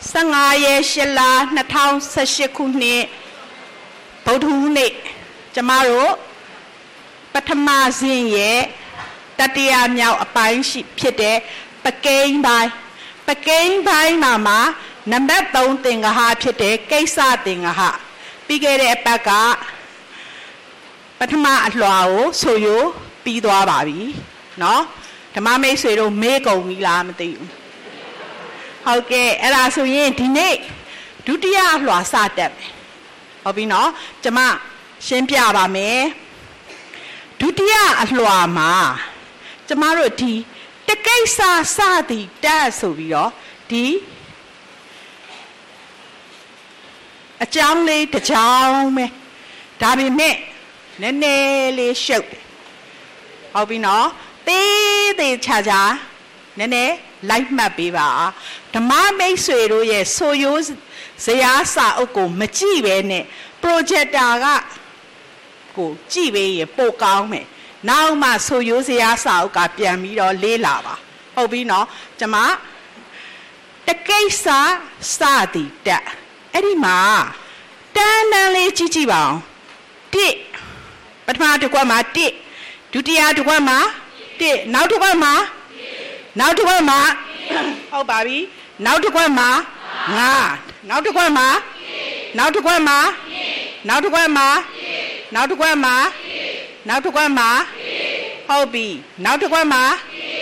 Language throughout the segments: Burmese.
15ရက်8လ2018ခုနှစ်ဗုဒ္ဓဟူးနေ့ကျမတို့ပထမစဉ်ရဲ့တတိယမြောက်အပိုင်းရှိဖြစ်တဲ့ပကိန်းပိုင်းမှာနံပါတ်3သင်္ဃဟဖြစ်တဲ့ကိစ္စသင်္ဃဟပြီးခဲ့တဲ့အပတ်ကပထမအလွှာကိုဆိုရပြီးသွားပါပြီเนาะဓမ္မမိတ်ဆွေတို့မေးကုန်ပြီလားမသိဘူးဟုတ်ကဲ့အဲ့ဒါဆိုရင်ဒီနေ့ဒုတိယအလွှာစတက်မယ်ဟုတ်ပြီเนาะကျမရှင်းပြပါမယ်ဒုတိယအလွှာမှာကျမတို့ဒီတကိစ္စစသည်တက်ဆိုပြီးတော့ဒီအကြောင်းလေးတစ်ကြောင်းပဲဒါပေမဲ့နည်းနည်းလေးရှုပ်တယ်ဟုတ်ပြီနော်သေးချာနည်းနည်းလိုက်မှတ်ပေးပါဓမ္မမိတ်ဆွေတို့ရဲ့ဆိုရိုးဇယားစာအုပ်ကိုမကြည့်ပဲနဲ့ပရိုဂျက်တာကကိုကြည့်ပေးရင်ပိုကောင်းမယ်နောက်မှဆိုရိုးဇယားစာအုပ်ကပြန်ပြီးတော့လေးလာပါဟုတ်ပြီနော်ကျမတကိစ္စစသည်တက်အဲ့ဒီမှာတန်းလေးကြည့်ပါအောင်1ပထမတစ်ခွက်မှာ1ဒုတိယတစ်ခွက်မှာ1နောက်တစ်ခွက်မှာဟုတ်ပါပြီနောက်တစ်ခွက်မှာ5နောက်တစ်ခွက်မှာနောက်တစ်ခွက်မှာဟုတ်ပြီနောက်တစ်ခွက်မှာ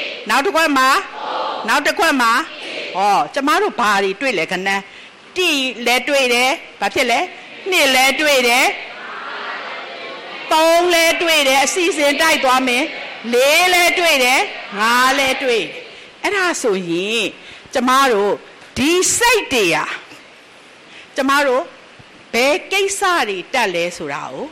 ဟောကျမတို့ဘာတွေတွေ့လဲခဏတိလဲတွေ့တယ်ဘာဖြစ်လဲ2လဲတွေ့တယ်3လဲတွေ့တယ်အစီအစဉ်တိုက်သွားမယ်4လဲတွေ့တယ်5လဲတွေ့အဲ့ဒါဆိုရင်ကျမတို့ဒီစိတ်တွေอ่ะကျမတို့ဘယ်ကိစ္စတွေတက်လဲဆိုတာကို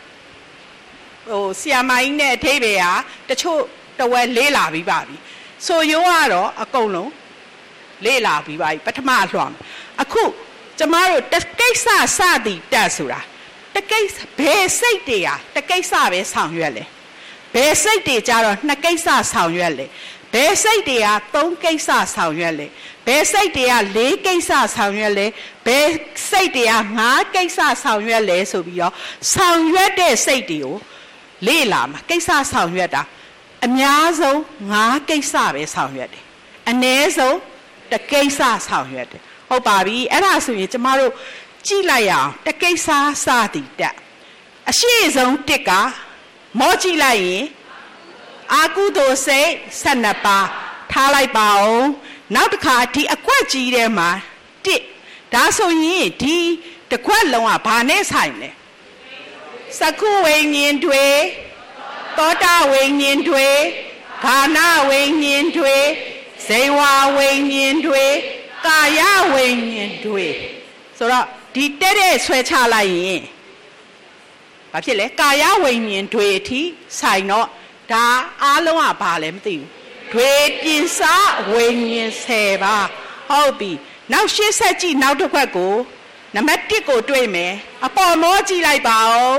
ဆီယာမကြီးနဲ့အထိပ္ပယ်ဟာတချို့တဝက်လေးလာပြီးပါပြီဆိုရိုးကတော့အကုန်လုံးလေးလာပြီးပါပြီပထမအလွှာအခုကျမတို့တကိစ္စစသည်တက်ဆိုတာတကိစ္စဘယ်စိတ်တွေဟာတကိစ္စပဲဆောင်ရွက်လဲဘယ်စိတ်တွေကြတော့2ကိစ္စဆောင်ရွက်လဲဘယ်စိတ်တွေက3ကိစ္စဆောင်ရွက်လဲဘယ်စိတ်တွေက4ကိစ္စဆောင်ရွက်လဲဘယ်စိတ်တွေက5ကိစ္စဆောင်ရွက်လဲဆိုပြီးတော့ဆောင်ရွက်တဲ့စိတ်တွေကိုလေ့လာမှာကိစ္စဆောင်ရွက်တာအများဆုံး5ကိစ္စပဲဆောင်ရွက်တယ်အနည်းဆုံး1ကိစ္စဆောင်ရွက်တယ်ဟုတ်ပါပြီအဲ့ဒါဆိုရင်ကျမတို့ကြည့်လိုက်ရအောင်တကိစ္စစသည်တက်အရှိဆုံး1ကမောကြည့်လိုက်ရင်အာကုသိုလ်စိတ်12ပါးထားလိုက်ပါအောင်နောက်တစ်ခါဒီအကွက်ကြီးထဲမှာ1ဒါဆိုရင်ဒီတစ်ခွက်လုံးကဘာနဲ့ဆိုင်လဲစကုဝိညာဉ်တွေသောတာဝိညာဉ်တွေဂါနဝိညာဉ်တွေဇေဝဝိညာဉ်တွေကာယဝိညာဉ်တွေဆိုတော့ဒီတဲ့ဆွဲချလိုက်ရင်ဘာဖြစ်လဲကာယဝိညာဉ်တွေအထိဆိုင်တော့ဒါအားလုံးကဘာလဲမသိဘူးတွေပြင်စဝိညာဉ်10ပါဟုတ်ပြီနောက်ရှေ့ဆက်ကြည့်နောက်တစ်ခွက်ကိုနံပါတ်1ကိုတွေ့မယ်အပေါ်မောကြည့်လိုက်ပါဦး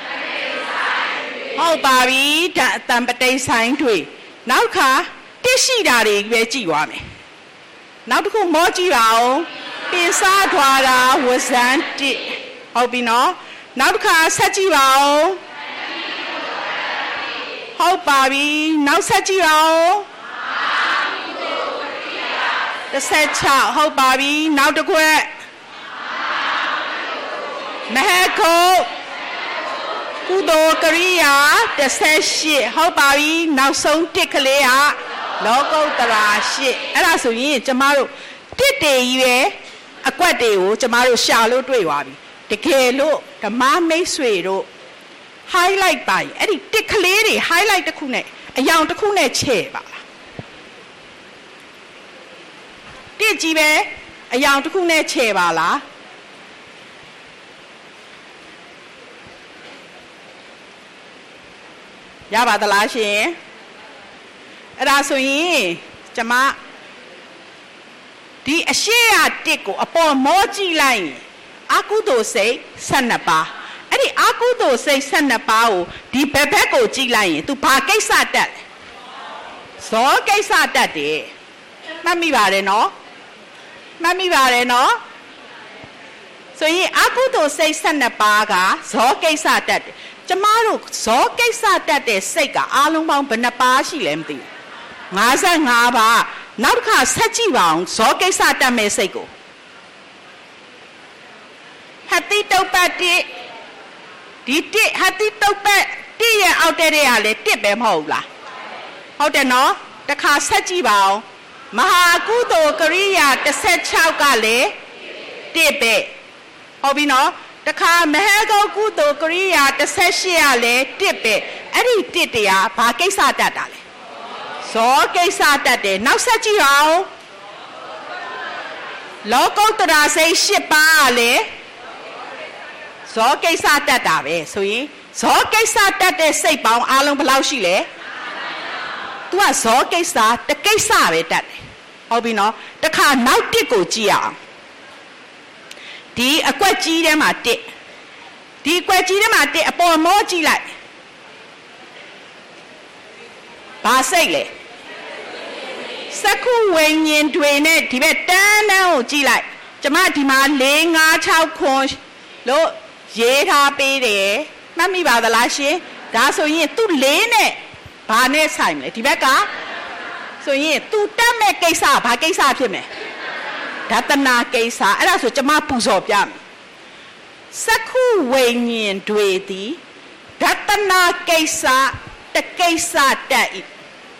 ဟုတ်ပါပြီဒါအတန်ပတိဆိုင်တွေ့နောက်ခါတစ်ရှိတာတွေပဲကြည့်သွားမယ်နောက်တစ်ခုမောကြည့်ပါဦးပြင်စထွာတာဝဇန်1ဟုတ်ပြီနော်နောက်တစ်ခါဆက်ကြည့်ပါဦးဟုတ်ပါပြီနောက်ဆက်ကြည့်ပါဦး16ဟုတ်ပါပြီနောက်တစ်ခွက်မဟကုကုသိုလ်ကရိယာ18ဟုတ်ပါပြီနောက်ဆုံး1ကလေးဟာလောကုတ္တရာ8အဲ့ဒါဆိုရင်ကျမတို့တစ်တွေကြီးပဲအကွက်တွေကိုကျမတို့ရှာလို့တွေ့သွားပြီတကယ်လို့ဓမ္မမိတ်ဆွေတို့ highlight ပါရင်အဲ့ဒီတစ်ကလေးတွေ highlight တစ်ခုနဲ့အယောင်တစ်ခုနဲ့ချဲ့ပါတစ်ကြီးပဲအယောင်တစ်ခုနဲ့ချဲ့ပါလားရပါသလားရှင်အဲ့ဒါဆိုရင်ကျမဒီအရှိရတစ်ကိုအပေါ်မောကြည့်လိုက်ရင်အကုသိုလ်စိတ်12ပါးအဲ့ဒီအကုသိုလ်စိတ်12ပါးကိုဒီဘက်ကိုကြည့်လိုက်ရင် तू ဘာကိစ္စတက်လဲဇောကိစ္စတက်တယ်မှတ်မိပါတယ်နော်မှတ်မိပါတယ်နော်ဆိုရင်အကုသိုလ်စိတ်12ပါးကဇောကိစ္စတတ်တယ်ကျမတို့ဇောကိစ္စတတ်တဲ့စိတ်ကအားလုံးပေါင်းဘယ်နှပါးရှိလဲမသိဘူး55ပါးနောက်တစ်ခါဆက်ကြည့်ပါအောင်ဇောကိစ္စတတ်မဲ့စိတ်ကိုဟတိတုပ္ပတိဒီတိဟတိတုပ္ပတိရဲ့အောက်တဲ့တွေကလည်းတစ်ပဲမဟုတ်ဘူးလားဟုတ်တယ်နော်တခါဆက်ကြည့်ပါအောင်မဟာကုသိုလ်ကရိယာ16ကလည်းတစ်ပဲဟုတ်ပြီနော်တခါမဟေကောကုသိုလ်ကရိယာ18ကလည်းတစ်ပဲအဲ့ဒီတစ်တရားဘာကိစ္စတတ်တာလဲဇောကိစ္စတတ်တယ်နောက်ဆက်ကြည့်အောင်လောကုတ္တရာစိတ်8ပါးကလည်းဇောကိစ္စတတ်တာပဲဆိုရင်ဇောကိစ္စတတ်တဲ့စိတ်ပေါင်းအားလုံးဘယ်လောက်ရှိလဲသူကဇောကိစ္စတကိစ္စပဲတတ်တယ်ဟုတ်ပြီနော်တခါနောက်တစ်ကိုကြည့်အောင်ဒီအကွက်ကြီးထဲမှာတစ်ဒီအကွက်ကြီးထဲမှာတစ်အပေါ်မောကြည့်လိုက်ဘာစိတ်လဲစက္ခုဝိညာဉ်တွေနဲ့ဒီဘက်တန်းတန်းကိုကြည့်လိုက်ကျမဒီမှာ4 5 6ခွန်လို့ရေးထားပေးတယ်မှတ်မိပါသလားရှင်ဒါဆိုရင်သူ4နဲ့ဘာနဲ့ဆိုင်မလဲဒီဘက်ကဆိုရင်သူတတ်မဲ့ကိစ္စဘာကိစ္စဖြစ်မယ်ဒသနာကိစ္စအဲ့ဒါဆိုကျမပူဇော်ပြမယ်စက္ခုဝိညာဉ်တွေသည်ဒသနာကိစ္စတကိစ္စတတ်၏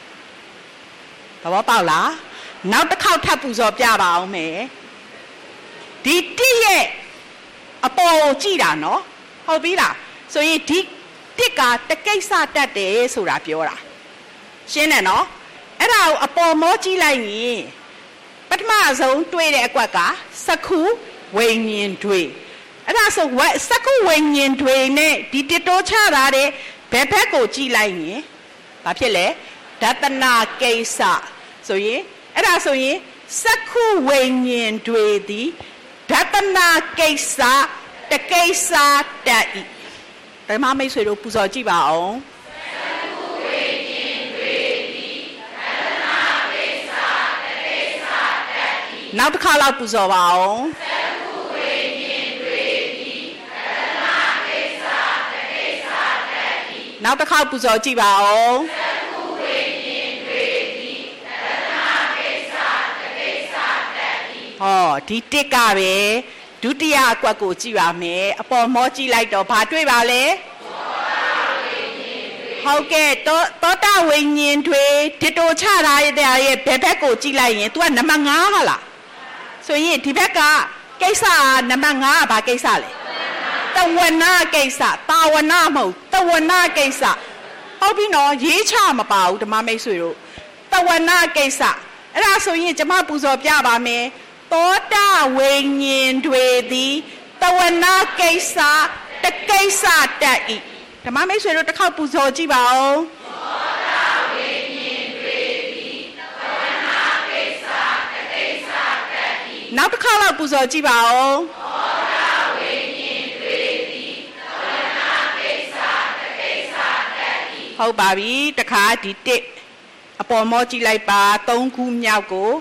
ဘာပေါက်လားနောက်တစ်ခေါက်ထပ်ပူဇော်ပြပါအောင်မယ်ဒီတိရဲ့အပေါ်ကိုကြည့်တာနော်ဟုတ်ပြီလားဆိုရင်ဒီတစ်ကတကိစ္စတတ်တယ်ဆိုတာပြောတာရှင်းတယ်နော်အဲ့ဒါကိုအပေါ်မောကြည့်လိုက်ရင်ပထမဆုံးတွေ့တဲ့အကွက်ကစက္ခုဝိညာဉ်တွေအဲ့ဒါဆိုစက္ခုဝိညာဉ်တွေနဲ့ဒီတစ်တိုးချတာတဲ့ဘယ်ဘက်ကိုကြည့်လိုက်ရင်ဘာဖြစ်လဲဒသနာကိစ္စဆိုရင်အဲ့ဒါဆိုရင်စက္ခုဝိညာဉ်တွေသည်ဒသနာကိစ္စတကိစ္စတတ်၏ဓမ္မမိတ်ဆွေတို့ပူဇော်ကြည့်ပါအောင်နောက်တစ်ခါလောက်ပူဇော်ပါအောင်နောက်တစ်ခါပူဇော်ကြည့်ပါအောင်ဟောဒီတစ်ကပဲဒုတိယအကွက်ကိုကြည့်ပါမယ်အပေါ်မောကြည့်လိုက်တော့ဘာတွေ့ပါလဲဟုတ်ကဲ့သောတာဝိညာဉ်တွေဒီတိုချထားရဲ့ဘယ်ဘက်ကိုကြည့်လိုက်ရင် तू ကနံပါတ်5ဟာလားဆိုရင်ဒီဘက်ကကိစ္စနံပါတ်5ကဘာကိစ္စလဲတဝနာကိစ္စတာဝနာမဟုတ်တဝနာကိစ္စဟုတ်ပြီနော်ရေးချမပါဘူးဓမ္မမိတ်ဆွေတို့တဝနာကိစ္စအဲ့ဒါဆိုရင်ကျမပူဇော်ပြပါမယ်သောတာဝိညာဉ်တွေသည်တဝနာကိစ္စတကိစ္စတတ်၏ဓမ္မမိတ်ဆွေတို့တစ်ခေါက်ပူဇော်ကြည့်ပါဦးသောတာဝိညာဉ်တွေသည်တဝနာကိစ္စတကိစ္စတတ်၏နောက်တစ်ခေါက်လောက်ပူဇော်ကြည့်ပါဦးသောတာဝိညာဉ်တွေသည်တဝနာကိစ္စတကိစ္စတတ်၏ဟုတ်ပါပြီတခါဒီတစ်အပေါ်မောကြည့်လိုက်ပါ3ခုမြောက်ကို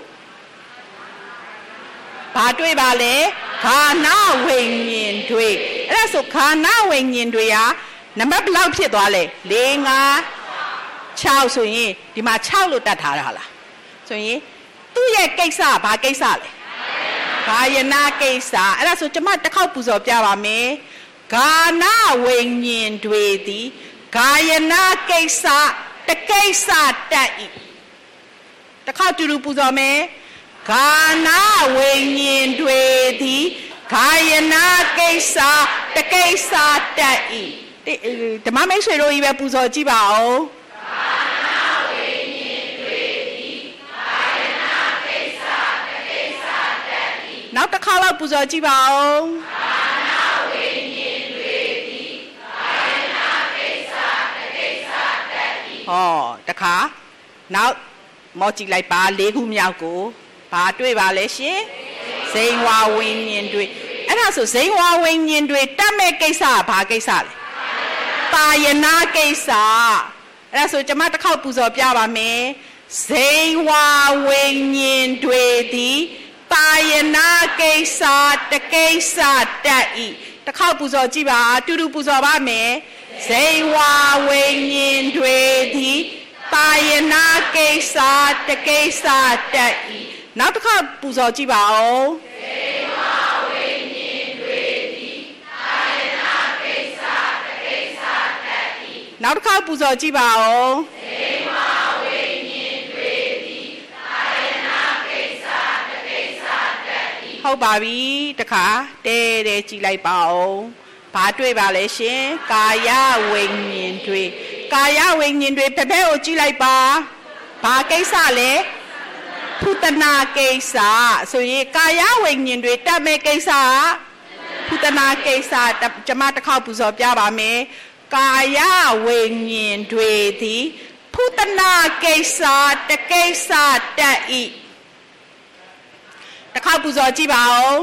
ဘာတွေ့ပါလဲခန္ဓာဝိညာဉ်တွေအဲ့ဒါဆိုခန္ဓာဝိညာဉ်တွေဟာနံပါတ်ဘယ်လောက်ဖြစ်သွားလဲ4 5 6ဆိုရင်ဒီမှာ6လို့တတ်ထားတာလားဆိုရင်သူ့ရဲ့ကိစ္စဘာကိစ္စလဲကာယနာကိစ္စအဲ့ဒါဆိုကျွန်မတစ်ခေါက်ပူဇော်ပြပါမယ်ကာနဝိညာဉ်တွေသည်ကာယနာကိစ္စတကိစ္စတတ်၏တစ်ခေါက်တူတူပူဇော်မယ်ကာနဝိညာဉ်တွေသည်ကာယနာကိစ္စတကိစ္စတတ်၏ဓမ္မမိတ်ဆွေတို့ကြီးပဲပူဇော်ကြည့်ပါဦးကာနဝိညာဉ်တွေသည်ကာယနာကိစ္စတကိစ္စတတ်၏နောက်တစ်ခါလောက်ပူဇော်ကြည့်ပါဦးကာနဝိညာဉ်တွေသည်ကာယနာကိစ္စတကိစ္စတတ်၏ဟောတစ်ခါနောက်မောကြည့်လိုက်ပါ၄ခုမြောက်ကိုဘာတွေ့ပါလဲရှင်ဇိန်ဝါဝိညာဉ်တွေအဲ့ဒါဆိုဇိန်ဝါဝိညာဉ်တွေတတ်မဲ့ကိစ္စဘာကိစ္စလဲတာယနာကိစ္စအဲ့ဒါဆိုကျွန်မတစ်ခေါက်ပူဇော်ပြပါမယ်ဇိန်ဝါဝိညာဉ်တွေသည်တတာယနာကိစ္စတကိစ္စတက်ဤတစ်ခေါက်ပူဇော်ကြည့်ပါတူတူပူဇော်ပါမယ်ဇေဝဝိညာဉ်တွေသည်တာယနာကိစ္စတကိစ္စတက်ဤနောက်တစ်ခေါက်ပူဇော်ကြည့်ပါဦးဇေဝဝိညာဉ်တွေသည်တာယနာကိစ္စတကိစ္စတက်ဤနောက်တစ်ခေါက်ပူဇော်ကြည့်ပါဦးဇေဝဝိညာဉ်တွေသည်တာယနာကိစ္စတကိစ္စတက်ဤဟုတ်ပါပြီတခါတဲကြည့်လိုက်ပါဦးဘာတွေ့ပါလဲရှင်ကာယဝိညာဉ်တွေကာယဝိညာဉ်တွေဖက်ဖက်ကိုကြည့်လိုက်ပါဘာကိစ္စလဲဖုတနာကိစ္စဆိုရင်ကာယဝိညာဉ်တွေတတ်မဲ့ကိစ္စဖုတနာကိစ္စကျမတစ်ခေါက်ပူဇော်ပြပါမယ်ကာယဝိညာဉ်တွေသည်ဖုတနာကိစ္စတကိစ္စတက်ဤတစ်ခေါက်ပူဇော်ကြည့်ပါဦး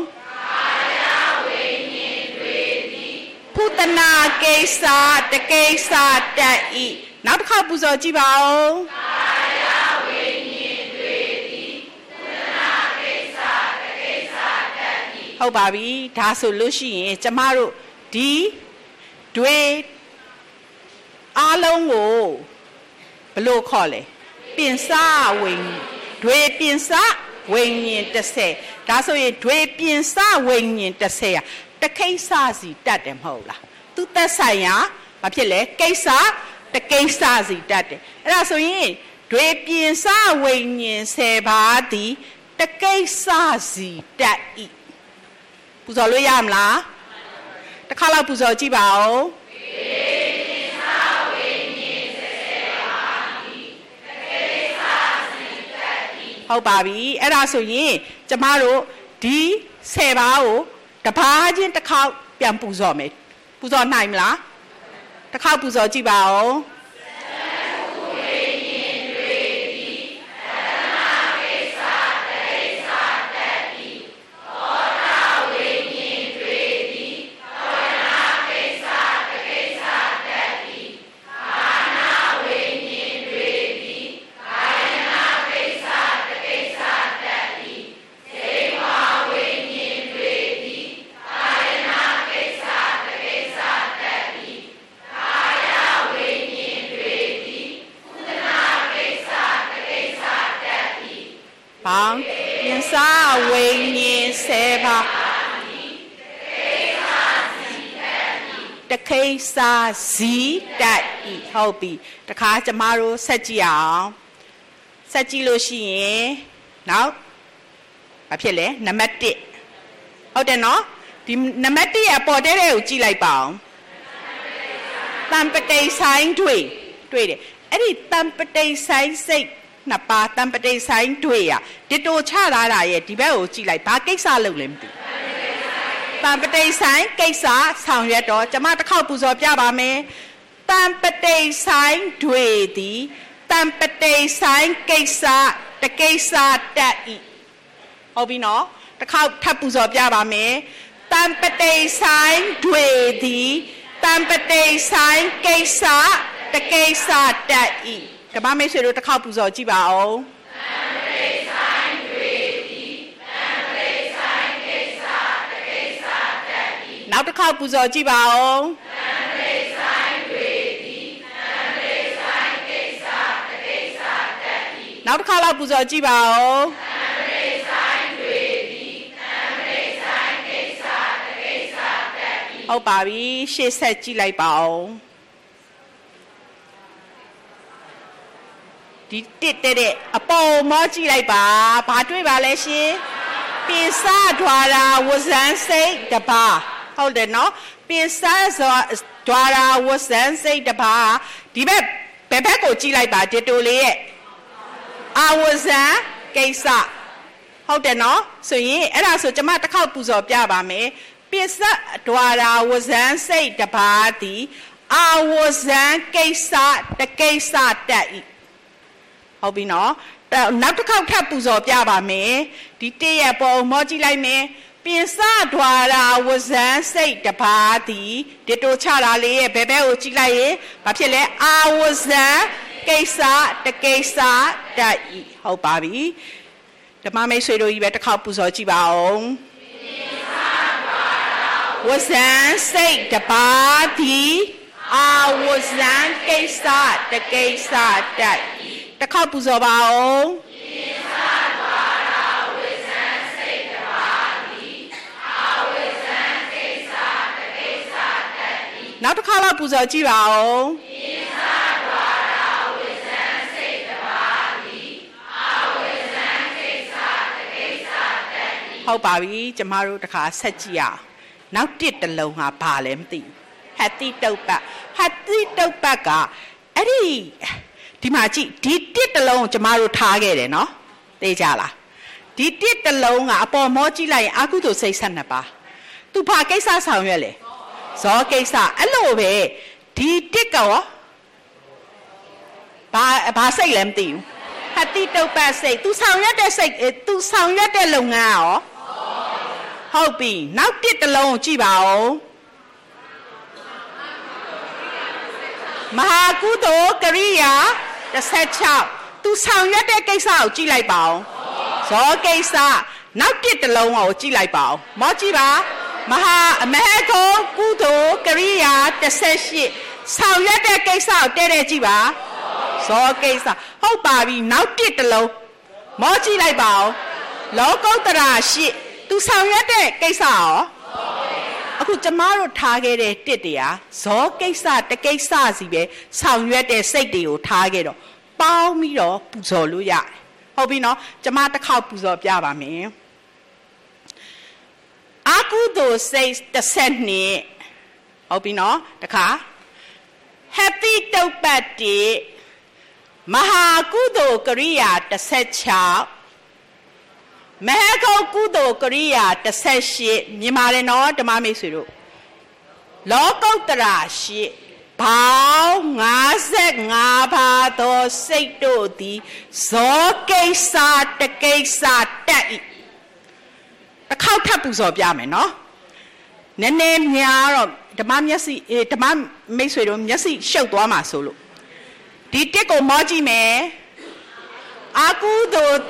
ဖုတနာကိစ္စတကိစ္စတက်ဤနောက်တစ်ခေါက်ပူဇော်ကြည့်ပါဦးကာယဝိညာဉ်တွေသည်ဖုတနာကိစ္စတကိစ္စတက်ဤဟုတ်ပါပြီဒါဆိုလို့ရှိရင်ကျမတို့ဒီတွေအားလုံးကိုဘယ်လိုခေါ်လဲပြင်စဝိညာဉ်တွေပြင်စဝိညာဉ်30ဒါဆိုရင်တွေပြင်စဝိညာဉ်30อ่ะတကိစ္စစီတတ်တယ်မဟုတ်လားသူသက်ဆိုင်ရာဘာဖြစ်လဲကိစ္စတကိစ္စစီတတ်တယ်အဲ့ဒါဆိုရင်တွေပြင်စဝိညာဉ်10ပါးသည်တကိစ္စစီတတ်ဤပူဇော်လို့ရမလားတစ်ခါလောက်ပူဇော်ကြည့်ပါဦးဟုတ်ပါပြီအဲ့ဒါဆိုရင်ကျမတို့ဒီ10ပါးကိုတစ်ပါးချင်းတစ်ခေါက်ပြန်ပူဇော်မယ်ပူဇော်နိုင်မလားတစ်ခေါက်ပူဇော်ကြည့်ပါဦးပြင်စဝိညာဉ်10ပါးတကိစ္စစီတက်ဤဟုတ်ပြီတခါကျမတို့ဆက်ကြည့်အောင်ဆက်ကြည့်လို့ရှိရင်နောက်ဘာဖြစ်လဲနံပါတ်1ဟုတ်တယ်နော်ဒီနံပါတ်1ရဲ့အပေါ်တဲတဲ့ကိုကြည့်လိုက်ပါအောင်တံပတိဆိုင်တွေ့တယ်အဲ့ဒီတံပတိဆိုင်စိတ်နှစ်ပါးတံပတိဆိုင်တွေ့ရဒီတိုချလာတာရဲ့ဒီဘက်ကိုကြည့်လိုက်ဘာကိစ္စလုပ်လဲမသိတံပတိဆိုင်ကိစ္စဆောင်ရွက်တော့ကျမတစ်ခေါက်ပူဇော်ပြပါမယ်တံပတိဆိုင်တွေ့သည်တံပတိဆိုင်ကိစ္စတကိစ္စတက်ဤဟုတ်ပြီနော်တစ်ခေါက်ထပ်ပူဇော်ပြပါမယ်တံပတိဆိုင်တွေ့သည်တံပတိဆိုင်ကိစ္စတကိစ္စတက်ဤကမ္ဘာမိတ်ဆွေတို့တစ်ခေါက်ပူဇော်ကြည့်ပါဦးတံပတိဆိုင်တွေ့သည်တံပတိဆိုင်ကိစ္စတကိစ္စတက်ဤနောက်တစ်ခေါက်ပူဇော်ကြည့်ပါဦးတံပတိဆိုင်တွေ့သည်တံပတိဆိုင်ကိစ္စတကိစ္စတက်ဤနောက်တစ်ခါလောက်ပူဇော်ကြည့်ပါဦးတံပတိဆိုင်တွေ့သည်တံပတိဆိုင်ကိစ္စတကိစ္စတက်ဤဟုတ်ပါပြီရှေ့ဆက်ကြည့်လိုက်ပါဦးဒီတစ်တဲ့အပေါ်မောကြည့်လိုက်ပါဘာတွေ့ပါလဲရှင်ပိစဒွါရာဝဇန်စိတ်တပါဟုတ်တယ်နော်ပိစဒွါရာဝဇန်စိတ်တပါဒီဘက်ဘယ်ဘက်ကိုကြည့်လိုက်ပါဒီတိုလေးရဲ့အာဝဇန်ကိစ္စဟုတ်တယ်နော်ဆိုရင်အဲ့ဒါဆိုကျမတစ်ခေါက်ပူဇော်ပြပါမယ်ပိစဒွါရာဝဇန်စိတ်တပါသည်အာဝဇန်ကိစ္စတကိစ္စတက်ဤဟုတ်ပြီနော်နောက်တစ်ခေါက်ထပ်ပူဇော်ပြပါမယ်ဒီတည့်ရပေါ်မောကြည့်လိုက်မယ်ပြင်စဒွါရာဝဇန်စိတ်တပါးသည်ဒီတိုချတာလေးရဲ့ဘယ်ဘက်ကိုကြည့်လိုက်ရင်ဘာဖြစ်လဲအာဝဇန်ကိစ္စတကိစ္စတက်ဤဟုတ်ပါပြီဓမ္မမိတ်ဆွေတို့ကြီးပဲတစ်ခေါက်ပူဇော်ကြည့်ပါဦးဝဇန်စိတ်တပါးသည်အာဝဇန်ကိစ္စတကိစ္စတက်တစ်ခေါက်ပူဇော်ပါဦးနောက်တစ်ခါလောက်ပူဇော်ကြည့်ပါဦးဟုတ်ပါပြီကျမတို့တစ်ခါဆက်ကြည့်ရအောင်နောက်တစ်တလုံးကဘာလဲမသိဘူးဟတ္တိတုပ္ပဟတ္တိတုပ္ပကအဲ့ဒီမှာကြည့်ဒီတစ်တလုံးကိုကျမတို့ထားခဲ့တယ်နော်သိကြလားဒီတစ်တလုံးကအပေါ်မောကြည့်လိုက်ရင်အကုသိုလ်စိတ်12ပါးသူဘာကိစ္စဆောင်ရွက်လဲဇောကိစ္စအဲ့လိုပဲဒီတစ်ကောဘာစိတ်လဲမသိဘူးဟတ္တိတုပ္ပစိတ်သူဆောင်ရွက်တဲ့စိတ်သူဆောင်ရွက်တဲ့လုပ်ငန်းရောဟုတ်ပြီနောက်တစ်တလုံးကိုကြည့်ပါဦးမဟာကုသိုလ်ကရိယာ16သူဆောင်ရွက်တဲ့ကိစ္စကိုကြည့်လိုက်ပါဦးဇောကိစ္စနောက်တစ်တလုံးကိုကြည့်လိုက်ပါဦးမောကြည့်ပါမဟာအမေကုကုသိုလ်ကရိယာ18ဆောင်ရွက်တဲ့ကိစ္စကိုတဲ့ကြည့်ပါဇောကိစ္စဟုတ်ပါပြီနောက်တစ်တလုံးမောကြည့်လိုက်ပါဦးလောကုတ္တရာ8သူဆောင်ရွက်တဲ့ကိစ္စရောအခုကျမတို့ထားခဲ့တဲ့တစ်တရားဇောကိစ္စတကိစ္စစီပဲဆောင်ရွက်တဲ့စိတ်တွေကိုထားခဲ့တော့ပေါင်းပြီးတော့ပူဇော်လို့ရတယ်ဟုတ်ပြီနော်ကျမတစ်ခေါက်ပူဇော်ပြပါမယ်အကုသိုလ်စိတ်12ဟုတ်ပြီနော်တခါဟတ္တိတုပ္ပတ္တိမဟာကုသိုလ်ကရိယာ16မဟေကုကုသိုလ်ကရိယာ18မြင်ပါတယ်နော်ဓမ္မမိတ်ဆွေတို့လောကုတ္တရာ8ဘောင်း55ပါးသောစိတ်တို့သည်ဇောကိစ္စတကိစ္စတက်၏တစ်ခေါက်ထပ်ပူဇော်ပြမယ်နော်နည်းနည်းများတော့ဓမ္မမျက်စိဓမ္မမိတ်ဆွေတို့မျက်စိရှုပ်သွားမှာဆိုလို့ဒီတစ်ကိုမောကြည့်မယ်အကုသိုလ်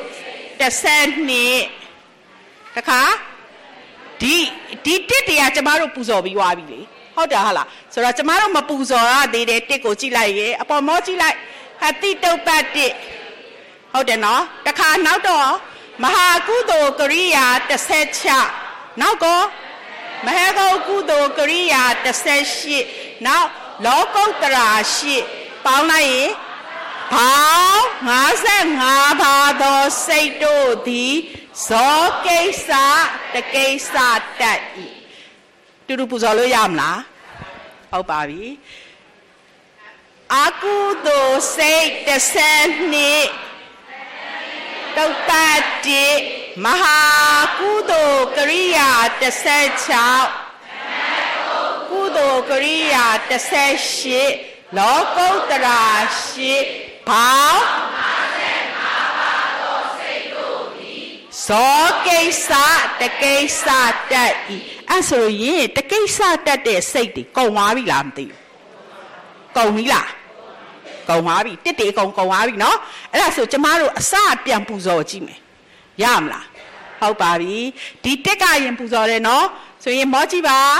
12တခါဒီတစ်တရားကျမတို့ပူဇော်ပြီးသွားပြီလေဟုတ်တယ်ဟာလားဆိုတော့ကျမတို့မပူဇော်ရသေးတဲ့တစ်ကိုကြည့်လိုက်ရဲ့အပေါ်မောကြည့်လိုက်ဟတ္တိတုပ္ပတ္တိဟုတ်တယ်နော်တခါနောက်တော့မဟာကုသိုလ်ကရိယာ16နောက်ကောမဟေကုကုသိုလ်ကရိယာ18နောက်လောကုတ္တရာ8ပေါင်းလိုက်ရင်ဘောင်း55ပါးသောစိတ်တို့သည်ဇောကိစ္စတကိစ္စတက်၏တူတူပူဇော်လို့ရမလားဟုတ်ပါပြီအကုသိုလ်စိတ်12တုပ္ပတ္တိမဟာကုသိုလ်ကရိယာ16ကုသိုလ်ကရိယာ18လောကုတ္တရာ8ဘောင်းဇောကိစ္စတကိစ္စတက်ဤအဲ့ဆိုရင်တကိစ္စတက်တဲ့စိတ်တွေကုန်သွားပြီလားမသိဘူးကုန်ပြီလားကုန်သွားပြီတစ်တေကုန်သွားပြီနော်အဲ့ဒါဆိုကျမတို့အစပြန်ပူဇော်ကြည့်မယ်ရမလားဟုတ်ပါပြီဒီတစ်ကရင်ပူဇော်တယ်နော်ဆိုရင်မောကြည့်ပါ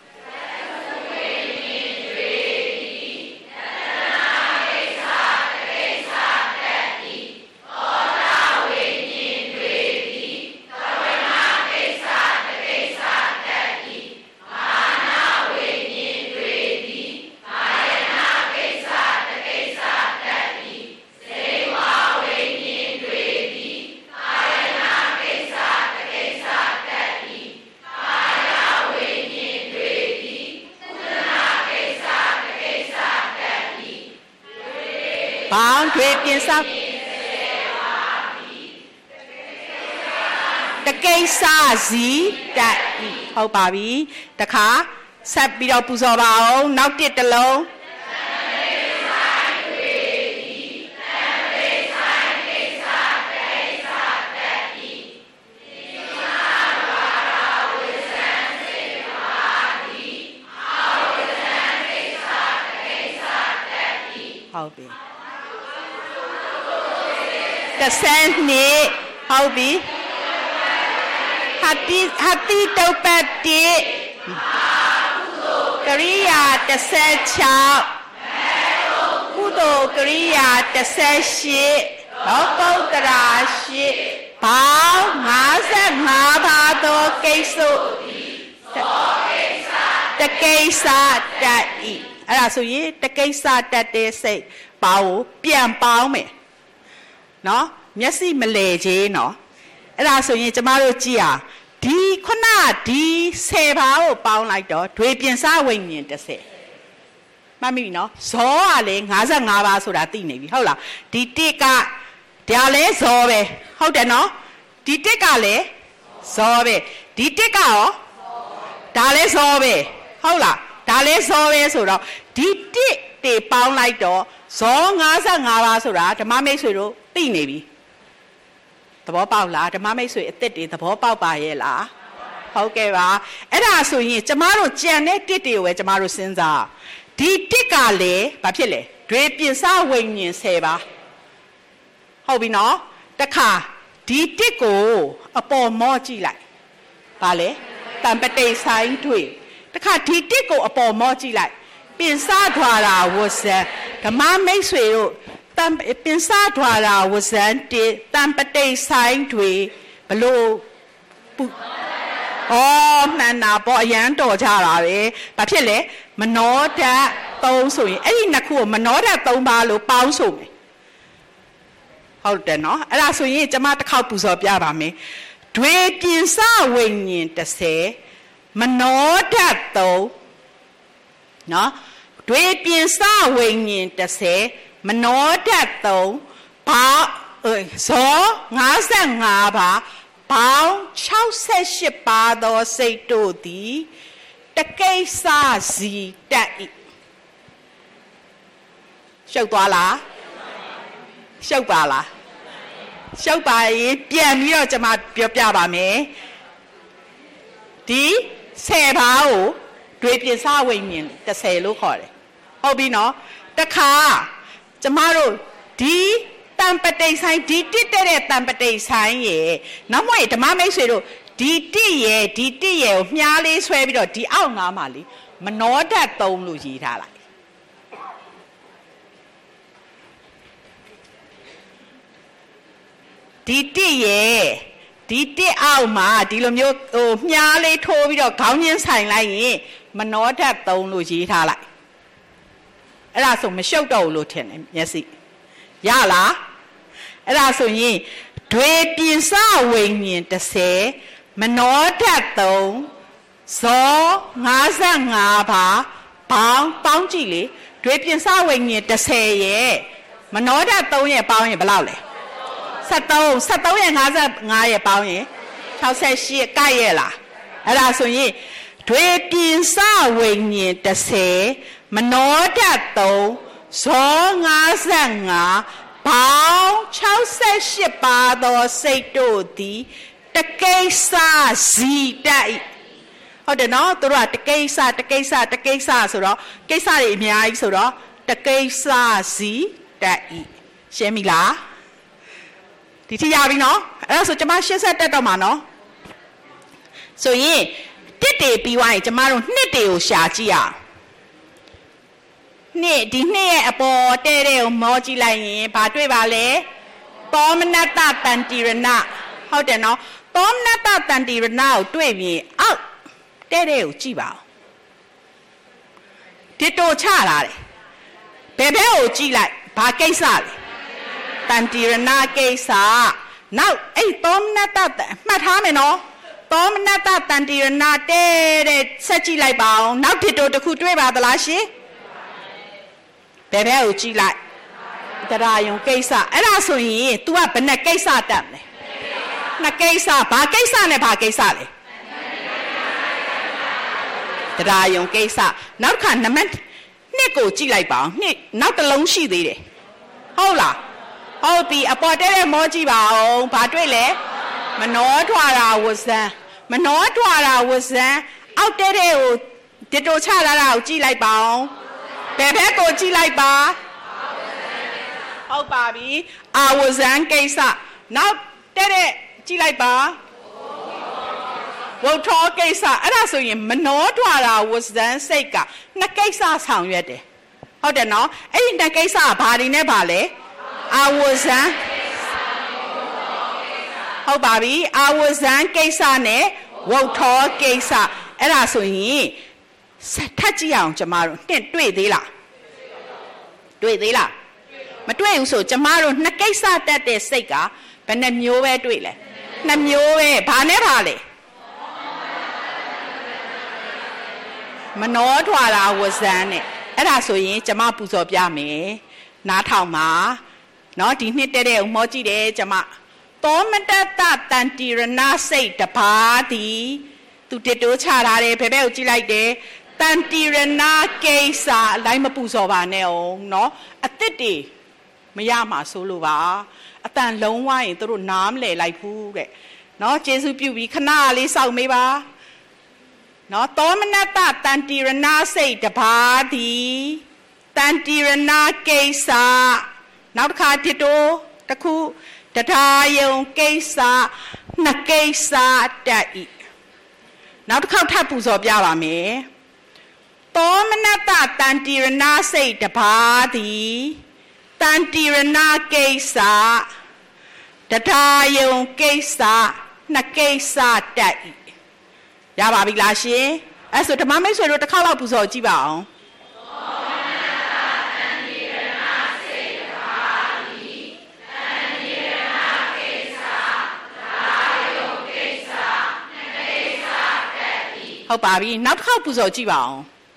ဘောင်းတွေပြင်ဆောက်တကိစ္စစီတက်ဟုတ်ပါပြီတခါဆက်ပြီးတော့ပူဇော်ပါအောင်နောက်တစ်တလုံးဟုတ်ပြီ12 ဟုတ်ပြီဟတိတုပ္ပတိကရိယာ16ကုသိုလ်ကရိယာ18လောကုတ္တရာ8ဘောင်း55ပါးသောကိစ္စတကိစ္စတတ်ဤအဲ့ဒါဆိုရင်တကိစ္စတတ်တဲ့စိတ်ပါကိုပြန်ပေါင်းမယ်နော်မျက်စိမလဲခြင်းနော်အဲ့ဒါဆိုရင်ကျမတို့ကြည့်အောင်ဒီခုနဒီ10ပါးကိုပေါင်းလိုက်တော့ဒွေပြင်စဝိညာဉ်30မှတ်မိနော်ဇောကလေ55ပါးဆိုတာသိနေပြီဟုတ်လားဒီတစ်ကဒါလဲဇောပဲဟုတ်တယ်နော်ဒီတစ်ကလည်းဇောပဲဒီတစ်ကရောဒါလဲဇောပဲဟုတ်လားဒါလဲဇောပဲဆိုတော့ဒီတစ်တွေပေါင်းလိုက်တော့ဇော55ပါးဆိုတာဓမ္မမိတ်ဆွေတို့သိနေပြီသဘောပေါက်လားဓမ္မမိတ်ဆွေအစ်စ်တွေသဘောပေါက်ပါရဲ့လားဟုတ်ကဲ့ပါအဲ့ဒါဆိုရင်ကျမတို့ကြံတဲ့တစ်တွေကိုပဲကျမတို့စဉ်းစားဒီတစ်ကလည်းဘာဖြစ်လဲဒွေပြင်စဝိညာဉ်10ပါဟုတ်ပြီနော်တခါဒီတစ်ကိုအပေါ်မော့ကြည့်လိုက်ဘာလဲတံပတိဆိုင်တွေ့တခါဒီတစ်ကိုအပေါ်မော့ကြည့်လိုက်ပြင်စထွာရာဝဇ္ဇံဓမ္မမိတ်ဆွေတို့ပင်စထွာရာဝဇန်တေတံပတိဆိုင်တွေဘလို့မှန်တာပေါ့အရန်တော်ကြတာပဲဘာဖြစ်လဲမနောဓာတ်3ဆိုရင်အဲ့ဒီနှစ်ခုကိုမနောဓာတ်3ပါလို့ပေါင်းဆိုမယ်ဟုတ်တယ်နော်အဲ့ဒါဆိုရင်ကျွန်မတစ်ခေါက်ပူဇော်ပြပါမယ်ဒွေပြင်စဝိညာဉ်30မနောဓာတ်3နော်ဒွေပြင်စဝိညာဉ်30မနောဓာတ်3ဘာဇော55ပါပေါင်း68ပါသောစိတ်တို့သည်တကိစ္စစီတတ်၏ရှုပ်သွားလားရှုပ်ပါလားရှုပ်ပါရင်ပြန်ပြီးတော့ကျွန်မပြောပြပါမယ်ဒီ10ပါးကိုဒွေပြင်စဝိညာဉ်30လို့ခေါ်တယ်ဟုတ်ပြီနော်တခါကျမတို့ဒီတံပတိဆိုင်ဒီတစ်တဲ့တံပတိဆိုင်ရဲ့နောက်မှဓမ္မမိတ်ဆွေတို့ဒီတစ်ရဲ့ကိုမြားလေးဆွဲပြီးတော့ဒီအောက်ငါးမှာလေမနောဓာတ်3လို့ရေးထားလိုက်ဒီတစ်ရဲ့ဒီတစ်အောက်မှာဒီလိုမျိုးမြားလေးထိုးပြီးတော့ခေါင်းချင်းဆိုင်လိုက်ရင်မနောဓာတ်3လို့ရေးထားလိုက်အဲ့ဒါဆိုမရှုပ်တော့ဘူးလို့ထင်တယ်မျက်စိရလားအဲ့ဒါဆိုရင်ဒွေပြင်စဝိညာဉ်30မနောဓာတ်3ဇော55ပါပေါင်းကြည့်လေဒွေပြင်စဝိညာဉ်30ရဲ့မနောဓာတ်3ရဲ့ပေါင်းရင်ဘယ်လောက်လဲ73ရဲ့55ရဲ့ပေါင်းရင်68ကိုက်ရဲ့လားအဲ့ဒါဆိုရင်ဒွေပြင်စဝိညာဉ်30မနောဓာတ်3ဇော55ပေါင်း68ပါသောစိတ်တို့သည်တကိစ္စစီတတ်၏ဟုတ်တယ်နော်သူတို့ကတကိစ္စဆိုတော့ကိစ္စတွေအများကြီးဆိုတော့တကိစ္စစီတတ်၏ရှင်းပြီလားဒီထိရပြီနော်အဲ့ဒါဆိုကျွန်မ80တက်တော့မှာနော်ဆိုရင်တစ်တွေပြီးသွားရင်ကျမတို့နှစ်တွေကိုရှာကြည့်ရအောင်ဒီနှစ်ရဲ့အပေါ်တဲ့ကိုမောကြည့်လိုက်ရင်ဘာတွေ့ပါလဲသောမနတတန်တိရဏဟုတ်တယ်နော်သောမနတတန်တိရဏကိုတွေ့ပြီးအောက်တဲ့ကိုကြည့်ပါဦးဒီတိုချလာတယ်ဘယ်ဘက်ကိုကြည့်လိုက်ဘာကိစ္စလဲတန်တိရဏကိစ္စနောက်အဲ့သောမနတမှတ်ထားမယ်နော်သောမနတတန်တိရဏတဲ့ဆက်ကြည့်လိုက်ပါအောင်နောက်ဒီတိုတစ်ခုတွေ့ပါသလားရှင်ဘယ်ဘက်ကိုကြည့်လိုက်တရားယုံကိစ္စအဲ့ဒါဆိုရင် तू ကဘယ်နဲ့ကိစ္စတက်မလဲနှစ်ကိစ္စဘာကိစ္စနဲ့ဘာကိစ္စလဲတရားယုံကိစ္စနောက်ခါနံပါတ်2ကိုကြည့်လိုက်ပါဦးနှစ်နောက်တစ်လုံးရှိသေးတယ်ဟုတ်လားဟုတ်ပြီအပေါ်တဲ့မောကြည့်ပါအောင်ဘာတွေ့လဲမနောထွာရာဝဇံမနောထွာရာဝဇံအောက်တဲ့ကိုဒီတိုချလာတာကိုကြည့်လိုက်ပါအောင်ဘယ်ဘက်ကိုကြည့်လိုက်ပါဟုတ်ပါပြီအာဝဇံကိစ္စနောက်တဲ့ကြည့်လိုက်ပါဝုတ်ထောကိစ္စအဲ့ဒါဆိုရင်မနောထွာတာဝဇန်စိတ်ကနှစ်ကိစ္စဆောင်ရွက်တယ်ဟုတ်တယ်နော်အဲ့ဒီနှစ်ကိစ္စကဘာတွေနဲ့ဘာလဲအာဝဇန်ဟုတ်ပါပြီအာဝဇန်ကိစ္စနဲ့ဝုတ်ထောကိစ္စအဲ့ဒါဆိုရင်ထပ်ကြည့်အောင်ကျမတို့နှစ်တွေ့သေးလားတွေ့သေးလားမတွေ့ဘူးဆိုကျမတို့နှစ်ကိစ္စတက်တဲ့စိတ်ကဘယ်နှမျိုးပဲတွေ့လဲနှစ်မျိုးပဲဘာနဲ့ဘာလဲမနောထွာတာဝဇန်နဲ့အဲ့ဒါဆိုရင်ကျမပူဇော်ပြမယ်နားထောင်ပါနော်ဒီနှစ်တဲ့ဥမောကြည့်တယ်ကျမသောမတတတန်တိရဏစိတ်တပါးသည်သူတစ်တိုးချထားတယ်ဘယ်ဘက်ကိုကြည့်လိုက်တယ်တန်တိရဏကိစ္စအလိုက်မပူဇော်ပါနဲ့အောင်နော်အစ်စ်တွေမရမှာဆိုလို့ပါအတန်လုံးဝရင်သူတို့နားမလဲလိုက်ဘူးတဲ့နော်ကျေးဇူးပြုပြီးခဏလေးစောင့်မေးပါနော်သောမနတတန်တိရဏစိတ်တပါးသည်တန်တိရဏကိစ္စနောက်တစ်ခါတစ်တိုးတစ်ခုတရားယုံကိစ္စနှစ်ကိစ္စတက်ဤနောက်တစ်ခေါက်ထပ်ပူဇော်ပြပါမယ်သောမနတတန်တိရဏစိတ်တပါးသည်တန်တိရဏကိစ္စတရားယုံကိစ္စနှစ်ကိစ္စတက်ဤရပါပြီလားရှင်အဲ့ဆိုဓမ္မမိတ်ဆွေတို့တစ်ခေါက်လောက်ပူဇော်ကြည့်ပါအောင်ဟုတ်ပါပြီနောက်တစ်ခေါက်ပူဇော်ကြည့်ပါအောင်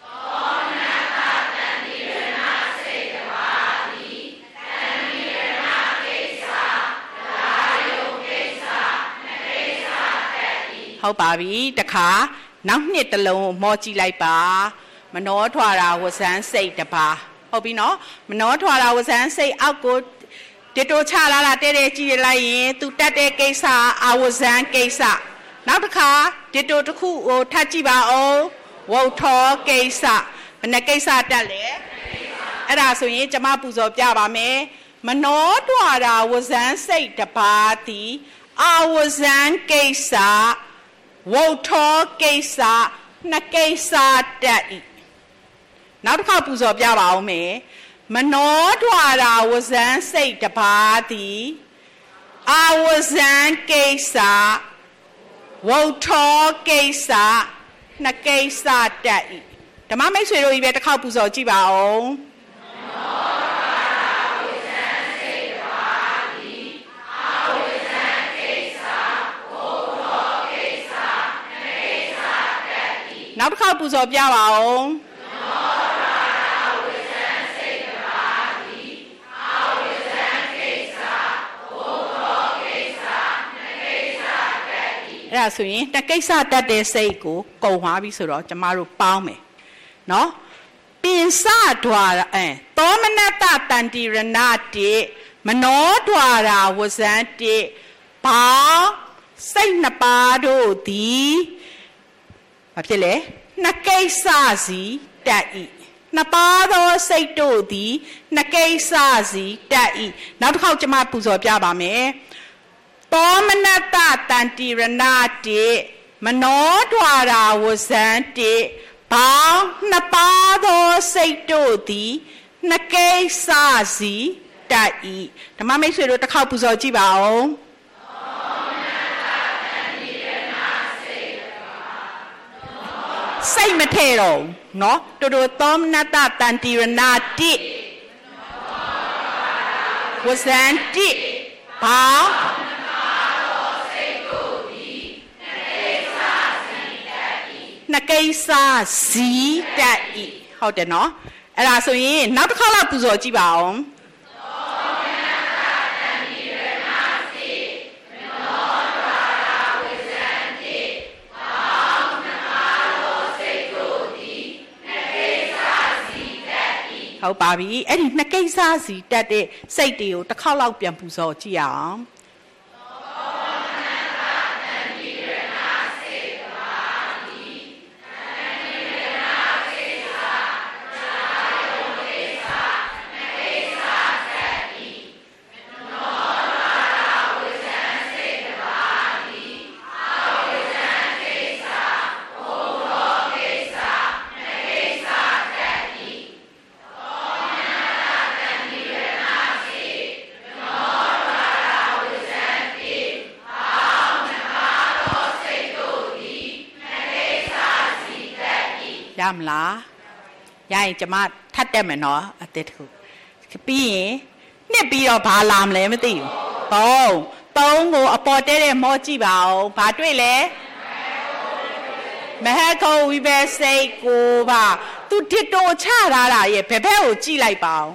ဟုတ်ပါပြီတခါနောက်နှစ်တစ်လုံးမောကြည့်လိုက်ပါမနောထွာတာဝဇန်စိတ်တပါဟုတ်ပြီနော်မနောထွာတာဝဇန်စိတ်အောက်ကိုတစ်တိုးချလာတာတဲတဲကြည့်လိုက်ရင်သူတက်တဲ့ကိစ္စအာဝဇန်ကိစ္စနောက်တစ်ခါတစ်တိုးတစ်ခုဟိုထပ်ကြည့်ပါအောင်ဝုတ်ထောကိစ္စဘယ်နှကိစ္စတက်လဲအဲ့ဒါဆိုရင်ကျမပူဇော်ပြပါမယ်မနောထွာတာဝဇန်စိတ်တပါသည်အာဝဇန်ကိစ္စဝုတ်ထောကိစ္စနှစ်ကိစ္စတက်ဤနောက်တစ်ခါပူဇော်ပြပါအောင်မယ်မနောထွာတာဝဇန်စိတ်တပါသည်အာဝဇန်ကိစ္စဝုတ်ထောကိစ္စနှစ်ကိစ္စတက်ဤဓမ္မမိတ်ဆွေတို့ကြီးပဲတစ်ခေါက်ပူဇော်ကြည့်ပါအောင်နောက်တစ်ခေါက်ပူဇော်ပြပါအောင်အဲ့ဒါဆိုရင်တကိစ္စတတ်တဲ့စိတ်ကိုကုံသွားပြီဆိုတော့ကျမတို့ပေါင်းမယ်နော်ပင်စဒွါသောမနတတန်တိရဏတိမနောဒွါရာဝဇန်တိဘာစိတ်နှစ်ပါးတို့သည်ဘာဖြစ်လဲနှစ်ကိစ္စစီတက်ဤနှစ်ပါးသောစိတ်တို့သည်နှစ်ကိစ္စစီတက်ဤနောက်တစ်ခေါက်ကျမပူဇော်ပြပါမယ်သောမနတတန်တိရဏတိမနောဒွါရာဝဇန်တိဘာနှစ်ပါးသောစိတ်တို့သည်နှစ်ကိစ္စစီတက်ဤဓမ္မမိတ်ဆွေတို့တစ်ခေါက်ပူဇော်ကြည့်ပါဦးစိတ်မထဲတော့နော်တို့တို့သောမနတတန်တိရဏတိဝဇန်တိဘာနှစ်ကိစ္စစီတက်ဤဟုတ်တယ်နော်အဲ့ဒါဆိုရင်နောက်တစ်ခါလောက်ပူဇော်ကြည့်ပါအောင်ဟုတ်ပါပြီအဲ့ဒီနှစ်ကိစ္စစီတက်တဲ့စိတ်တွေကိုတစ်ခေါက်လောက်ပြန်ပူဇော်ကြည့်အောင်ရမလားရရင်ကျမထပ်တက်မယ်နော်အတစ်ခုပြီးရင်နှစ်ပြီးတော့ဘာလာမလဲမသိဘူးသုံးကိုအပေါ်တဲတဲ့မောကြည့်ပါဦးဘာတွေ့လဲမဟကုဝိဘစိတ်ကိုပါသူတစ်တိုချထားတာရဲ့ဘယ်ဘက်ကိုကြည့်လိုက်ပါဦး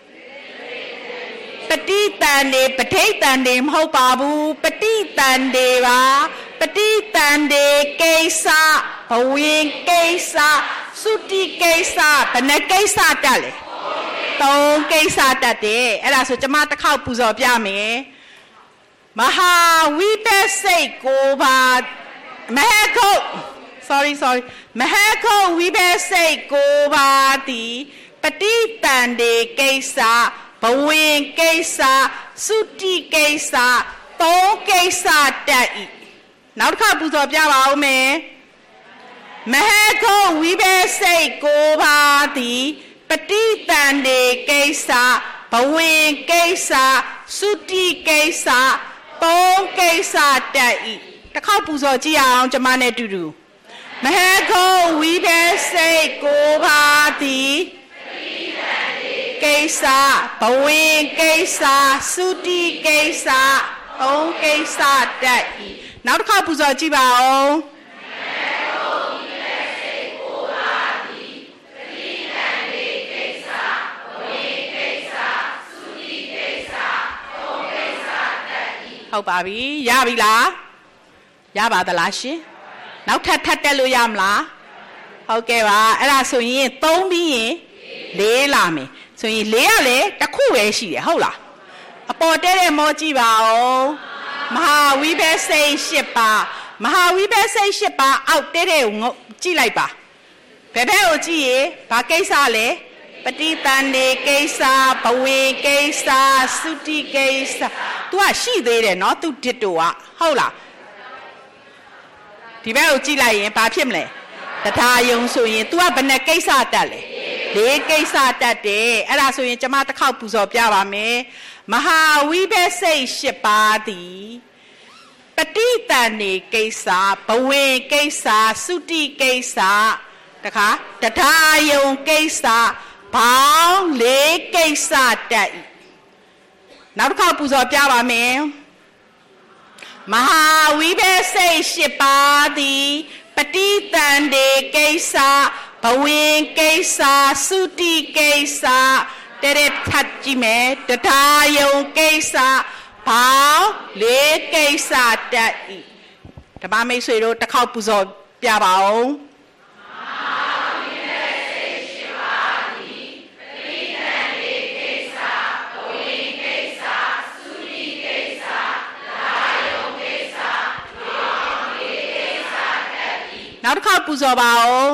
ပฏิတန်နေပဋိတန်နေမဟုတ်ပါဘူးပฏิတန်နေပါပฏิတန်နေကိစ္စဘဝင်ကိစ္စသုတိကိစ္စဘယ်နှကိစ္စတက်လဲ3ကိစ္စတက်တယ်အဲ့ဒါဆိုကျမတစ်ခေါက်ပူဇော်ပြမယ်မဟာဝိပဿစိတ်ကိုပါမဟကုsorry မဟကုဝိပဿစိတ်ကိုပါတိပฏิတန်နေကိစ္စဘဝင်ကိစ္စသုတိကိစ္စ3ကိစ္စတက်ဤနောက်တစ်ခါပူဇော်ပြပါဦးမယ်မဟကုဝိပဿစိတ်ကိုပါတိပฏิတန်နေကိစ္စဘဝင်ကိစ္စသုတိကိစ္စ3ကိစ္စတက်ဤတစ်ခေါက်ပူဇော်ကြည့်အောင်ကျမနဲ့တူတူမဟကုဝိပဿစိတ်ကိုပါတိကိစ္စဘဝင်ကိစ္စသုတိကိစ္စ3ကိစ္စတက်ဤနောက်တစ်ခါပူဇော်ကြည့်ပါဦးဟုတ်ပါပြီရပြီလားရပါသလားရှင်နောက်ထပ်တက်လို့ရမလားဟုတ်ကဲ့ပါအဲ့ဒါဆိုရင်3ပြီးရင်4လာမယ်ဆိုရင်4ကလည်းတစ်ခုပဲရှိတယ်ဟုတ်လားအပေါ်တဲတဲ့မောကြည့်ပါဦးမဟာဝိပဿစိတ်8ပါးမဟာဝိပဿစိတ်8ပါးအောက်တဲတဲ့ကိုကြည့်လိုက်ပါဘယ်ဘက်ကိုကြည့်ရင်ဘာကိစ္စလဲပฏิတန်နေကိစ္စဘဝင်ကိစ္စသုတိကိစ္စ तू ကရှိသေးတယ်နော် तू တစ်တူကဟုတ်လားဒီဘက်ကိုကြည့်လိုက်ရင်ဘာဖြစ်မလဲတထာယုံဆိုရင် तू ကဘယ်နှကိစ္စတက်လဲ4ကိစ္စတက်တယ်အဲ့ဒါဆိုရင်ကျမတစ်ခေါက်ပူဇော်ပြပါမယ်မဟာဝိပဿစိတ်8ပါးသည်ပฏิတန်နေကိစ္စဘဝင်ကိစ္စသုတိကိစ္စတခါတထာယုံကိစ္စဘောင်း4ကိစ္စတက်နောက်တစ်ခေါက်ပူဇော်ပြပါမယ်မဟာဝိပဿစိတ်8ပါးသည်ပฏิတန်နေကိစ္စဘဝင်ကိစ္စသုတိကိစ္စတဲ့ထပ်ကြည့်မယ်တထာယုံကိစ္စဘောင်း4ကိစ္စတက်ဤဓမ္မမိတ်ဆွေတို့တစ်ခေါက်ပူဇော်ပြပါဦးနောက်တစ်ခါပူဇော်ပါဦး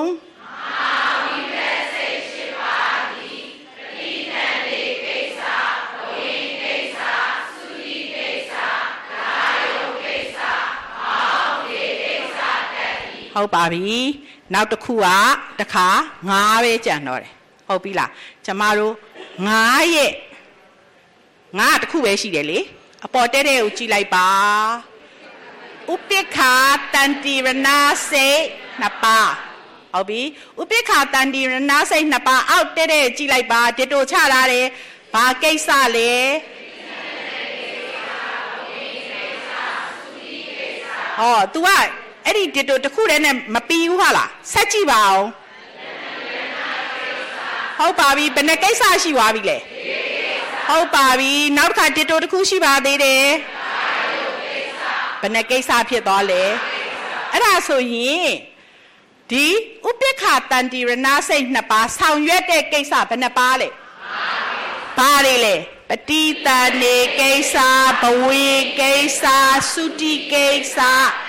ဟုတ်ပါပြီနောက်တစ်ခုကတခါ9ပဲကြံတော့တယ်ဟုတ်ပြီလားကျမတို့9ရဲ့9တစ်ခုပဲရှိတယ်လေအပေါ်တဲတဲ့ကိုကြည့်လိုက်ပါဥပိ္ပခာတန်တိရဏစိတ်2ပါးဟုတ်ပြီဥပိ္ပခာတန်တိရဏစိတ်2ပါးအောက်တဲ့ကြည့်လိုက်ပါတစ်တိုချလာတယ်ဘာကိစ္စလဲဟော तू ကအဲ့ဒီတစ်တိုတစ်ခုတည်းနဲ့မပြီးဘူးဟာလားဆက်ကြည့်ပါဦးဟုတ်ပါပြီဘယ်နှကိစ္စရှိသွားပြီလဲဟုတ်ပါပြီနောက်တစ်ခါတစ်တိုတစ်ခုရှိပါသေးတယ်ဘယ်နှကိစ္စဖြစ်သွားလဲအဲ့ဒါဆိုရင်ဒီဥပိ္ပခာတန်တိရဏစိတ်2ပါးဆောင်ရွက်တဲ့ကိစ္စဘယ်နှပါလဲဘာတွေလဲပฏิတန်နေကိစ္စဘဝေကိစ္စသုတိကိစ္စ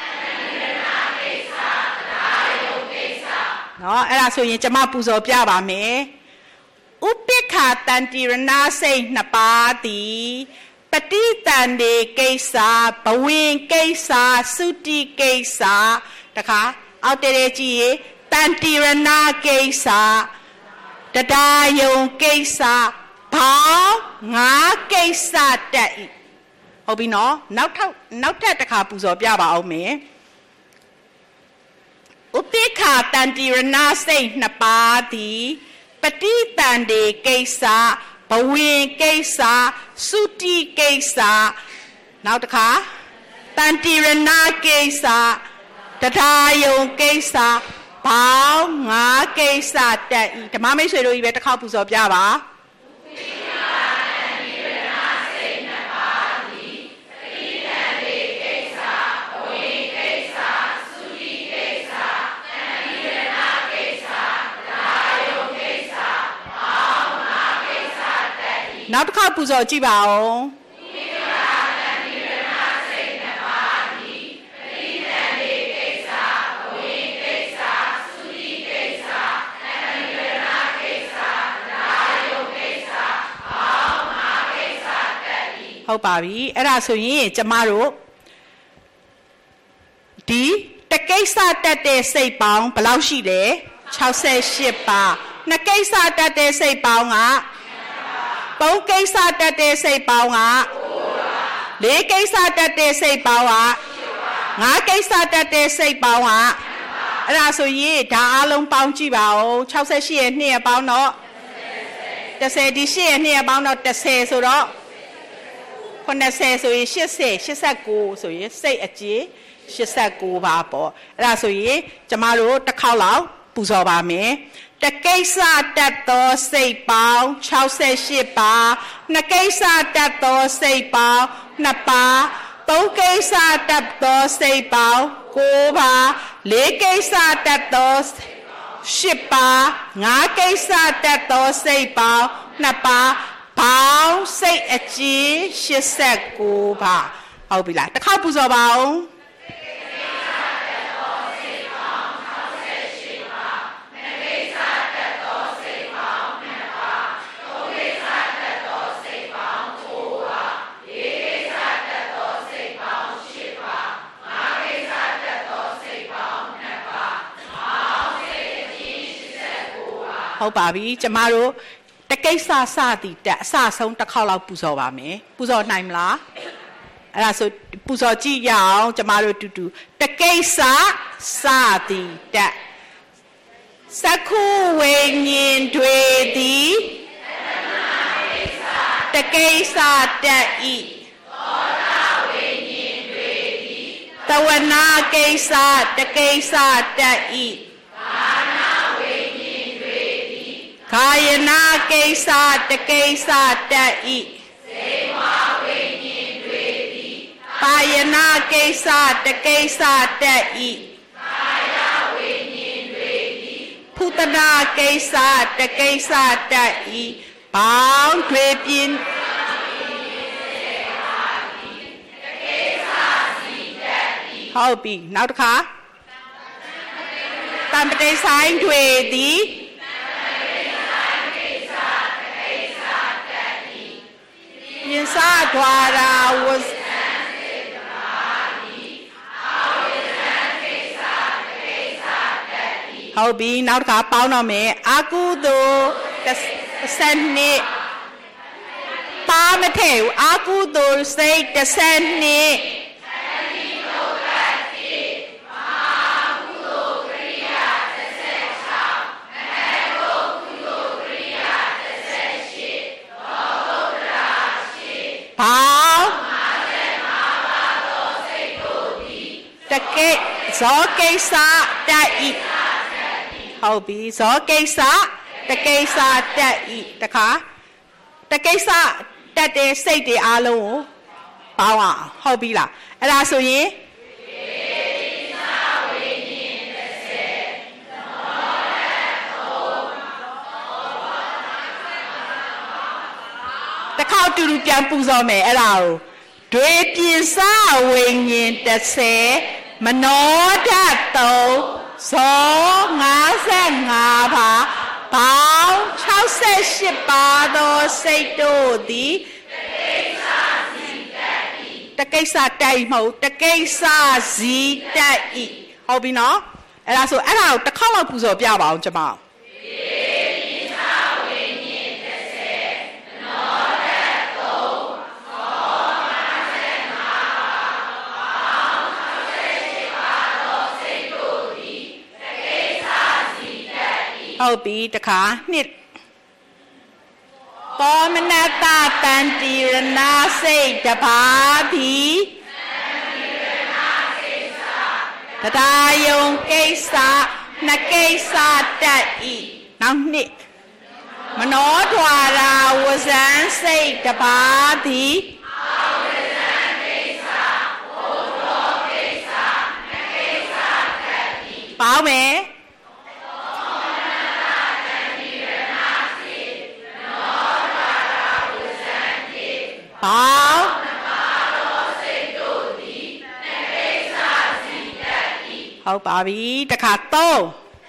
နော်အဲ့ဒါဆိုရင်ကျမပူဇော်ပြပါမယ်ဥပိ္ပခာတန်တိရဏစိတ်2ပါးသည်ပฏิတန်နေကိစ္စဘဝင်ကိစ္စသုတိကိစ္စတခါအောက်တဲကြည့်ရေတန်တိရဏကိစ္စတဒါယုံကိစ္စဘောင်း5ကိစ္စတက်ဤဟုတ်ပြီနော်နောက်ထပ်တစ်ခါပူဇော်ပြပါအောင်မယ်ဥပိ္ပခာဟာတန်တိရဏစိတ်နှစ်ပါးသည်ပฏิတန်တေကိစ္စဘဝင်ကိစ္စသုတိကိစ္စနောက်တစ်ခါတန်တိရဏကိစ္စတရားယုံကိစ္စဘောင်းငါးကိစ္စတက်ဤဓမ္မမိတ်ဆွေတို့ကြီးပဲတစ်ခေါက်ပူဇော်ပြပါနောက်တစ်ခါပူဇော်ကြည့်ပါဦးဟုတ်ပါပြီအဲ့ဒါဆိုရင်ကျမတို့ဒီတကိစ္စတက်တဲ့စိတ်ပေါင်းဘယ်လောက်ရှိလဲ68ပါနှစ်ကိစ္စတက်တဲ့စိတ်ပေါင်းကသုံးကိစ္စတက်တဲ့စိတ်ပေါင်းကလေးကိစ္စတက်တဲ့စိတ်ပေါင်းကငါးကိစ္စတက်တဲ့စိတ်ပေါင်းကအဲ့ဒါဆိုရင်ဒါအလုံးပေါင်းကြည့်ပါဦး68ရဲ့2ရဲ့ပေါင်းတော့30ဒီ8ရဲ့2ရဲ့ပေါင်းတော့30ဆိုတော့90ဆိုရင်80 89ဆိုရင်စိတ်အကျေ89ပါပေါ့အဲ့ဒါဆိုရင်ကျမတို့တစ်ခေါက်လောက်ပူဇော်ပါမယ်တကိစ္စတက်သောစိတ်ပေါင်း68ပါနှစ်ကိစ္စတက်သောစိတ်ပေါင်း2ပါသုံးကိစ္စတက်သောစိတ်ပေါင်း9ပါလေးကိစ္စတက်သော10ပါငါးကိစ္စတက်သောစိတ်ပေါင်း2ပါဘောင်းစိတ်အကြီး89ပါဟုတ်ပြီလားတစ်ခါပူဇော်ပါဦးဟုတ်ပါပြီကျမတို့တကိစ္စစသည်တက်အစဆုံးတစ်ခေါက်လောက်ပူဇော်ပါမယ်ပူဇော်နိုင်မလားအဲ့ဒါဆိုပူဇော်ကြည့်ရအောင်ကျမတို့တူတူတကိစ္စစသည်တက်သက္ခုဝိညာဉ်တွေသည်တကိစ္စတက်ဤသဝနာကိစ္စတကိစ္စတက်ဤကာယနာကိစ္စတကိစ္စတက်ဤစေဝဝိညာဉ်တွေသည်ကာယနာကိစ္စတကိစ္စတက်ဤကာယဝိညာဉ်တွေသည်ဖုတနာကိစ္စတကိစ္စတက်ဤဘောင်းတွေပြင်းဟုတ်ပြီနောက်တစ်ခါတံပတိဆိုင်တွေသည်ယင်စာဒွာရာဝတ်ဟုတ်ပြီနောက်တစ်ခါပေါင်းတော့မယ်အာကုသိုလ်30နှစ်ပါမထဲဘူးအာကုသိုလ်စိတ်30နှစ်ဇောကိစ္စတက်ဤဟုတ်ပြီဇောကိစ္စတကိစ္စတက်ဤတခါတကိစ္စတက်တဲ့စိတ်တွေအားလုံးကိုပေါင်းအောင်ဟုတ်ပြီလားအဲ့ဒါဆိုရင်တခါတူတူပြန်ပူဇော်မယ်အဲ့ဒါကိုတွေပြင်စဝိညာဉ်30မနောဓာတ်3ဇော55ပါဘောင်း68ပါသောစိတ်တို့သည်တကိစ္စတက်မဟုတ်တကိစ္စစီတက်ဤဟုတ်ပြီနော်အဲ့ဒါဆိုအဲ့ဒါကိုတစ်ခေါက်လောက်ပူဇော်ပြပါအောင်ကျမဆဟုတ်ပြီတခါနှစ်သောမနတတန်တိရဏစိတ်တပါးသည်တရားယုံကိစ္စနကိစ္စတတ်ဤနောက်နှစ်မနောဓာရာဝဇံစိတ်တပါးသည်ပေါင်းမယ်ပေါင်းဟုတ်ပါပြီတခါသုံး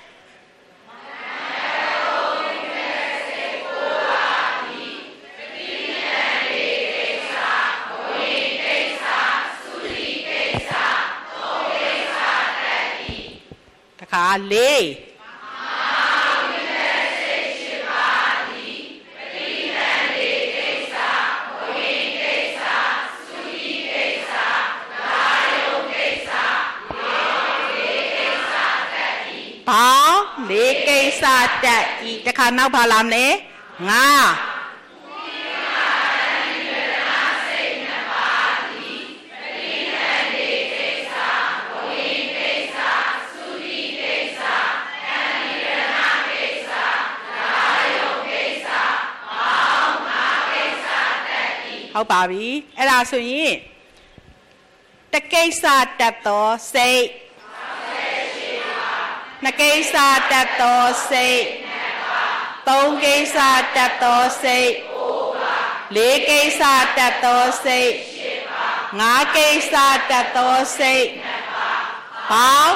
တခါလေးပေါင်းလေးကိစ္စတက်ဤတခါနောက်ပါလာမလဲငါဟုတ်ပါပြီအဲ့ဒါဆိုရင်တကိစ္စတက်သောစိတ်နှစ်ကိစ္စတက်သောစိတ်သုံးကိစ္စတက်သောစိတ်လေးကိစ္စတက်သောစိတ်ငါးကိစ္စတက်သောစိတ်ပေါင်း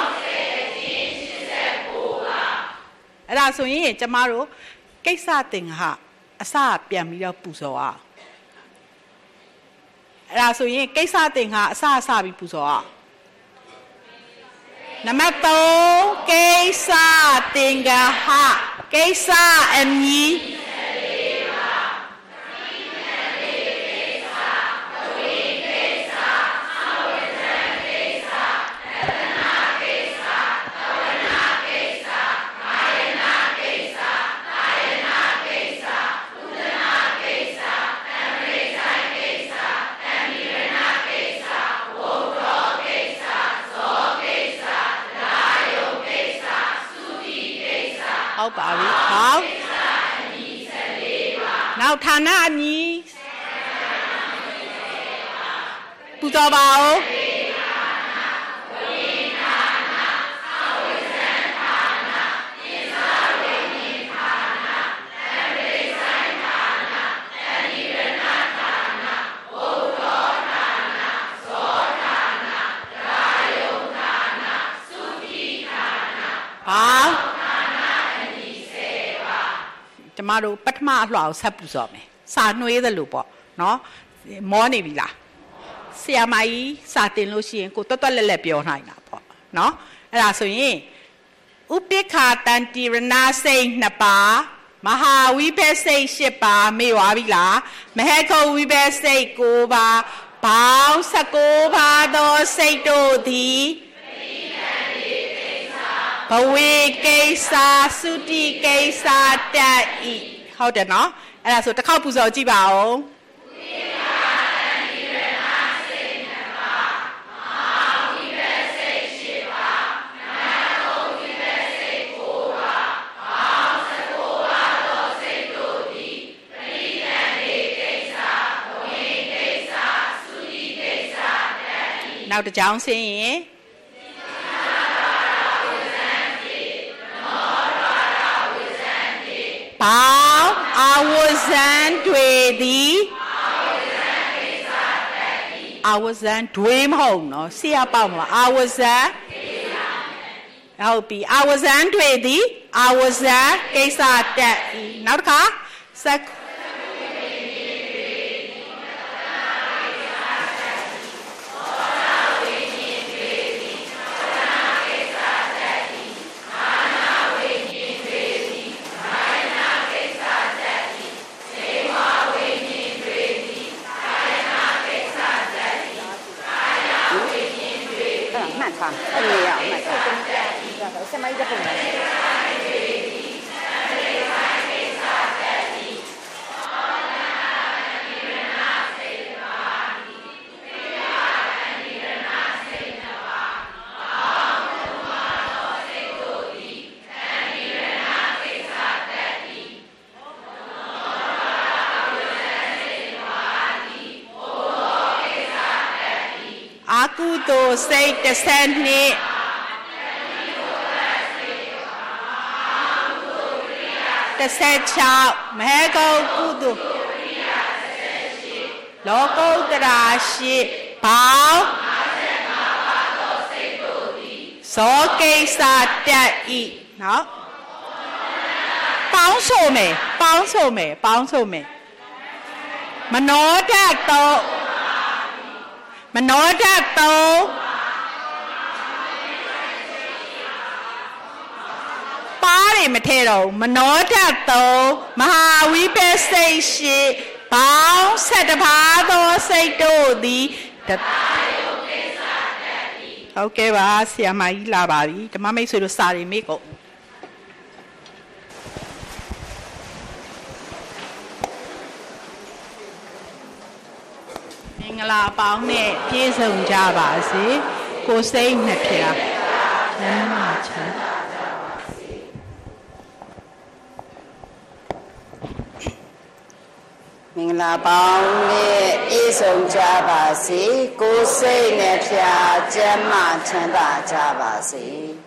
အဲ့ဒါဆိုရင်ကျမတို့ကိစ္စတင်ဟာအစပြန်ပြီးတော့ပူဇော်အောင်အဲ့ဒါဆိုရင်ကိစ္စတင်ဟာအစပြီးပူဇော်အောင်နံပါတ်3ကိစ္စတင်္ဂဟကိစ္စအမည်ဟုတ်ပါပြီဟောနောက်ဌာနအမည်ပူဇော်ပါဦးကျမတို့ပထမအလှော်ကိုဆက်ပူဇော်မယ်စာနှွေးသလိုပေါ့နော်မောနေပြီလားဆရာမကြီးစာတင်လို့ရှိရင်ကိုတွတ်တွတ်လက်လက်ပြောနိုင်တာပေါ့နော်အဲ့ဒါဆိုရင်ဥပိ္ပခာတန်တိရဏစိတ်2ပါးမဟာဝိဘက်စိတ်8ပါးမေ့သွားပြီလားမဟေခဝိဘက်စိတ်9ပါးပေါင်း19ပါးသောစိတ်တို့သည်ဘဝေကိစ္စသုတိကိစ္စတတ်ဤဟုတ်တယ်နော်အဲ့ဒါဆိုတစ်ခေါက်ပူဇော်ကြည့်ပါဦးနောက်တစ်ကြောင်းဆင်းရင်ပေါင်းအဝဇံတွေသည်အဝဇံတွေမဟုတ်နော်ဆရာပေါ့မလားအဝဇံဟုတ်ပြီအဝဇံတွေသည်အဝဇံကိစ္စတက်နောက်တစ်ခါစက္အဲ့လေရအောင်မှတ်တာဆရာမကြီးတက်ပုံသို့စိတ်1216မဟေကုကုသိုလ်လောကုတ္တရာရှိဘောင်းဇောကိစ္စတက်ဤနော်ပေါင်းဆိုမယ်မနောတတ်တော့ပါတယ်မထဲတော့မနောတတ်တော့မဟာဝိပဿစိတ်ရှိဘောင်း7ပါးသောစိတ်တို့သည်ဟုတ်ကဲ့ပါဆရာမကြီးလာပါပြီဓမ္မမိတ်ဆွေတို့စာရီမေ့ကုန်မင်္ဂလာပေါင်းနဲ့ပြည့်စုံကြပါစေကိုယ်စိတ်နှဖျားချမ်းသာချမ်းမင်္ဂလာပေါင်းနဲ့ပြည့်စုံကြပါစေကိုယ်စိတ်နှဖျားချမ်းသာချမ်းသာကြပါစေ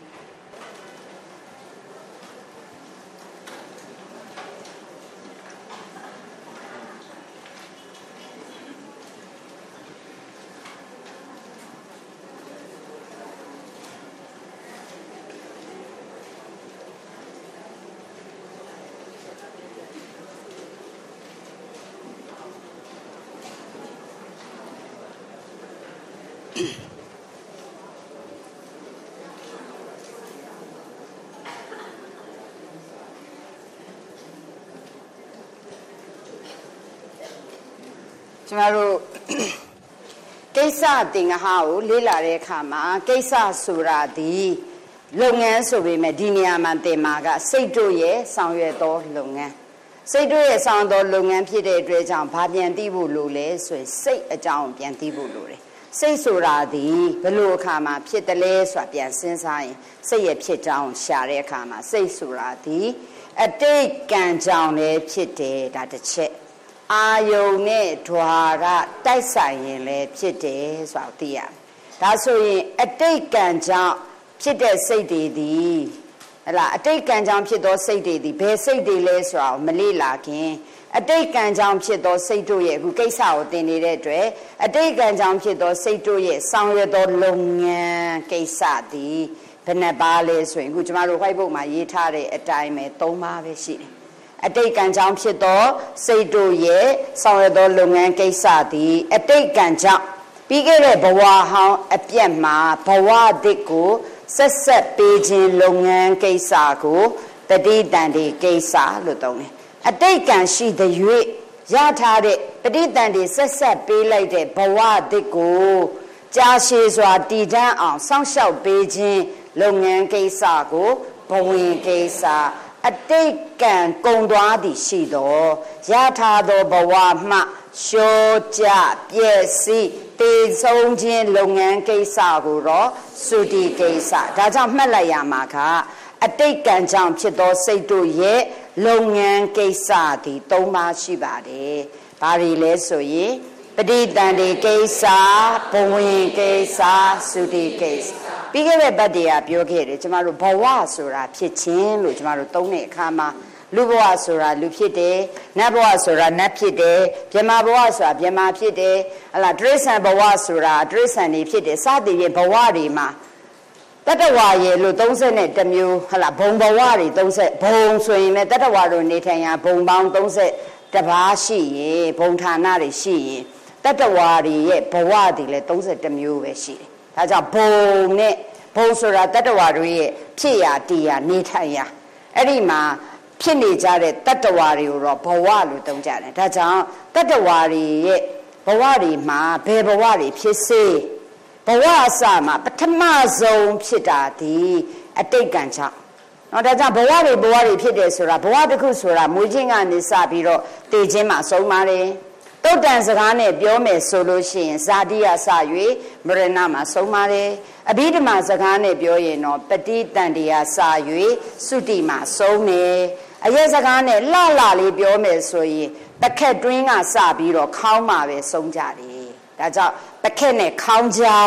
ကျမတို့ကိစ္စတင်္ဂဟကိုလေ့လာတဲ့အခါမှာကိစ္စဆိုတာဒီလုပ်ငန်းဆိုပေမဲ့ဒီနေရာမှာသင်မှာကစိတ်တို့ရဲ့ဆောင်ရွက်သောလုပ်ငန်းစိတ်တို့ရဲ့ဆောင်သောလုပ်ငန်းဖြစ်တဲ့အတွက်ကြောင့်ဘာပြန်သိဖို့လိုလဲဆိုရင်စိတ်အကြောင်းပြန်သိဖို့လိုတယ်စိတ်ဆိုတာဒီဘယ်လိုအခါမှာဖြစ်တယ်လဲဆိုတာပြန်စဉ်းစားရင်စိတ်ရဲ့ဖြစ်ကြောင်းရှာတဲ့အခါမှာစိတ်ဆိုတာဒီအတိတ်ကံကြောင့်လည်းဖြစ်တယ်ဒါတစ်ချက်အာယုန်နဲ့ဓွာရတိုက်ဆိုင်ရင်လည်းဖြစ်တယ်ဆိုတာသိရတယ်။ဒါဆိုရင်အတိတ်ကံကြောင့်ဖြစ်တဲ့စိတ်တွေဒီဟလာအတိတ်ကံကြောင့်ဖြစ်သောစိတ်တွေဒီဘယ်စိတ်တွေလဲဆိုတာကိုမလေ့လာခင်အတိတ်ကံကြောင့်ဖြစ်သောစိတ်တို့ရဲ့အခုကိစ္စကိုသင်နေတဲ့အတွက်အတိတ်ကံကြောင့်ဖြစ်သောစိတ်တို့ရဲ့ဆောင်ရွက်သောလုပ်ငန်းကိစ္စဒီဘယ်နှပါလဲဆိုရင်အခုကျမတို့ white book မှာရေးထားတဲ့အတိုင်းပဲ3ပါးပဲရှိတယ်အတိတ်ကံကြောင့်ဖြစ်သောစိတ်တို့ရဲ့ဆောင်ရွက်သောလုပ်ငန်းကိစ္စသည်အတိတ်ကံကြောင့်ပြီးခဲ့တဲ့ဘဝဟောင်းအပြတ်မှာဘဝသစ်ကိုဆက်ပေးခြင်းလုပ်ငန်းကိစ္စကိုတတိတန်တိကိစ္စလို့သုံးတယ်အတိတ်ကံရှိတဲ့၍ရထားတဲ့ပဋိသန္ဓေဆက်ပေးလိုက်တဲ့ဘဝသစ်ကိုကြာရှည်စွာတည်တံ့အောင်စောင့်ရှောက်ပေးခြင်းလုပ်ငန်းကိစ္စကိုဘဝင်ကိစ္စအတိတ်ကံကုံသွားသည်ရှိသောရထားသောဘဝမှရှောကြပြည့်စည်တည်ဆုံးခြင်းလုပ်ငန်းကိစ္စကိုတော့သုတိကိစ္စဒါကြောင့်မှတ်လိုက်ရမှာကအတိတ်ကံကြောင့်ဖြစ်သောစိတ်တို့ရဲ့လုပ်ငန်းကိစ္စသည်၃ပါးရှိပါတယ်။ဘာတွေလဲဆိုရင်ပဋိသန္ဓေကိစ္စဘဝင်ကိစ္စသုတိကိစ္စပြီးခဲ့တဲ့ဘက်တည်းကပြောခဲ့တယ်ကျမတို့ဘဝဆိုတာဖြစ်ခြင်းလို့ကျမတို့သုံးတဲ့အခါမှာလူဘဝဆိုတာလူဖြစ်တယ်နတ်ဘဝဆိုတာနတ်ဖြစ်တယ်ဗြဟ္မာဘဝဆိုတာဗြဟ္မာဖြစ်တယ်ဟလာတိရစ္ဆာန်ဘဝဆိုတာတိရစ္ဆာန်တွေဖြစ်တယ်စသည်ဖြင့်ဘဝတွေမှာတတဝါရဲ့လို့31မျိုးဟလာဘုံဘဝတွေ30ဘုံဆိုရင်လည်းတတဝါတို့နေထိုင်ရာဘုံပေါင်း30ပါးရှိရင်ဘုံဌာနတွေရှိရင်တတဝါတွေရဲ့ဘဝတွေလည်း31မျိုးပဲရှိတယ်ဒါကြောင့်ဘုံနဲ့ဘုံဆိုတာတတဝါတို့ရဲ့ဖြစ်ရာတည်ရာနေထိုင်ရာအဲ့ဒီမှာဖြစ်နေကြတဲ့တတဝါတွေကိုတော့ဘဝလို့သုံးကြတယ်ဒါကြောင့်တတဝါတွေရဲ့ဘဝတွေမှာဘယ်ဘဝတွေဖြစ်စေဘဝအစမှာပထမဆုံးဖြစ်တာဒီအတိတ်ကံကြောင့်နော်ဒါကြောင့်ဘဝတွေဖြစ်တယ်ဆိုတာဘဝတစ်ခုဆိုတာမွေးခြင်းကနေစပြီးတော့တည်ခြင်းမှာဆုံးပါတယ်တုတ်တန်စကားနဲ့ပြောမယ်ဆိုလို့ရှိရင်ဇာတိယစ၍မရဏမှာဆုံးပါတယ်အဘိဓမ္မာစကားနဲ့ပြောရင်တော့ပฏิတန်တရားစ၍သုတိမှာဆုံးတယ်အရက်စကားနဲ့လှလေးပြောမယ်ဆိုရင်ပခက်တွင်းကစပြီးတော့ခေါင်းမှာပဲဆုံးကြတယ်ဒါကြောင့်ပခက်နဲ့ခေါင်းကြားသည်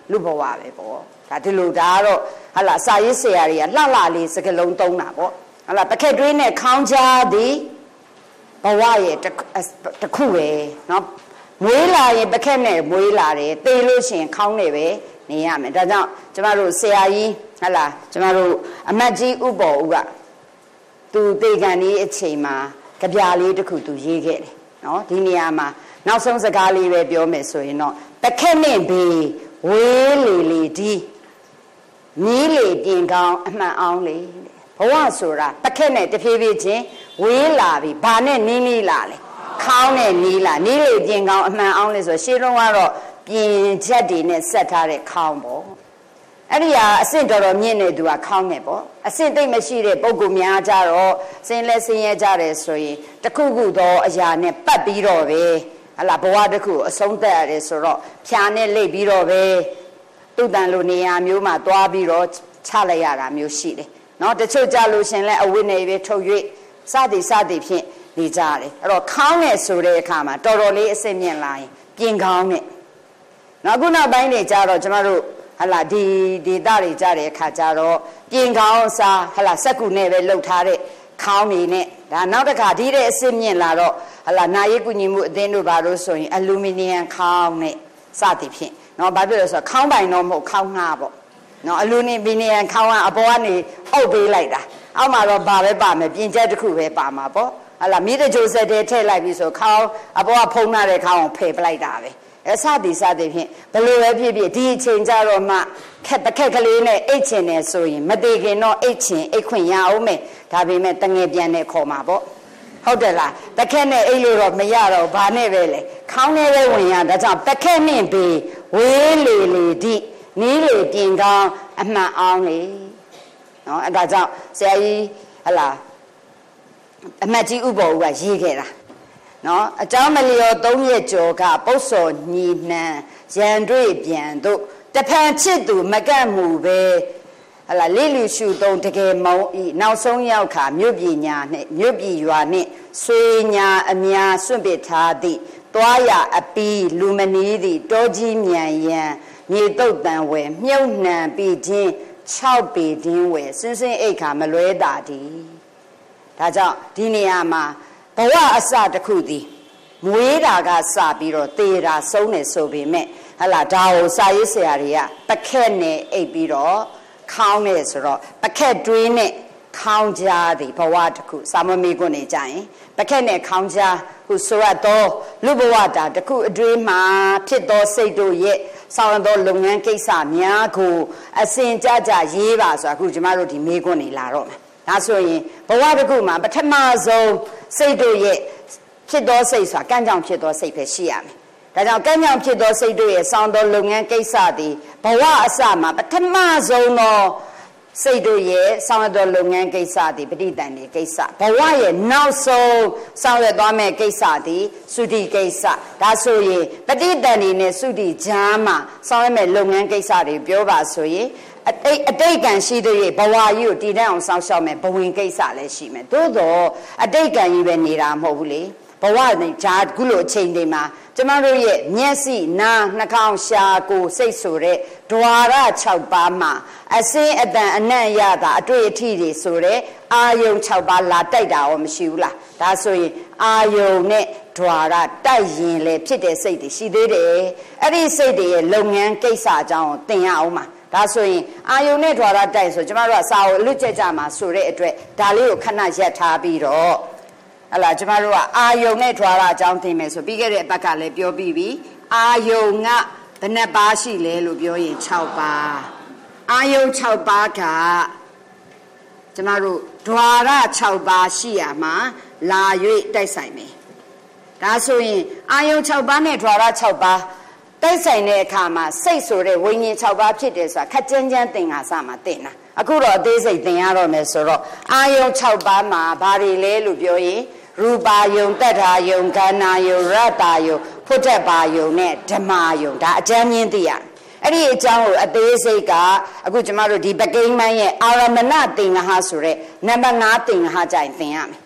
လူဘဝပဲပေါ့ဒါဒီလိုဒါကတော့ဟာလာစာရေးဆရာတွေကလှလှလေးစကလုံးသုံးတာပေါ့ဟာလာပကက်တွင်းနဲ့ခေါင်းကြားသည်ဘဝရဲ့တစ်ခုပဲเนาะမွေးလာရင်ပကက်နဲ့မွေးလာတယ်သေလို့ရှိရင်ခေါင်းနဲ့ပဲနေရမယ်ဒါကြောင့်ကျမတို့ဆရာကြီးဟာလာကျမတို့အမတ်ကြီးဥပေါ်ဦးကသူသေကန်ဒီအချိန်မှာကြပြလေးတစ်ခုသူရေးခဲ့တယ်เนาะဒီနေရာမှာနောက်ဆုံးစကားလေးပဲပြောမယ်ဆိုရင်တော့ပကက်နဲ့ဘေးဝေးလေလေဒီမီးလေပြင်ကောင်းအမှန်အောင်လေဘဝဆိုတာပကက်နဲ့တဖြည်းဖြည်းချင်းဝေးလာပြီဘာနဲ့နီးနီးလာလဲခေါင်းနဲ့နီးလာနီးလေပြင်ကောင်းအမှန်အောင်လေဆိုရှင်းတော့ကတော့ပြင်ချက်တွေနဲ့ဆက်ထားတဲ့ခေါင်းပေါ့အဲ့ဒီဟာအဆင့်တော်တော်မြင့်နေသူကခေါင်းနဲ့ပေါ့အဆင့်သိမ့်မရှိတဲ့ပုံကူများကြတော့စင်လဲစင်ရဲကြတယ်ဆိုရင်တခုခုသောအရာနဲ့ပတ်ပြီးတော့ပဲဟလာဘဝတစ်ခုအဆုံးသတ်ရတယ်ဆိုတော့ဖြာနဲ့လိပ်ပြီးတော့ပဲသူ့တန်လိုနေရာမျိုးမှာသွားပြီးတော့ချလိုက်ရတာမျိုးရှိတယ်เนาะတချို့ကြလို့ရှင်လဲအဝိနေပဲထုတ်၍စသည်ဖြင့်နေကြတယ်အဲ့တော့ခေါင်းနဲ့ဆိုတဲ့အခါမှာတော်တော်လေးအစစ်မြင့်လာရင်ပြင်ခေါင်းနဲ့နောက်ခုနောက်ပိုင်းတွေကြတော့ကျမတို့ဟလာဒီဒေတာတွေကြတဲ့အခါကျတော့ပြင်ခေါင်းစားဟလာစက်ကူနဲ့ပဲလှုပ်ထားတဲ့ခေါင်းနေနဲ့ဒါနောက်တစ်ခါဒီတဲ့အစစ်မြင့်လာတော့ဟလာနာရီကုညီမှုအသင်းတို့ဘာလို့ဆိုရင်အလူမီနီယံခေါင်းနဲ့စသည်ဖြင့်เนาะဘာဖြစ်လို့ဆိုတော့ခေါင်းပိုင်တော့မဟုတ်ခေါင်းငှားပေါ့เนาะအလူမီနီယံခေါင်းကအပေါ်ကနေအုပ်ပေးလိုက်တာအောက်မှာတော့ဘာပဲပါမယ်ပြင်ချက်တစ်ခုပဲပါမှာပေါ့ဟလာမိတကြိုစက်တဲထည့်လိုက်ပြီဆိုခေါင်းအပေါ်ကဖုံးထားတဲ့ခေါင်းကိုဖယ်ပလိုက်တာပဲစသည်ဖြင့်ဘလို့ပဲဖြစ်ဖြစ်ဒီအချိန်ကြတော့မှပကက်ကလေးနဲ့အိတ်ချင်တယ်ဆိုရင်မတည်ခင်တော့အိတ်ချင်အိတ်ခွင့်ရအောင်မယ်ဒါပေမဲ့တငယ်ပြန်နဲ့ခေါ်မှာပေါ့ဟုတ်တယ်လားပကက်နဲ့အိတ်လို့တော့မရတော့ဘာနဲ့ပဲလေခေါင်းနဲ့ပဲဝင်ရဒါကြောင့်ပကက်နဲ့ဘေးဝေးလေလေဒီနီးလေပြင်ကောင်းအမှန်အောင်လေနော်အဲဒါကြောင့်ဆရာကြီးဟလာအမတ်ကြီးဥပေါ်ဦးကရေးခဲ့တာနော်အကြောင်းမလျော်3ရက်ကျော်ကပုတ်စော်ညီနှံရန်တွေ့ပြန်တို့တဖန်ချစ်သူမကန့်မှုပဲဟလာလိလူရှုသုံးတကယ်မုံဤနောက်ဆုံးရောက်ခါမြို့ပြည်ညာနဲ့မြို့ပြည်ရွာနဲ့ဆွေညာအများစွန့်ပစ်ထားသည့်သွားရအပီးလူမနီးသည့်တောကြီးမြန်ရန်မြေတုတ်တန်ဝဲမြုပ်နှံပြီးချင်း6ပေတင်းဝဲစင်းစင်းအိတ်ခါမလွဲတာဒီဒါကြောင့်ဒီနေရာမှာဘဝအစတစ်ခုသည်မွေးတာကစပြီးတော့သေတာဆုံးနေဆိုပေမဲ့ဟလာဒါကိုစာရေးဆရာတွေကပကက်နဲ့အိပ်ပြီးတော့ခေါင်းနဲ့ဆိုတော့ပကက်တွင်းနဲ့ခေါင်းကြားသည်ဘဝတစ်ခုစာမမေးခွန်းနေကြရင်ပကက်နဲ့ခေါင်းကြားဟုဆိုရတော့လူဘဝတာတစ်ခုအတွင်းမှာဖြစ်သောစိတ်တို့ရဲ့ဆောင်သောလုပ်ငန်းကိစ္စများကိုအစဉ်ကြကြရေးပါဆိုတာအခုကျမတို့ဒီမေးခွန်းနေလာတော့မယ်ဒါဆိုရင်ဘဝတစ်ခုမှာပထမဆုံးစိတ်တို့ရဲ့ဖြစ်သောစိတ်ဆိုတာကံကြောင့်ဖြစ်သောစိတ်ပဲရှိရမယ်ဒါကြောင့်ကံကြောင့်ဖြစ်သောစိတ်တို့ရဲ့ဆောင်သောလုပ်ငန်းကိစ္စသည်ဘဝအစမှာပထမဆုံးသောစိတ်တို့ရဲ့ဆောင်ရွက်သောလုပ်ငန်းကိစ္စသည်ပဋိသန္ဓေကိစ္စဘဝရဲ့နောက်ဆုံးဆောင်ရွက်သွားမယ့်ကိစ္စသည်သုတိကိစ္စဒါဆိုရင်ပဋိသန္ဓေနဲ့သုတိကြားမှာဆောင်ရွက်မယ့်လုပ်ငန်းကိစ္စတွေပြောပါဆိုရင်အတိတ်ကံရှိတဲ့ဘဝကြီးကိုတည်တံ့အောင်စောင့်ရှောက်မယ်ဘဝင်ကိစ္စလည်းရှိမယ်သို့တော့အတိတ်ကံကြီးပဲနေတာမဟုတ်ဘူးလေဘဝနဲ့ဂျာခုလိုအချိန်တွေမှာကျမတို့ရဲ့မျက်စိနားနှာခေါင်းရှားကိုယ်စိတ်ဆိုတဲ့ဓဝါရ6ပါးမှာအစင်းအတန်အနံ့ရတာအတွေ့အထိတွေဆိုတဲ့အာယုံ6ပါးလာတိုက်တာရောမရှိဘူးလားဒါဆိုရင်အာယုံနဲ့ဓဝါရတိုက်ရင်လည်းဖြစ်တဲ့စိတ်တွေရှိသေးတယ်အဲ့ဒီစိတ်တွေရဲ့လုပ်ငန်းကိစ္စအကြောင်းကိုသင်ရအောင်ပါဒါဆိုရင်အာယုံနဲ့ဓဝါရတိုက်ဆိုကျမတို့ကစာကိုအလွတ်ကျကြမှာဆိုတဲ့အတွက်ဒါလေးကိုခဏရက်ထားပြီးတော့ဟလာကျမတို့ကအာယုံနဲ့ဓဝါရအကြောင်းသင်မယ်ဆိုပြီးခဲ့တဲ့အပတ်ကလည်းပြောပြီးပြီအာယုံကဘယ်နှပါးရှိလဲလို့ပြောရင်6ပါးအာယုံ6ပါးကကျမတို့ဓဝါရ6ပါးရှိရမှာလာ၍တိုက်ဆိုင်မယ်ဒါဆိုရင်အာယုံ6ပါးနဲ့ဓဝါရ6ပါးတိုက်ဆိုင်တဲ့အခါမှာစိတ်ဆိုတဲ့ဝိညာဉ်6ပါးဖြစ်တယ်ဆိုတာခက်ကြမ်းကြမ်းသင်္ကာစမှာသင်တာအခုတော့အသေးစိတ်သင်ရတော့မယ်ဆိုတော့အာယုံ6ပါးမှာဘာတွေလဲလို့ပြောရင်ရူပါယုံတတ္ထာယုံခန္ဓာယုံရတ္တာယုံဖုထက်ပါယုံနဲ့ဓမ္မယုံဒါအကျမ်းမြင့်သိရအဲ့ဒီအကြောင်းကိုအသေးစိတ်ကအခုကျမတို့ဒီပကိန်းမိုင်းရဲ့အာရမဏသင်္ဃဟဆိုတဲ့နံပါတ်5သင်္ဃဟကြရင်သင်ရမယ်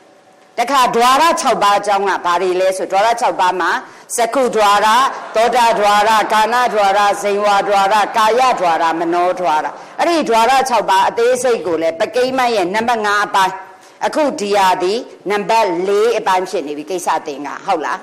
တခါဓွာရ6ပါးအကြောင်းကဘာတွေလဲဆိုဓွာရ6ပါးမှာစက္ခုဓွာရသောတာဓွာရကာဏဓွာရဇိဝဓွာရကာယဓွာရမနောဓွာရအဲ့ဒီဓွာရ6ပါးအသေးစိတ်ကိုလည်းပကိမ္မရဲ့နံပါတ်5အပိုင်းအခုဒီဟာဒီနံပါတ်4အပိုင်းဖြစ်နေပြီကိစ္စသင်္ကဟုတ်လား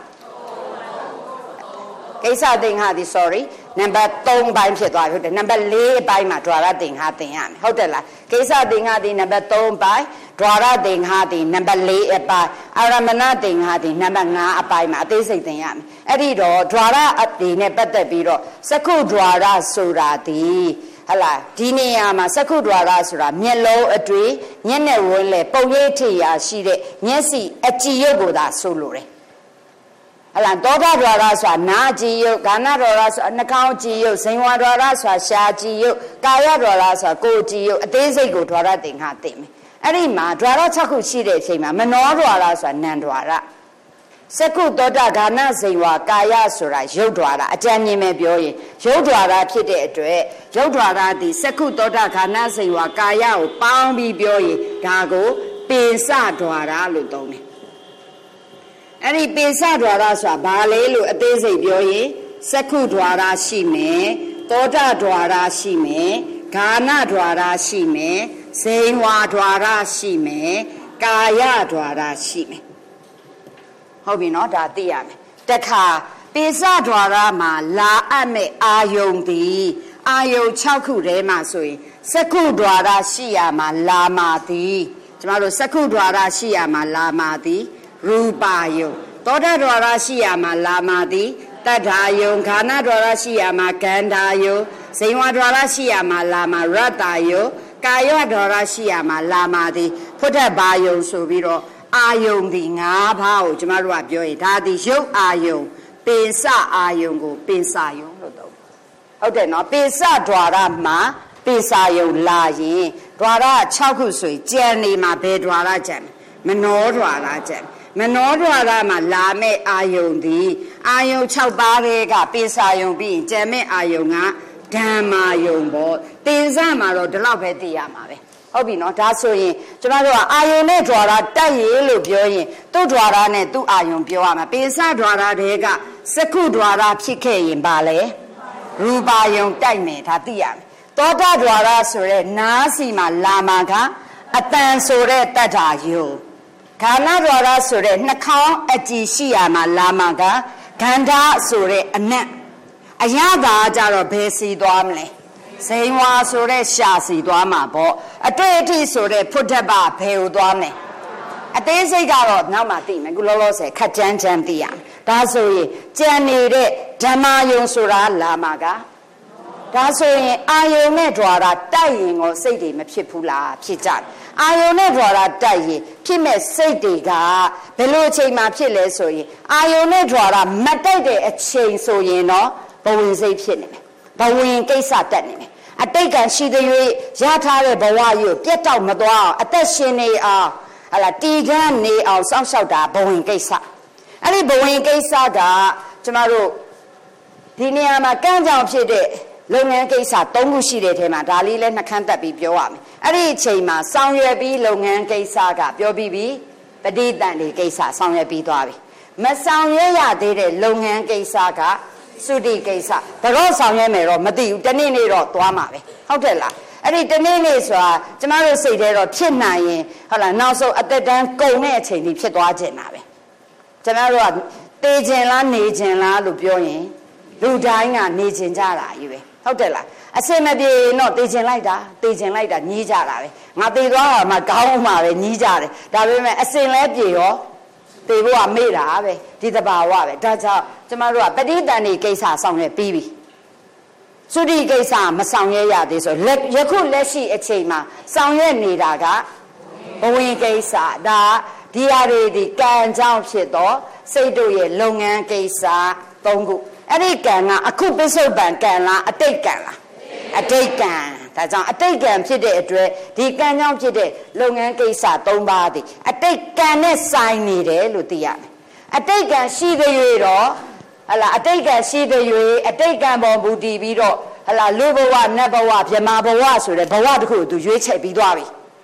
ကိစ္စသင်္ကဒီ sorry နံပါတ်3ပိုင်းဖြစ်သွားပြီဟုတ်တယ်နံပါတ်4အပိုင်းမှာဓွာရသင်္ကသင်ရမယ်ဟုတ်တယ်လားကိစ္စသင်္ကဒီနံပါတ်3ပိုင်းဓွာရသင်္ကဒီနံပါတ်4အပိုင်းအာရမဏသင်္ကဒီနံပါတ်5အပိုင်းမှာအသေးစိတ်သင်ရမယ်အဲ့ဒီတော့ဓွာရအဒီနဲ့ပတ်သက်ပြီးတော့စက္ခုဓွာရဆိုတာဒီဟလာဒီနေရာမှာစက္ခုဓွာရဆိုတာမျက်လုံးအတွေ့မျက်နဲ့ဝန်းလေပုံရိပ်ထရာရှိတဲ့မျက်စိအကြည်ရုပ်ကိုသာဆိုလိုတယ်ဟလာသောတာဓွာရဆိုတာနာကြည်ရုပ်ဂါဏဓွာရဆိုတာနှာခေါင်းကြည်ရုပ်ဇိဝဓွာရဆိုတာရှားကြည်ရုပ်ကာယဓွာရဆိုတာကိုယ်ကြည်ရုပ်အသေးစိတ်ကိုဓွာရသင်္ခါသိမယ်အဲ့ဒီမှာဓွာရ6ခုရှိတဲ့အချိန်မှာမနောဓွာရဆိုတာနံဓွာရစက္ခုသောတာဂါဏဇိဝကာယဆိုတာရုပ်ဓွာရအကြံဉာဏ်ပဲပြောရင်ရုပ်ဓွာရဖြစ်တဲ့အတွက်ရုပ်ဓွာရသည်စက္ခုသောတာဂါဏဇိဝကာယကိုပေါင်းပြီးပြောရင်ဒါကိုပိစဓွာရလို့သုံးတယ်အဲ့ဒီပိစဓွာရဆိုတာဘာလဲလို့အသေးစိတ်ပြောရင်စက္ခုဓွာရရှိမယ်သောတာဓွာရရှိမယ်ဂါဏဓွာရရှိမယ်ဇိဝဓွာရရှိမယ်ကာယဓွာရရှိမယ်ဟုတ်ပြီနော်ဒါသိရမယ်တခါပိစဓွာရမှာလာအပ်မဲ့အာယုံသည်အာယုံ6ခုထဲမှာဆိုရင်စက္ခုဓွာရရှိရမှာလာမာသည်ကျမတို့စက္ခုဓွာရရှိရမှာလာမာသည်ရူပါယုံသောတာဓွာရရှိရမှာလာမာသည်တတ္ထာယုံခာနဓွာရရှိရမှာကန္တာယုံဇိဝဓွာရရှိရမှာလာမာရတ္တယုံကာယဓွာရရှိရမှာလာမာသည်ဖုဒ္ဓဘာယုံဆိုပြီးတော့အာယုံဒီ5ပါးကိုကျမတို့ကပြောရင်ဒါဒီရုပ်အာယုံပိစအာယုံကိုပိစယုံလို့သုံးဟုတ်တယ်နော်ပိစဓွာရမှာပိစယုံလာရင်ဓွာရ6ခုဆိုရင်ကြံနေမှာဘယ်ဓွာရကြံမနောဓွာရကြံမနောဓွာရမှာလာမဲ့အာယုံဒီအာယုံ6ပါးတွေကပိစယုံပြီးကြံမဲ့အာယုံကဓမ္မာယုံပေါ့တင်စမှာတော့ဒီလောက်ပဲသိရမှာပဲဟုတ်ပြီနော်ဒါဆိုရင်ကျွန်တော်တို့ကအာယုံနဲ့ဓွာရတိုက်ရလို့ပြောရင်သူ့ဓွာရနဲ့သူ့အာယုံပြောရမှာပိစဓွာရတွေကစက္ခုဓွာရဖြစ်ခဲ့ရင်ပါလေရူပါယုံတိုက်မယ်ဒါသိရမယ်သောတာဓွာရဆိုရဲနားစီမှာလာမှာကအတန်ဆိုတဲ့တတ္ထာယုံခန္ဓာဓွာရဆိုတဲ့နှာခေါင်းအကြည်ရှိရမှာလာမှာကခန္ဓာဆိုတဲ့အနက်အရသာကြတော့ဘယ်စီသွားမလဲဇိဝါဆိုတဲ့ရှာစီသွားမှာပေါ့အတွေ့အထိဆိုတဲ့ဖုဒ္ဓဘဘယ်ကိုသွားမလဲအသေးစိတ်ကတော့နောက်မှသိမယ်ခုလောလောဆယ်ခက်ချမ်းချမ်းသိရမယ်ဒါဆိုရင်ကြံနေတဲ့ဓမ္မာယုံဆိုတာလာမှာကဒါဆိုရင်အာယုံနဲ့ဓွာရတိုက်ရင်ကိုစိတ်တွေမဖြစ်ဘူးလားဖြစ်ကြတယ်အာယုံနဲ့ဓွာရတိုက်ရင်ဖြစ်မဲ့စိတ်တွေကဘယ်လိုအချိန်မှဖြစ်လဲဆိုရင်အာယုံနဲ့ဓွာရမတိုက်တဲ့အချိန်ဆိုရင်တော့ဘဝင်စိတ်ဖြစ်နေမယ်ဘဝင်ကိစ္စတက်နေမယ်အတိတ်ကရှိတဲ့၍ရထားတဲ့ဘဝကြီးကိုပြတ်တောက်မသွားအောင်အသက်ရှင်နေအောင်ဟလာတည်ခမ်းနေအောင်စောင့်ရှောက်တာဘဝင်ကိစ္စအဲ့ဒီဘဝင်ကိစ္စကကျမတို့ဒီနေရာမှာကန့်ကြောင်ဖြစ်တဲ့လုပ်ငန်းကိစ္စ3ခုရှိတဲ့ထဲမှာဒါလေးလည်းနှခမ်းတက်ပြီးပြောရမယ်အဲ့ဒီအချိန်မှာဆောင်ရွက်ပြီးလုပ်ငန်းကိစ္စကပြောပြီးပြီပဋိသန္ဓေကိစ္စဆောင်ရွက်ပြီးသွားပြီမဆောင်ရွက်ရသေးတဲ့လုပ်ငန်းကိစ္စကသုတိကိစ္စဘရောဆောင်ရွက်မယ်တော့မသိဘူးတနေ့နေ့တော့သွားမှာပဲဟုတ်တယ်လားအဲ့ဒီတနေ့နေ့ဆိုတာကျမတို့စိတ်ထဲတော့ဖြစ်နိုင်ရင်ဟုတ်လားနောက်ဆုံးအသက်တန်းကုန်တဲ့အချိန်ကြီးဖြစ်သွားခြင်းတာပဲကျမတို့ကတေးခြင်းလားနေခြင်းလားလို့ပြောရင်လူတိုင်းကနေခြင်းကြတာကြီးပဲဟုတ်တယ်လားအစင်မပြေတော့တေးခြင်းလိုက်တာညီးကြတာပဲငါတေးသွားတာမှကောင်းမှပဲညီးကြတယ်ဒါပေမဲ့အစင်လဲပြေရောတေဖို့ကမေ့တာပဲဒီတဘာဝပဲဒါကြောင့်ကျမတို့ကပဋိသန္ဓေကိစ္စဆောင်ရွက်ပြီးပြီသုတိကိစ္စမဆောင်ရွက်ရသေးဆိုယခုလက်ရှိအချိန်မှာဆောင်ရွက်နေတာကဘဝင်ကိစ္စဒါဒီဟာတွေဒီကံကြောင့်ဖြစ်တော့စိတ်တို့ရဲ့လုပ်ငန်းကိစ္စ3ခုအဲ့ဒီကံကအခုပစ္စုပန်ကံလားအတိတ်ကံလားအတိတ်ကံဒါကြောင့်အတိတ်ကံဖြစ်တဲ့အတွက်ဒီကံကြောင့်ဖြစ်တဲ့လုပ်ငန်းကိစ္စ3ပါးသည်အတိတ်ကံနဲ့ဆိုင်နေတယ်လို့သိရမယ်အတိတ်ကံရှိတဲ့၍တော့ဟလာအတိတ်ကံရှိတဲ့၍အတိတ်ကံပေါ်မူတည်ပြီးတော့ဟလာလူဘဝနတ်ဘဝဗြဟ္မာဘဝဆိုတဲ့ဘဝတစ်ခုသူရွေးချယ်ပြီးသွားပြီ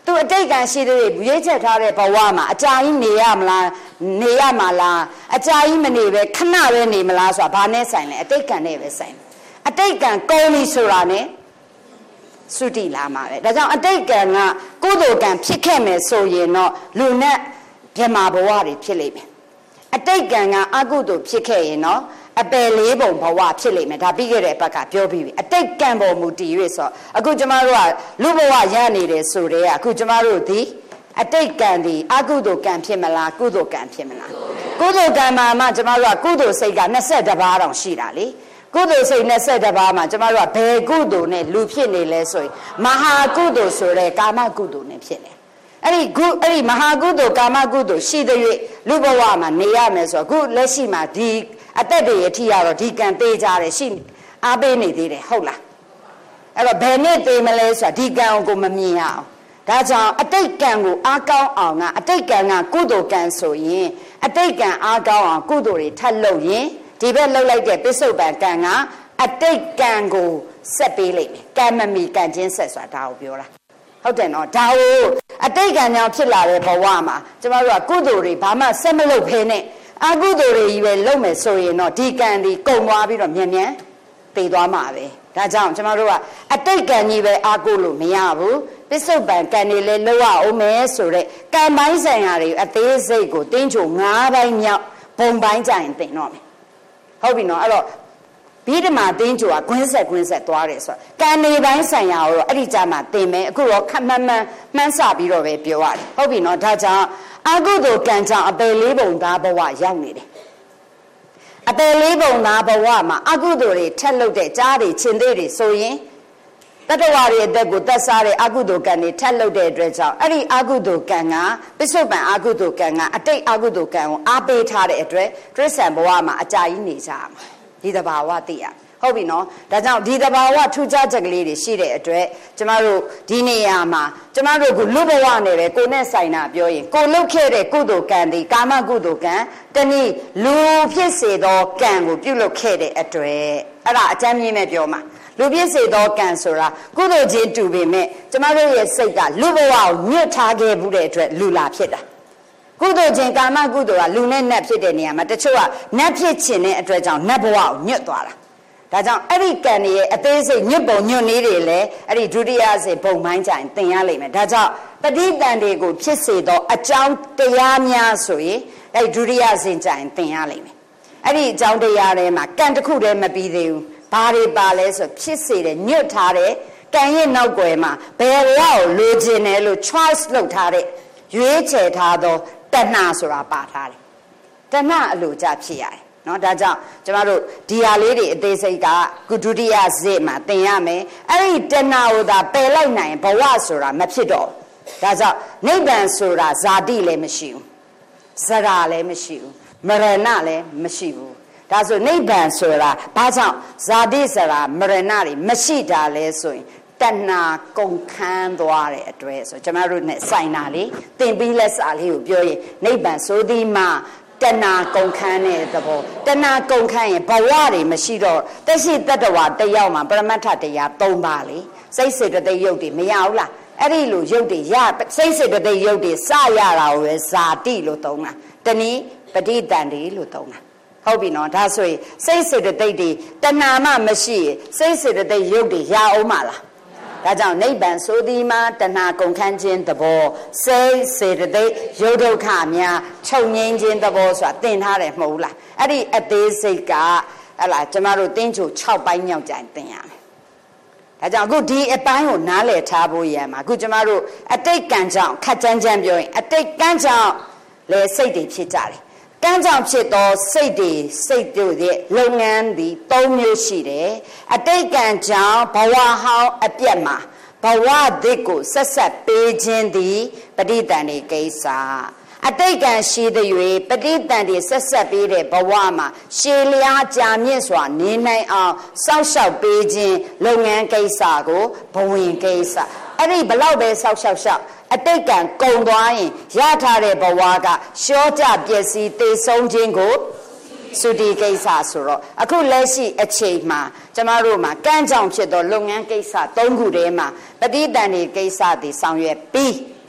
သူအတိတ်ကံရှိတဲ့ရွေးချက်ထားတဲ့ဘဝမှာအကြာကြီးနေရမလားနေရမှာလားအကြာကြီးမနေပဲခဏပဲနေမလားဆိုတာဘာနဲ့ဆိုင်လဲအတိတ်ကံနဲ့ပဲဆိုင်အတိတ်ကံကုန်းပြီဆိုတာနဲ့သုတိလာမှာပဲဒါကြောင့်အတိတ်ကံကကုသိုလ်ကံဖြစ်ခဲ့မယ်ဆိုရင်တော့လူနဲ့ဗြဟ္မာဘဝတွေဖြစ်လိမ့်မယ်အတိတ်ကံကအကုသိုလ်ဖြစ်ခဲ့ရင်တော့အပယ်လေးပုံဘဝဖြစ်လိမ့်မယ်ဒါပြီးခဲ့တဲ့အပတ်ကပြောပြီးပြီအတိတ်ကံပေါ်မူတည်၍ဆိုအခုကျမတို့ကလူဘဝရနေတယ်ဆိုတဲ့အခုကျမတို့ဒီအတိတ်ကံဒီအကုသိုလ်ကံဖြစ်မလားကုသိုလ်ကံဖြစ်မလားကုသိုလ်ကံမှာမှကျမတို့ကကုသိုလ်စိတ်က22ပါးတောင်ရှိတာလေကုသိုလ်စိတ်22ပါးမှာကျမတို့ကဘယ်ကုသိုလ်နဲ့လူဖြစ်နေလဲဆိုရင်မဟာကုသိုလ်ဆိုတဲ့ကာမကုသိုလ်နဲ့ဖြစ်နေအဲ့ဒီမဟာကုသိုလ်ကာမကုသိုလ်ရှိတဲ့၍လူဘဝမှာနေရမယ်ဆိုတော့အခုလက်ရှိမှာဒီအသက်တွေအထိရတော့ဒီကံသေးကြတယ်ရှိအားပေးနေသေးတယ်ဟုတ်လားအဲ့တော့ဘယ်နဲ့သေးမလဲဆိုတာဒီကံကိုမမြင်ရအောင်ဒါကြောင့်အတိတ်ကံကိုအားကောင်းအောင်ကအတိတ်ကံကကုသိုလ်ကံဆိုရင်အတိတ်ကံအားကောင်းအောင်ကုသိုလ်တွေထပ်လုပ်ရင်ဒီဘက်လှုပ်လိုက်တဲ့ပစ္စုပန်ကံကအတိတ်ကံကိုဆက်ပေးလိုက်မယ်ကံမမီကံချင်းဆက်ဆိုတာဒါကိုပြောတာဟုတ်တယ်နော်ဒါကိုအတိတ်ကံကြောင့်ဖြစ်လာတဲ့ဘဝမှာကျမတို့ကကုသိုလ်တွေဘာမှဆက်မလုပ်ဖဲနဲ့အကုသိုလ်တွေကြီးပဲလုပ်မယ်ဆိုရင်တော့ဒီကံဒီကုန်သွားပြီးတော့မြန်မြန်တည်သွားမှာပဲဒါကြောင့်ကျမတို့ကအတိတ်ကံကြီးပဲအာကုလို့မရဘူးပစ္စုပန်ကံတွေလည်းလောက်ရအောင်မယ်ဆိုတဲ့ကံပိုင်းဆိုင်ရာတွေအသေးစိတ်ကိုတင်းချို9ပိုင်းမြောက်ဘုံပိုင်းကြရင်တင်တော့မယ်ဟုတ်ပြီနော်အဲ့တော့ဘိဓမာတင်းချိုကကွင်းဆက်သွားတယ်ဆိုတော့ကံနေပိုင်းဆိုင်ရာကိုတော့အဲ့ဒီကြမှာတင်မယ်အခုတော့ခက်မှန်မှန်းဆပြီးတော့ပဲပြောရတယ်ဟုတ်ပြီနော်ဒါကြောင့်အကုသိုလ်ကံကြောင့်အပယ်လေးပုံသားဘဝရောက်နေတယ်အပယ်လေးပုံသားဘဝမှာအကုသိုလ်တွေထက်လုပ်တဲ့ကြားတွေခြင်သေးတွေဆိုရင်တတဝါတွေအသက်ကိုသက်စားတဲ့အကုသိုလ်ကံတွေထက်လုပ်တဲ့အတွက်ကြောင့်အဲ့ဒီအကုသိုလ်ကံကပစ္စုပန်အကုသိုလ်ကံကအတိတ်အကုသိုလ်ကံကိုအားပေးထားတဲ့အတွက်တိရစ္ဆာန်ဘဝမှာအကြာကြီးနေကြရမှာဒီတဘာဝသိရဟုတ်ပြီနော်ဒါကြောင့်ဒီတဘာဝထူးခြားချက်ကလေးတွေရှိတဲ့အတွက်ကျမတို့ဒီနေရာမှာကျမတို့ကလူဘဝနဲ့ပဲကိုနဲ့ဆိုင်တာပြောရင်ကိုလုတ်ခဲ့တဲ့ကုသိုလ်ကံဒီကာမကုသိုလ်ကံတနည်းလူဖြစ်စေသောကံကိုပြုလုပ်ခဲ့တဲ့အတွက်အဲ့ဒါအကျမ်းမြင့်မဲ့ပြောမှာလူဖြစ်စေသောကံဆိုတာကုသိုလ်ချင်းတူပေမဲ့ကျမတို့ရဲ့စိတ်ကလူဘဝကိုညှစ်ထားခဲ့မှုတဲ့အတွက်လူလာဖြစ်တာကုသိုလ်ချင်းကာမကုသိုလ်ကလူနဲ့နတ်ဖြစ်တဲ့နေရာမှာတချို့ကနတ်ဖြစ်ခြင်းတဲ့အတွက်ကြောင့်နတ်ဘဝကိုညှစ်သွားတာဒါကြောင့်အဲ့ဒီကံရဲ့အသေးစိတ်ညွတ်ပုံညွတ်နည်းတွေလည်းအဲ့ဒီဒုတိယစေဘုံပိုင်းကြရင်သင်ရလိမ့်မယ်ဒါကြောင့်တတိတန်တွေကိုဖြစ်စေသောအကြောင်းတရားများဆိုရင်အဲ့ဒီဒုတိယစေကြရင်သင်ရလိမ့်မယ်အဲ့ဒီအကြောင်းတရားတွေမှာကံတစ်ခုတည်းမပြီးသေးဘူးဘာတွေပါလဲဆိုဖြစ်စေတဲ့ညွတ်ထားတဲ့ကံရဲ့နောက်ွယ်မှာဘယ်ဘဝကိုလိုချင်တယ်လို့ choice လုပ်ထားတဲ့ရွေးချယ်ထားသောတဏှာဆိုတာပါထားတယ်တဏှာအလိုကြဖြစ်ရတယ်နော်ဒါကြောင့်ကျမတို့ဒီဟာလေးတွေအသေးစိတ်ကကုဒုတိယဇေမှာသင်ရမယ်အဲ့ဒီတဏှာကိုသာပယ်လိုက်နိုင်ဘဝဆိုတာမဖြစ်တော့ဒါကြောင့်နိဗ္ဗာန်ဆိုတာဇာတိလည်းမရှိဘူးဇရာလည်းမရှိဘူးမရဏလည်းမရှိဘူးဒါဆိုနိဗ္ဗာန်ဆိုတာဘာကြောင့်ဇာတိဇရာမရဏတွေမရှိတာလဲဆိုရင်တဏှာကုန်ခန်းသွားတဲ့အတွက်ဆိုကျမတို့ ਨੇ ဆိုင်တာလေသင်ပြီးလက်စာလေးကိုပြောရင်နိဗ္ဗာန်ဆိုသည်မှာတဏှာကုန်ခန်းတဲ့သဘောတဏှာကုန်ခန်းရင်ဘဝတွေမရှိတော့တရှိတတ္တဝါတယောက်မှာပရမတ္ထတရား၃ပါးလေစိတ်စေတသိက်ရုပ်တွေမရဘူးလားအဲ့ဒီလိုရုပ်တွေရစိတ်စေတသိက်ရုပ်တွေစရတာကိုပဲဇာတိလို့သုံးတာတနည်းပဋိတန်တိလို့သုံးတာဟုတ်ပြီနော်ဒါဆိုရင်စိတ်စေတသိက်တွေတဏှာမှမရှိရင်စိတ်စေတသိက်ရုပ်တွေရအောင်မလားဒါကြောင့်နိဗ္ဗာန်ဆိုသည်မှာတဏှာကုန်ခန်းခြင်းသဘောစိတ်စေတသိက်ရုပ်ဒုက္ခများချုပ်ငြိမ်းခြင်းသဘောဆိုတာသင်ထားတယ်မဟုတ်လားအဲ့ဒီအသေးစိတ်ကဟလာကျမတို့တင်းချို6ပိုင်းမြောက်ကြရင်သင်ရမယ်ဒါကြောင့်အခုဒီအပိုင်းကိုနားလည်ထားဖို့ရမှာအခုကျမတို့အတိတ်ကံကြောင့်ခက်ကြမ်းကြမ်းပြောရင်အတိတ်ကံကြောင့်လေစိတ်တွေဖြစ်ကြတယ်ကံကြောင့်ဖြစ်သောစိတ်တို့ရဲ့လုပ်ငန်းဒီ၃မျိုးရှိတယ်အတိတ်ကံကြောင့်ဘဝဟောင်းအပြတ်မှာဘဝသစ်ကိုဆက်ဆက်ပေးခြင်းသည်ပဋိသန္ဓေကိစ္စအတိတ်ကံရှိသည်၍ပဋိသန္ဓေဆက်ဆက်ပေးတဲ့ဘဝမှာရှည်လျားကြာမြင့်စွာနေနိုင်အောင်စောင့်ရှောက်ပေးခြင်းလုပ်ငန်းကိစ္စကိုဘဝင်ကိစ္စအဲ့ဒီဘလောက်ပဲစောင့်ရှောက်အတိတ်ကံကုန်သွားရင်ရထားတဲ့ဘဝကရှောကြပျက်စီးသေဆုံးခြင်းကိုသုတိကိစ္စဆိုတော့အခုလက်ရှိအချိန်မှာကျမတို့မှာကံကြောင့်ဖြစ်သောလုပ်ငန်းကိစ္စ၃ခုထဲမှာပဋိသန္ဓေကိစ္စတွေဆောင်ရွက်ပြီး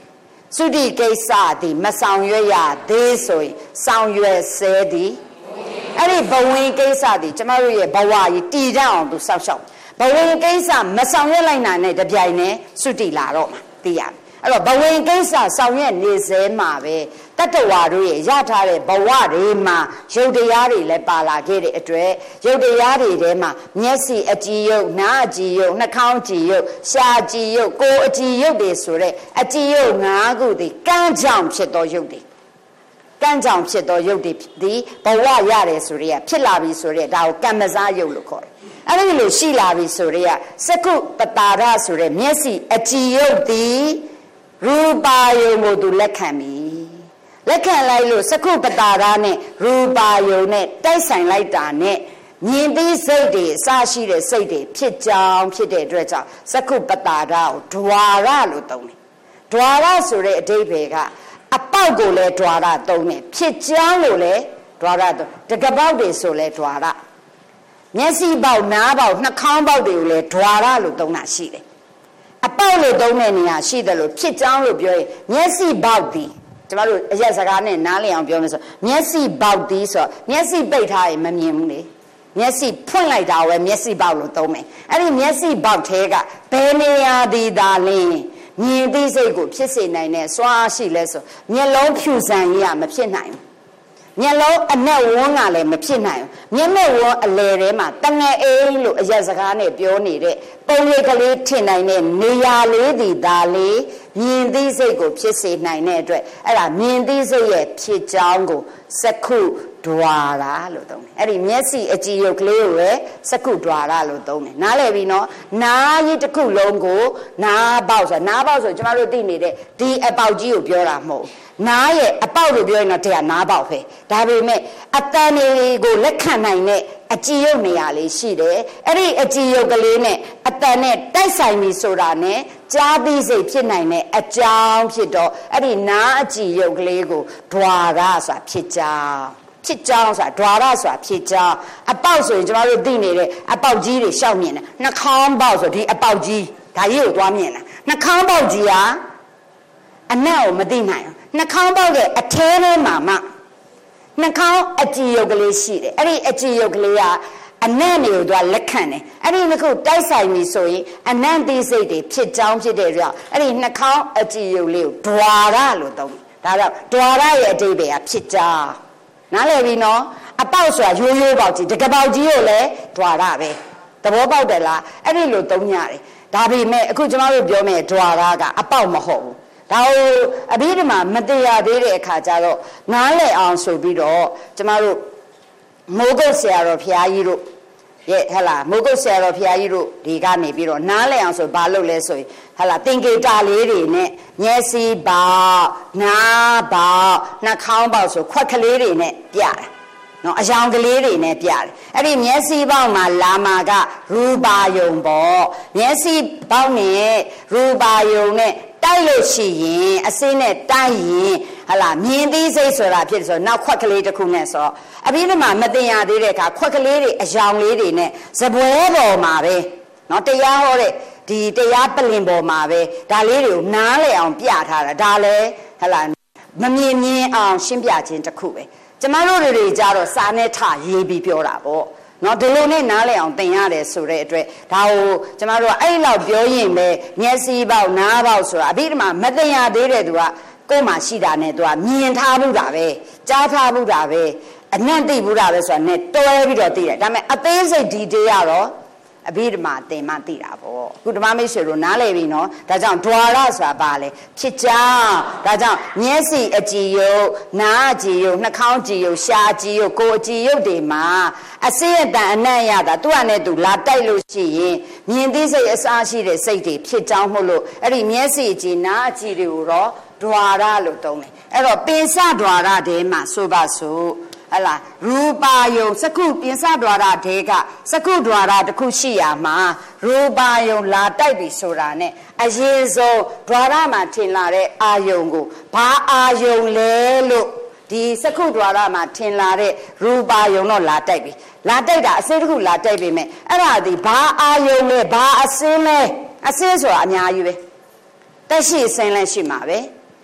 သုတိကိစ္စသည်မဆောင်ရွက်ရသေးဆိုရင်ဆောင်ရွက်စေသည်အဲ့ဒီဘဝင်ကိစ္စသည်ကျမတို့ရဲ့ဘဝကြီးတည်တတ်အောင်သူစောင့်ရှောက်ဘဝင်ကိစ္စမဆောင်ရွက်လိုက်နိုင်တဲ့တပြိုင်နဲ့သုတိလာတော့မှာသိရမယ်အဲ့တော့ဘဝင်ကိစ္စဆောင်ရွက်နေစေမှာပဲတတ္တဝါတို့ရဲ့ရထားတဲ့ဘဝတွေမှာရုပ်တရားတွေလည်းပါလာခဲ့တဲ့အတွက်ရုပ်တရားတွေထဲမှာမျက်စိအကြည်ယုတ်နားအကြည်ယုတ်နှာခေါင်းအကြည်ယုတ်ရှားအကြည်ယုတ်ကိုယ်အကြည်ယုတ်တွေဆိုတဲ့အကြည်ယုတ်၅ခုဒီကံကြောင့်ဖြစ်သောရုပ်တွေကံကြောင့်ဖြစ်သောရုပ်တွေဒီဘဝရတယ်ဆိုရဲဖြစ်လာပြီဆိုရဲဒါကိုကံမစားရုပ်လို့ခေါ်တယ်အဲ့ဒီလိုရှိလာပြီဆိုရဲစကုပတာရဆိုရဲမျက်စိအကြည်ယုတ်ဒီရူပါယုံကိုသူလက်ခံပြီလက်ခံလိုက်လို့စကုပတာရနဲ့ရူပါယုံနဲ့တိုက်ဆိုင်လိုက်တာနဲ့မြင်သိစိတ်တွေအစရှိတဲ့စိတ်တွေဖြစ်ကြောင်းဖြစ်တဲ့အတွက်ကြောင့်စကုပတာရကိုဒွါရလို့သုံးတယ်ဒွါရဆိုတဲ့အဓိပ္ပာယ်ကအပေါက်ကိုလည်းဒွါရသုံးတယ်ဖြစ်ကြောင်းလို့လည်းဒွါရသုံးတကပေါက်တွေဆိုလည်းဒွါရမျက်စိပေါက်နားပေါက်နှာခေါင်းပေါက်တွေကိုလည်းဒွါရလို့သုံးတာရှိတယ်အပေါက်လို့သုံးတဲ့နေရာရှိတယ်လို့ဖြစ်ကြောင်းလို့ပြောရင်မျက်စိပေါက်ဒီကျမတို့အရက်စကားနဲ့နားလည်အောင်ပြောမယ်ဆိုမျက်စိပေါက်ဒီဆိုမျက်စိပိတ်ထားရင်မမြင်ဘူးလေမျက်စိဖွင့်လိုက်တာပဲမျက်စိပေါက်လို့သုံးမယ်အဲ့ဒီမျက်စိပေါက်ထဲကဘယ်နေရာဒီသာလဲမြင်သိစိတ်ကိုဖြစ်စေနိုင်တဲ့စွမ်းအားရှိလဲဆိုမျက်လုံးဖြူစံကြီးကမဖြစ်နိုင်ဘူးမျက်လုံးအနက်ဝန်းကလည်းမဖြစ်နိုင်ဘူးမျက်နှာဝန်းအလယ်ထဲမှာတငယ်အိမ်လို့အရက်စကားနဲ့ပြောနေတဲ့ပုံရိပ်ကလေးထင်နိုင်တဲ့နေရာလေးဒီဒါလေးမြင်သိစိတ်ကိုဖြစ်စေနိုင်တဲ့အတွက်အဲ့ဒါမြင်သိစိတ်ရဲ့ဖြစ်ကြောင်းကိုစကုဒွါရလို့သုံးတယ်အဲ့ဒီမျက်စိအကြည်ယုတ်ကလေးကိုပဲစကုဒွါရလို့သုံးတယ်နားလည်ပြီနော်နားကြီးတစ်ခုလုံးကိုနားပေါက်ဆိုနားပေါက်ဆိုကျမတို့သိနေတဲ့ဒီအပေါက်ကြီးကိုပြောတာမဟုတ်နားရဲ့အပေါက်လို့ပြောရင်တော့တရားနားပေါက်ပဲဒါပေမဲ့အတန်တွေကိုလက်ခံနိုင်တဲ့အကြည်ယုတ်နေရာလေးရှိတယ်အဲ့ဒီအကြည်ယုတ်ကလေးနဲ့အတန်နဲ့တိုက်ဆိုင်ပြီဆိုတာနဲ့ကြားသိစိတ်ဖြစ်နိုင်တဲ့အကြောင်းဖြစ်တော့အဲ့ဒီနားအကြည်ယုတ်ကလေးကိုဒွါရဆိုတာဖြစ်ကြောင်းဆိုတာဒွါရဆိုတာဖြစ်ကြောင်းအပေါက်ဆိုရင်ကျမတို့သိနေတဲ့အပေါက်ကြီးတွေရှောက်မြင်တယ်နှာခေါင်းပေါက်ဆိုဒီအပေါက်ကြီးဒါကြီးကိုသွားမြင်တာနှာခေါင်းပေါက်ကြီးကအနက်ကိုမသိနိုင်ဘူးနှာခေါင်းပေါက်ရဲ့အထဲထဲမှာမှနှာခေါင်းအကြည်ယုတ်ကလေးရှိတယ်အဲ့ဒီအကြည်ယုတ်ကလေးကအနံ့တွေကိုသူကလက်ခံတယ်အဲ့ဒီနှစ်ခုတိုက်ဆိုင်ပြီဆိုရင်အနံ့သိစိတ်တွေဖြစ်ကြောင်းဖြစ်တဲ့ကြောင့်အဲ့ဒီနှာခေါင်းအကြည်ယုတ်လေးကိုဒွါရလို့သုံးတယ်ဒါကြောင့်ဒွါရရဲ့အဓိပ္ပာယ်ကဖြစ်ကြောင်းနားလည်ပြီနော်အပေါက်ဆိုတာရိုးရိုးပေါက်ကြီးတကပေါက်ကြီးကိုလည်းဒွါရပဲသဘောပေါက်တယ်လားအဲ့ဒီလိုသုံးရတယ်ဒါပေမဲ့အခုကျမတို့ပြောမယ်ဒွါရကအပေါက်မဟုတ်ဘူးဒါကိုအဘိဓမ္မာမတရားသေးတဲ့အခါကျတော့နားလည်အောင်ဆိုပြီးတော့ကျမတို့မိုးကုတ်ဆရာတော်ဘုရားကြီးတို့ရဲ့ဟလာမိုးကုတ်ဆရာတော်ဘုရားကြီးတို့ဒီကနေပြီးတော့နားလည်အောင်ဆိုဘာလုပ်လဲဆိုရင်ဟလာသင်္ကေတလေးတွေနဲ့မျက်စိပေါက်နားပေါက်နှာခေါင်းပေါက်ဆိုခွက်ကလေးတွေနဲ့ပြတယ်နော်အယောင်ကလေးတွေနဲ့ပြတယ်အဲ့ဒီမျက်စိပေါက်မှာလာမာကရူပါယုံပေါ့မျက်စိပေါက်နဲ့ရူပါယုံနဲ့တိုက်လို့ရှိရင်အစင်းနဲ့တိုက်ရင်ဟလာမြင်သိစိတ်ဆိုတာဖြစ်ဆိုနောက်ခွက်ကလေးတစ်ခုနဲ့ဆိုအပြီးတော့မတင်ရသေးတဲ့အခါခွက်ကလေးတွေအယောင်လေးတွေနဲ့ဇပွဲပေါ်မှာပဲเนาะတရားဟောတဲ့ဒီတရားပလင်ပေါ်မှာပဲဒါလေးတွေကိုနားလည်အောင်ပြထားတာဒါလည်းဟလာမမြင်အောင်ရှင်းပြခြင်းတစ်ခုပဲကျမတို့တွေကြတော့စာနဲ့ထရေးပြီးပြောတာပေါ့နော်ဒီလိုနဲ့နားလည်အောင်သင်ရတယ်ဆိုတဲ့အတွက်ဒါကိုကျမတို့ကအဲ့လောက်ပြောရင်ပဲမျက်စိပေါက်နားပေါက်ဆိုတာအဘိဓမ္မာမသင်ရသေးတဲ့သူကကိုယ်မှာရှိတာနဲ့သူကမြင်ထားမှုတာပဲကြားထားမှုတာပဲအနံ့သိမှုတာပဲဆိုတာနဲ့တွဲပြီးတော့သိတယ်ဒါပေမဲ့အသေးစိတ်ဒီတေးရတော့အဘိဓမ္မာသင်မှသိတာပေါ့ခုဓမ္မမိတ်ဆွေတို့နားလည်ပြီနော်ဒါကြောင့်ဒွါရဆိုတာဘာလဲဖြစ်ကြောင်းဒါကြောင့်မျက်စိအကြည်ယုတ်နားအကြည်ယုတ်နှာခေါင်းအကြည်ယုတ်ရှားအကြည်ယုတ်ကိုယ်အကြည်ယုတ်တွေမှာအစိအတန်အနံ့ရတာသူ့ဟာနဲ့သူလာတိုက်လို့ရှိရင်မြင်သိစိတ်အစားရှိတဲ့စိတ်တွေဖြစ်ကြောင်းမို့လို့အဲ့ဒီမျက်စိအကြည်နားအကြည်တွေကိုတော့ဒွါရလို့သုံးတယ်အဲ့တော့ပိစဒွါရတဲမှာဆိုပါစို့ဟလာရူပါယုံစကုပိစဒွါရတဲကစကုဒွါရတစ်ခုရှိရမှာရူပါယုံလာတိုက်ပြီဆိုတာနဲ့အရင်ဆုံးဒွါရမှာထင်လာတဲ့အာယုံကိုဘာအာယုံလဲလို့ဒီစကုဒွါရမှာထင်လာတဲ့ရူပါယုံတော့လာတိုက်ပြီလာတိုက်တာအစင်းတစ်ခုလာတိုက်ပြီမဲ့အဲ့ဒါဒီဘာအာယုံလဲဘာအစင်းလဲအစင်းဆိုတာအများကြီးပဲတက်ရှိအစင်းလဲရှိမှာပဲ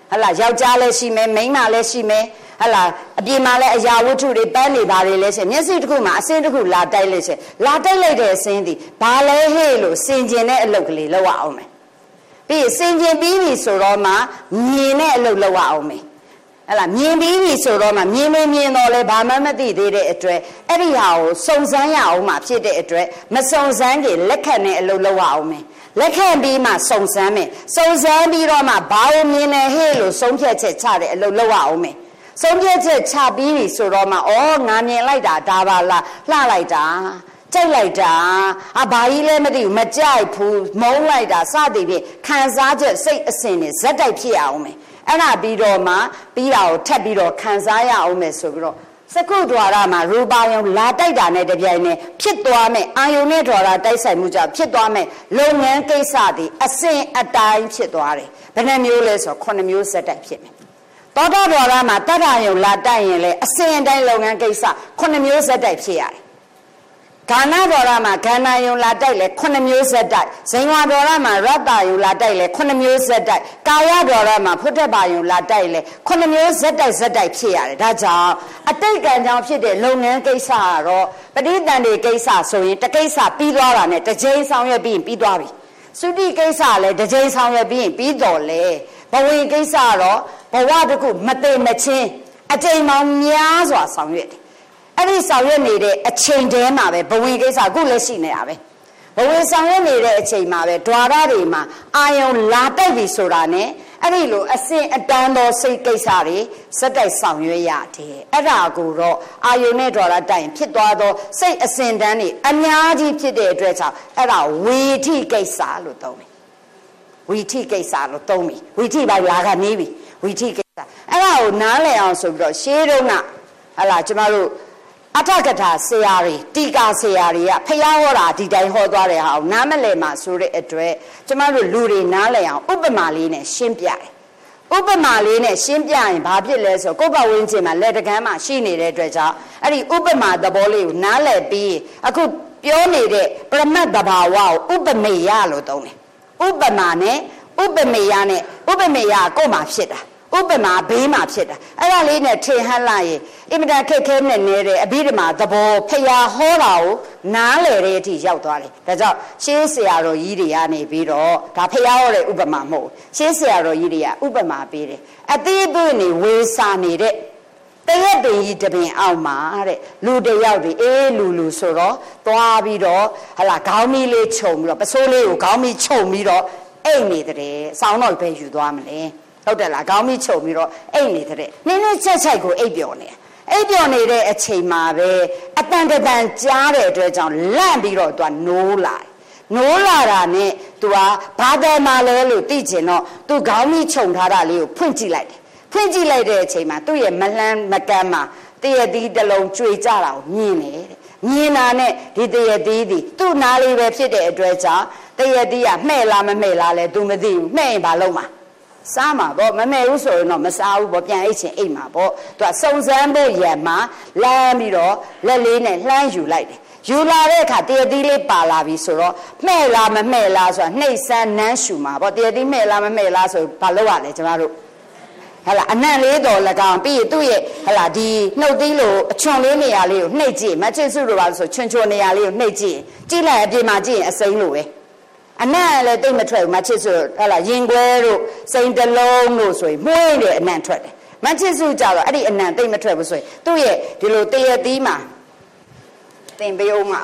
ဟလာယောက်ျားလည်းရှိမယ်မိန်းမလည်းရှိမယ်ဟလာအပြင်မှာလည်းအရာဝတ္ထုတွေပန်းနေပါလေလဲရှင်မျက်စိတစ်ခုမှာအစင်းတစ်ခုလာတိုက်လိုက်ရှင်လာတိုက်လိုက်တဲ့အစင်းဒီဘာလဲဟဲ့လို့စင်ကျင်တဲ့အလုပ်ကလေးလုပ်ရအောင်မယ်ပြီးစင်ကျင်ပြီးပြီဆိုတော့မှမြင်တဲ့အလုပ်လုပ်ရအောင်မယ်ဟလာမြင်ပြီးပြီဆိုတော့မှမြင်တော့လဲဘာမှမသိသေးတဲ့အတွက်အဲ့ဒီဟာကိုစုံစမ်းရအောင်မှဖြစ်တဲ့အတွက်မစုံစမ်းကြလက်ခံတဲ့အလုပ်လုပ်ရအောင်မယ်လက်ခံပြီးမှစုံစမ်းမယ်စုံစမ်းပြီးတော့မှဘာလို့မြင်နေဟဲ့လို့ဆုံးဖြတ်ချက်ချတဲ့အလုပ်လုပ်ရအောင်မယ်ဆုံးဖြတ်ချက်ချပြီးပြီဆိုတော့မှငါမြင်လိုက်တာဒါပါလားလှလိုက်တာကြိုက်လိုက်တာဘာကြီးလဲမသိဘူးမကြိုက်ဘူးမုန်းလိုက်တာစသည်ဖြင့်ခံစားချက်စိတ်အစဉ်နဲ့ဇက်တိုက်ဖြစ်အောင်မယ်အဲ့ဒါပြီးတော့မှပြီးတာကိုထပ်ပြီးတော့ခံစားရအောင်မယ်ဆိုပြီးတော့စကုဒ္ဒရာမှာရူပါယုံလာတိုက်တာနဲ့တပြိုင်နက်ဖြစ်သွားမယ်အာယုန်နဲ့ဒွါရတိုက်ဆိုင်မှုကြောင့်ဖြစ်သွားမယ်လုပ်ငန်းကိစ္စတွေအစဉ်အတိုင်းဖြစ်သွားတယ်ဘယ်နှမျိုးလဲဆိုတော့9မျိုးဇက်တိုက်ဖြစ်မယ်သောတာဒွါရမှာတတ္တယုံလာတိုက်ရင်လေအစဉ်အတိုင်းလုပ်ငန်းကိစ္စ9မျိုးဇက်တိုက်ဖြစ်ရတယ်ခန္ဓာဒွါရမှာခန္ဓာယုံလာတိုက်လေ9မျိုးဇက်တိုက်ဇိမ်ဝါဒွါရမှာရတ္တယုံလာတိုက်လေ9မျိုးဇက်တိုက်ကာယဒွါရမှာဖုထဘာယုံလာတိုက်လေ9မျိုးဇက်တိုက်ဖြစ်ရတယ်ဒါကြောင့်အတိတ်ကံကြောင့်ဖြစ်တဲ့လုပ်ငန်းကိစ္စကတော့ပဋိသန္ဓေကိစ္စဆိုရင်တစ်ကိစ္စပြီးသွားတာနဲ့တစ်ချိန်ဆောင်ရွက်ပြီးပြီးသွားပြီသုတိကိစ္စလည်းတစ်ချိန်ဆောင်ရွက်ပြီးပြီးတော့လေဘဝကိစ္စတော့ဘဝတစ်ခုမသိမချင်းအချိန်မှများစွာဆောင်ရွက်တယ်အဲ့ဒီဆောင်ရွက်နေတဲ့အချိန်တည်းမှာပဲဘဝကိစ္စအခုလည်းရှိနေတာပဲဘဝဆောင်ရွက်နေတဲ့အချိန်မှာပဲဓွာရတွေမှာအာယုံလာတိုက်ပြီဆိုတာနဲ့အဲ့ဒီလိုအစဉ်အတန်းသောစိတ်ကိစ္စတွေစက်တိုက်ဆောင်ရွက်ရတယ်အဲ့ဒါကိုတော့အာယုံနဲ့ဓွာရတိုက်ရင်ဖြစ်သွားသောစိတ်အစဉ်တန်းတွေအများကြီးဖြစ်တဲ့အတွက်ကြောင့်အဲ့ဒါဝီထိကိစ္စလို့သုံးတယ်ဝီထိကိစ္စလို့သုံးပြီဝီထိပါလာကနေပြီဝီထိကိစ္စအဲ့ဒါကိုနားလည်အောင်ဆိုပြီးတော့ရှေးတုန်းကဟလာကျမတို့အထကထာဆရာတွေတီကာဆရာတွေကဖျားဟောတာဒီတိုင်းဟောသွားတဲ့ဟာကိုနားမလည်မှဆိုတဲ့အတွက်ကျမတို့လူတွေနားလည်အောင်ဥပမာလေးနဲ့ရှင်းပြတယ်ဥပမာလေးနဲ့ရှင်းပြရင်ဘာဖြစ်လဲဆိုကိုယ့်ဘဝဝင်ခြင်းမှာလက်တကမ်းမှာရှိနေတဲ့အတွက်ကြောင့်အဲ့ဒီဥပမာသဘောလေးကိုနားလည်ပြီးအခုပြောနေတဲ့ပရမတ်တဘာဝကိုဥပမေယလို့သုံးတယ်ဥပမာနဲ့ဥပမေယနဲ့ဥပမေယကိုယ်မှာဖြစ်တာဥပမာဘေးမှာဖြစ်တာအဲ့ဒါလေးနဲ့ထင်ဟပ်လိုက်ရင်အင်မတန်ခက်ခဲနဲ့နေတဲ့အဘိဓမ္မာသဘောဖျားဟောတာကိုနားလည်တဲ့အထိရောက်သွားတယ်ဒါကြောင့်ရှေးဆရာတော်ကြီးတွေကနေပြီးတော့ဒါဖျားဟောတဲ့ဥပမာမဟုတ်ရှေးဆရာတော်ကြီးတွေကဥပမာပေးတယ်အသေးပွင့်နေဝေစာနေတဲ့တရက်ပင်ကြီးတပင်အောက်မှာတဲ့လူတယောက်တွေလူဆိုတော့သွားပြီးတော့ဟလာခေါင်းမီးလေးခြုံပြီးတော့ပစိုးလေးကိုခေါင်းမီးခြုံပြီးတော့အိတ်နေတယ်စောင်းတော့ပဲယူသွားမလဲဟုတ်တယ်လားခေါင်းမီးချုပ်ပြီးတော့အိတ်နေတဲ့နင်းနဲ့ချက်ကိုအိတ်ပျော်နေအိတ်ပျော်နေတဲ့အချိန်မှာပဲအတန်တန်ကြားတဲ့အတွက်ကြောင့်လန့်ပြီးတော့သူကနိုးလာတာနဲ့သူကဘာတယ်မှာလဲလို့သိချင်တော့သူခေါင်းမီးချုပ်ထားတာလေးကိုဖွင့်ကြည့်လိုက်တယ်ဖွင့်ကြည့်လိုက်တဲ့အချိန်မှာသူ့ရဲ့မလှမ်းမကမ်းမှာတရသီးတစ်လုံးကျွေကြတာကိုမြင်တယ်မြင်တာနဲ့ဒီတရသီးဒီသူ့နားလေးပဲဖြစ်တဲ့အတွက်ကြောင့်တရသီးကမှဲ့လားမမှဲ့လားလဲသူမသိဘူးမှဲ့ရင်ဘာလုပ်မှာစားမှာပေါ့မမဲဘူးဆိုရင်တော့မစားဘူးပေါ့ပြန်အိတ်ချင်အိတ်မှာပေါ့သူကစုံစမ်းဖို့ရံမှာလမ်းပြီးတော့လက်လေးနဲ့လှမ်းယူလိုက်တယ်ယူလာတဲ့အခါတရသီးလေးပါလာပြီဆိုတော့မှဲ့လားမမှဲ့လားဆိုတာနှိပ်စမ်းနမ်းရှူမှာပေါ့တရသီးမှဲ့လားမမှဲ့လားဆိုဘာလုပ်ရလဲကျမတို့ဟလာအနံ့လေးတော်၎င်းပြီးသူ့ရဲ့ဟလာဒီနှုတ်သီးလိုအချွန်လေးနေရာလေးကိုနှိပ်ကြည့်မချစ်စုလိုပါလို့ဆိုချွန်နေရာလေးကိုနှိပ်ကြည့်ကြည့်လိုက်အပြင်မှာကြည့်ရင်အစိမ်းလိုပဲအနံ့လည်းတိတ်မထွက်ဘူးမချစ်စုဟလာရင်ခွဲတို့စိန်တလုံးတို့ဆိုရင်မှုန့်တဲ့အနံ့ထွက်တယ်မချစ်စုကြတော့အဲ့ဒီအနံ့တိတ်မထွက်ဘူးဆိုရင်သူ့ရဲ့ဒီလိုတရသီးမှာသင်ပေးအောင်ပါ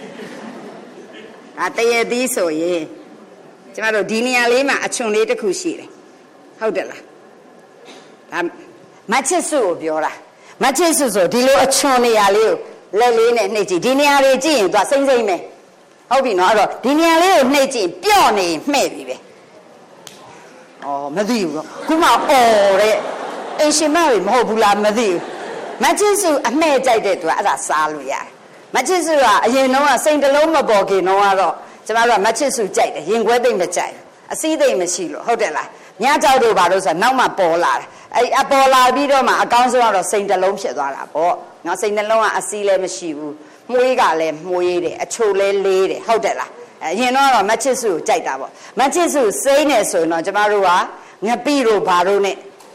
တရသီးဆိုရင်ကျမတို့ဒီနေရာလေးမှာအချွန်လေးတစ်ခုရှိတယ်ဟုတ်တယ်လားဒါမချစ်စုကိုပြောတာမချစ်စုဆိုဒီလိုအချွန်နေရာလေးကိုလက်လေးနဲ့နှိပ်ကြည့်ဒီနေရာလေးကြည့်ရင်သူကစိမ့်စိမ့်ပဲဟုတ်ပြီနော်အဲ့တော့ဒီနေရာလေးကိုနှိပ်ကြည့်ပျော့နေမှဲ့ပြီပဲမသိဘူးတော့ခုမှတဲ့အင်ရှင်မတွေမဟုတ်ဘူးလားမသိဘူးမချစ်စုအမှဲ့ကြိုက်တဲ့သူကအဲ့ဒါစားလို့ရတယ်မချစ်စုကအရင်တော့စိန်တလုံးမပေါ်ခင်တော့ကတော့ကျမတို့ကမချစ်စုကြိုက်တယ်ရင်ခွဲသိမ့်မကြိုက်အစည်းသိမ့်မရှိလို့ဟုတ်တယ်လားညကြောက်တို့ဘာလို့ဆိုတော့နောက်မှပေါ်လာတယ်အဲ့အပေါ်လာပြီးတော့မှအကောင်းဆုံးကတော့စိန်တလုံးဖြစ်သွားတာပေါ့နော်စိန်တလုံးကအစည်းလည်းမရှိဘူးမှုေးကလည်းမှုေးတယ်အချိုလည်းလေးတယ်ဟုတ်တယ်လားအရင်တော့မချစ်စုကိုကြိုက်တာပေါ့မချစ်စုစိမ့်နေဆိုရင်တော့ကျမတို့ကငပိတို့ဘာတို့နဲ့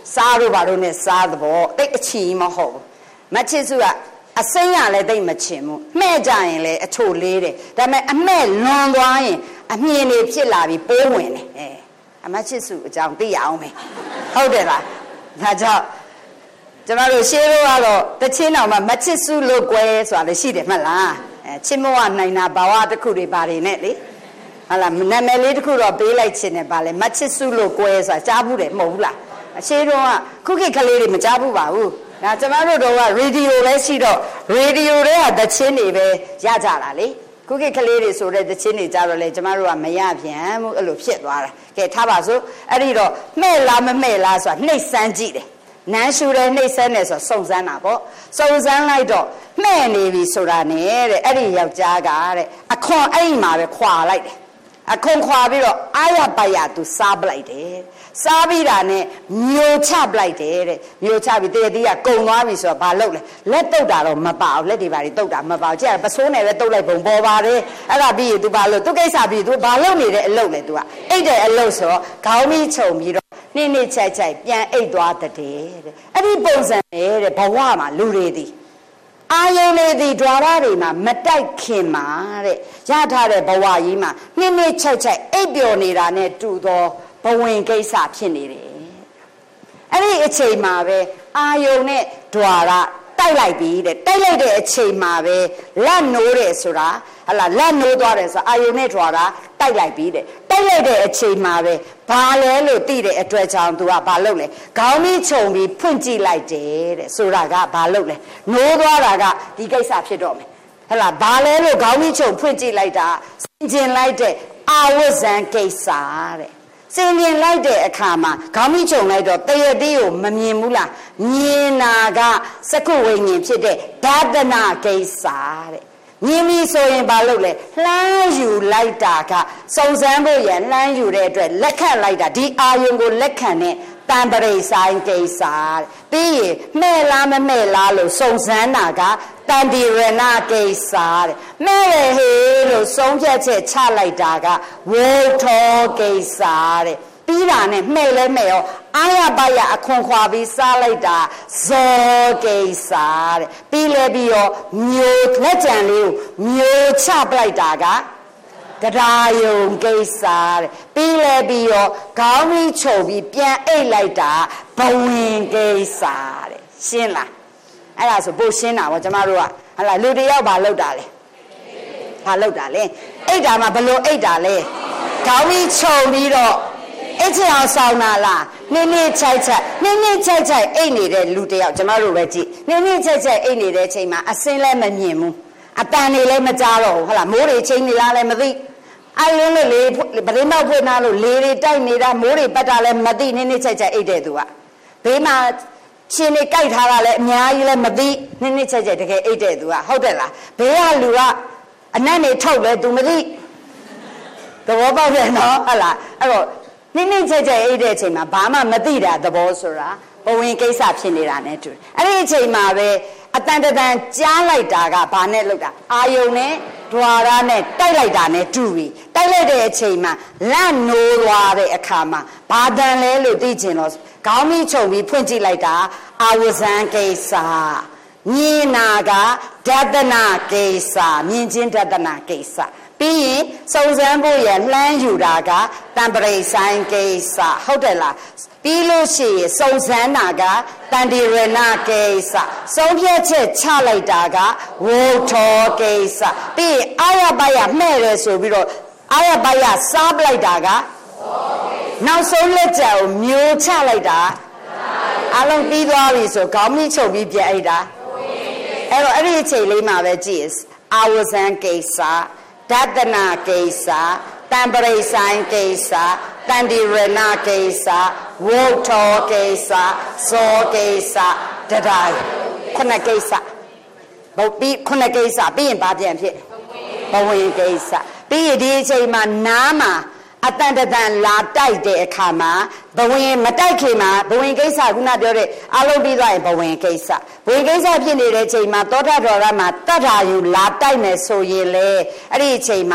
စားတို့ဘာလို့နဲ့စားသဘောတိတ်အချီမဟုတ်မချစ်စုကအစိမ်းရလည်းတိတ်မချင်ဘူးမှဲ့ကြရင်လည်းအချိုလေးတယ်ဒါပေမဲ့အမှဲ့လွန်သွားရင်အမြင်တွေဖြစ်လာပြီးပိုးဝင်တယ်အမချစ်စုအကြောင်းသိရအောင်မယ်ဟုတ်တယ်လားဒါကြောင့်ကျမတို့ရှေးတို့ကတော့တချင်းတော်မှာမချစ်စုလို့ကွယ်ဆိုတာလည်းရှိတယ်မှတ်လားချစ်မဝနိုင်တာဘာဝတစ်ခုတွေဘာတွေနဲ့လေဟာလားနာမည်လေးတစ်ခုတော့ပေးလိုက်ခြင်းနဲ့ဗာလဲမချစ်စုလို့ကွယ်ဆိုတာကြားဘူးတယ်မဟုတ်ဘူးလားအရှိတော့ခုခေတ်ကလေးတွေမကြားဘူးပါဘူးဒါကျမတို့တော့ရေဒီယိုပဲရှိတော့ရေဒီယိုတွေကသချင်းတွေပဲရကြတာလေခုခေတ်ကလေးတွေဆိုတဲ့သချင်းတွေကြတော့လေကျမတို့ကမရပြန်ဘူးအဲ့လိုဖြစ်သွားတာကဲထားပါစို့အဲ့ဒီတော့မှဲ့လားမမှဲ့လားဆိုတာနှိပ်စမ်းကြည့်တယ်နန်းရှူတယ်နှိပ်စမ်းတယ်ဆိုစုံစမ်းတာပေါ့စုံစမ်းလိုက်တော့မှဲ့နေပြီဆိုတာနဲ့တဲ့အဲ့ဒီယောက်ျားကတဲ့အခွန်အဲ့မှာပဲခွာလိုက်တယ်အခုခွာပြီးတော့အာရပါရသူစားပလိုက်တယ်စားပြီးတာနဲ့မျိုးချပလိုက်တယ်တဲ့မျိုးချပြီးတရေတီးကကုံသွားပြီဆိုတော့ဘာလုပ်လဲလက်တုတ်တာတော့မပါဘူးလက်တွေပါတုတ်တာမပါဘူးကြည့်ရပစိုးနဲ့ပဲတုတ်လိုက်ပုံပေါ်ပါတယ်အဲ့ဒါပြီးရင် तू ဘာလို့ तू ကိစ္စပြီး तू ဘာလုပ်နေတဲ့အလုပ်လဲ तू ကအိတ်တယ်အလုပ်ဆိုတော့ခေါင်းပြီးခြုံပြီးတော့နေ့ချိုက်ပြန်အိတ်သွားတဲ့အဲ့ဒီပုံစံနဲ့တဲ့ဘဝမှာလူတွေသည်အာယုန်လေးဒီဓာရတွေမှာမတိုက်ခင်မှာတဲ့ရထားတဲ့ဘဝကြီးမှာနေ့ချိုက်အိပ်ပျော်နေတာနဲ့တူသောဘဝင်ကိစ္စဖြစ်နေတယ်အဲ့ဒီအချိန်မှာပဲအာယုန်နဲ့ဓာရတိုက်လိုက်ပြီတဲ့တိုက်လိုက်တဲ့အချိန်မှာပဲလက်နိုးတယ်ဆိုတာဟလာလက်နိုးသွားတယ်ဆိုအာယုန်နဲ့ဓာရတိုက်လိုက်ပြီတဲ့တိုက်လိုက်တဲ့အချိန်မှာပဲဘာလဲလို့သိတဲ့အတွက်ကြောင့် तू ကဘာလုပ်လဲခေါင်းပြီးခြုံပြီးဖွင့်ကြည့်လိုက်တယ်တဲ့ဆိုတာကဘာလုပ်လဲနိုးသွားတာကဒီကိစ္စဖြစ်တော့မယ်ဟလာဘာလဲလို့ခေါင်းပြီးခြုံဖွင့်ကြည့်လိုက်တာစင်ကျင်လိုက်တဲ့အာဝဇံကိစ္စတဲ့စင်ကျင်လိုက်တဲ့အခါမှာခေါင်းပြီးခြုံလိုက်တော့တရတိကိုမမြင်ဘူးလားမြင်တာကစကုဝိညာဉ်ဖြစ်တဲ့ဒါသနာကိစ္စတဲ့မြင်ပြီဆိုရင်ဘာလုပ်လဲလှမ်းယူလိုက်တာကစုံစမ်းဖို့ရလှမ်းယူတဲ့အတွက်လက်ခံလိုက်တာဒီအာယုံကိုလက်ခံတဲ့တံပရိဆိုင်ကိစ္စပြီးရင်မှဲ့လားမမှဲ့လားလို့စုံစမ်းတာကတန်တိရဏကိစ္စတဲ့မဲ့ရဟေးလို့ဆုံးဖြတ်ချက်ချလိုက်တာကဝေထောကိစ္စတဲ့ပြီးတာနဲ့မှဲ့လဲမှဲ့ရောအာရပါရအခွန်ခွာပြီးစားလိုက်တာဇောကိစ္စတဲ့ပြီးလဲပြီးရောမျိုးလက်ကြံလေးကိုမျိုးချပလိုက်တာကတရားယုံကိစ္စတဲ့ပြီးလဲပြီးရောခေါင်းပြီးချုပ်ပြီးပြန်အိတ်လိုက်တာဘဝင်ကိစ္စတဲ့ရှင်းလားအဲ့ဒါဆိုပို့ရှင်းတာဗောကျမတို့ကဟလာလူတယောက်ဘာလုပ်တာလဲဘာလုပ်တာလဲအိတ်တာမှာဘလို့အိတ်တာလဲခေါင်းပြီးချုပ်ပြီးတော့အဲ့ချင်အောင်ဆောင်းတာလားနေ့ချိုက်အိတ်နေတဲ့လူတယောက်ကျမတို့ပဲကြည့်နေ့ချိုက်အိတ်နေတဲ့အချိန်မှာအစင်းလည်းမမြင်ဘူးအတန်တွေလည်းမကြားတော့ဘူးဟုတ်လားမိုးတွေချိန်နေလားလည်းမသိအိုင်လုံးလေးပရိမောက်ဖွင့်ထားလို့လေတွေတိုက်နေတာမိုးတွေပတ်တာလည်းမသိနေ့ချိုက်အိတ်တဲ့သူကဘေးမှာရှင်တွေကြိုက်ထားတာလည်းအများကြီးလည်းမသိနေ့ချိုက်တကယ်အိတ်တဲ့သူကဟုတ်တယ်လားဘေးကလူကအနက်နေထုတ်လဲသူမသိသဘောပေါက်တယ်နော်ဟုတ်လားအဲ့တော့နေ့ချိုက်အိတ်တဲ့အချိန်မှာဘာမှမသိတာသဘောဆိုတာဘဝင်ကိစ္စဖြစ်နေတာနဲ့တူတယ်အဲ့ဒီအချိန်မှာပဲအတန်တန်ကြားလိုက်တာကဘာနဲ့လောက်တာအာယုံနဲ့ဓွာရနဲ့တိုက်လိုက်တာနဲ့တူပြီတိုက်လိုက်တဲ့အချိန်မှာလက်နိုးသွားတဲ့အခါမှာဘာတန်လဲလို့သိချင်တော့ခေါင်းပြီးခြုံပြီးဖွင့်ကြည့်လိုက်တာအာဝဇံကိစ္စမြင်နာကဒသနာကိစ္စမြင်ချင်းဒသနာကိစ္စပြီးရင်စုံစမ်းဖို့ရလှမ်းယူတာကတံပရိဆိုင်ကိစ္စဟုတ်တယ်လားပြီးလို့ရှိရင်စုံစမ်းတာကတန်တိရဏကိစ္စဆုံးဖြတ်ချက်ချလိုက်တာကဝုထောကိစ္စပြီးရင်အာရပါရမှဲ့တယ်ဆိုပြီးတော့အာရပါရစားပလိုက်တာကနောက်ဆုံးလက်ကျကိုမျိုးချလိုက်တာအလုံးပြီးသွားပြီဆိုခေါင်းမိချုပ်ပြီးပြန်အိတ်တာအဲ့တော့အဲ့ဒီအချိန်လေးမှာပဲကြည့်အာဝဇံကိစ္စဒသနာကိစ္စတံပရိဆိုင်ကိစ္စတန်တိရဏကိစ္စဝုထောကိစ္စဇောကိစ္စတရားခုနကိစ္စဘုတ်ပြီးခုနကိစ္စပြီးရင်ဘာပြန်ဖြစ်ဘဝင်ကိစ္စပြီးရင်ဒီအချိန်မှာနားမှာအတန်တန်လာတိုက်တဲ့အခါမှာဘဝင်မတိုက်ခင်မှာဘဝင်ကိစ္စခုနပြောတဲ့အလုံးပြီးသွားရင်ဘဝင်ကိစ္စဘဝင်ကိစ္စဖြစ်နေတဲ့အချိန်မှာသောတာတော်ရမှာတတ်တာယူလာတိုက်မယ်ဆိုရင်လေအဲ့ဒီအချိန်မှာ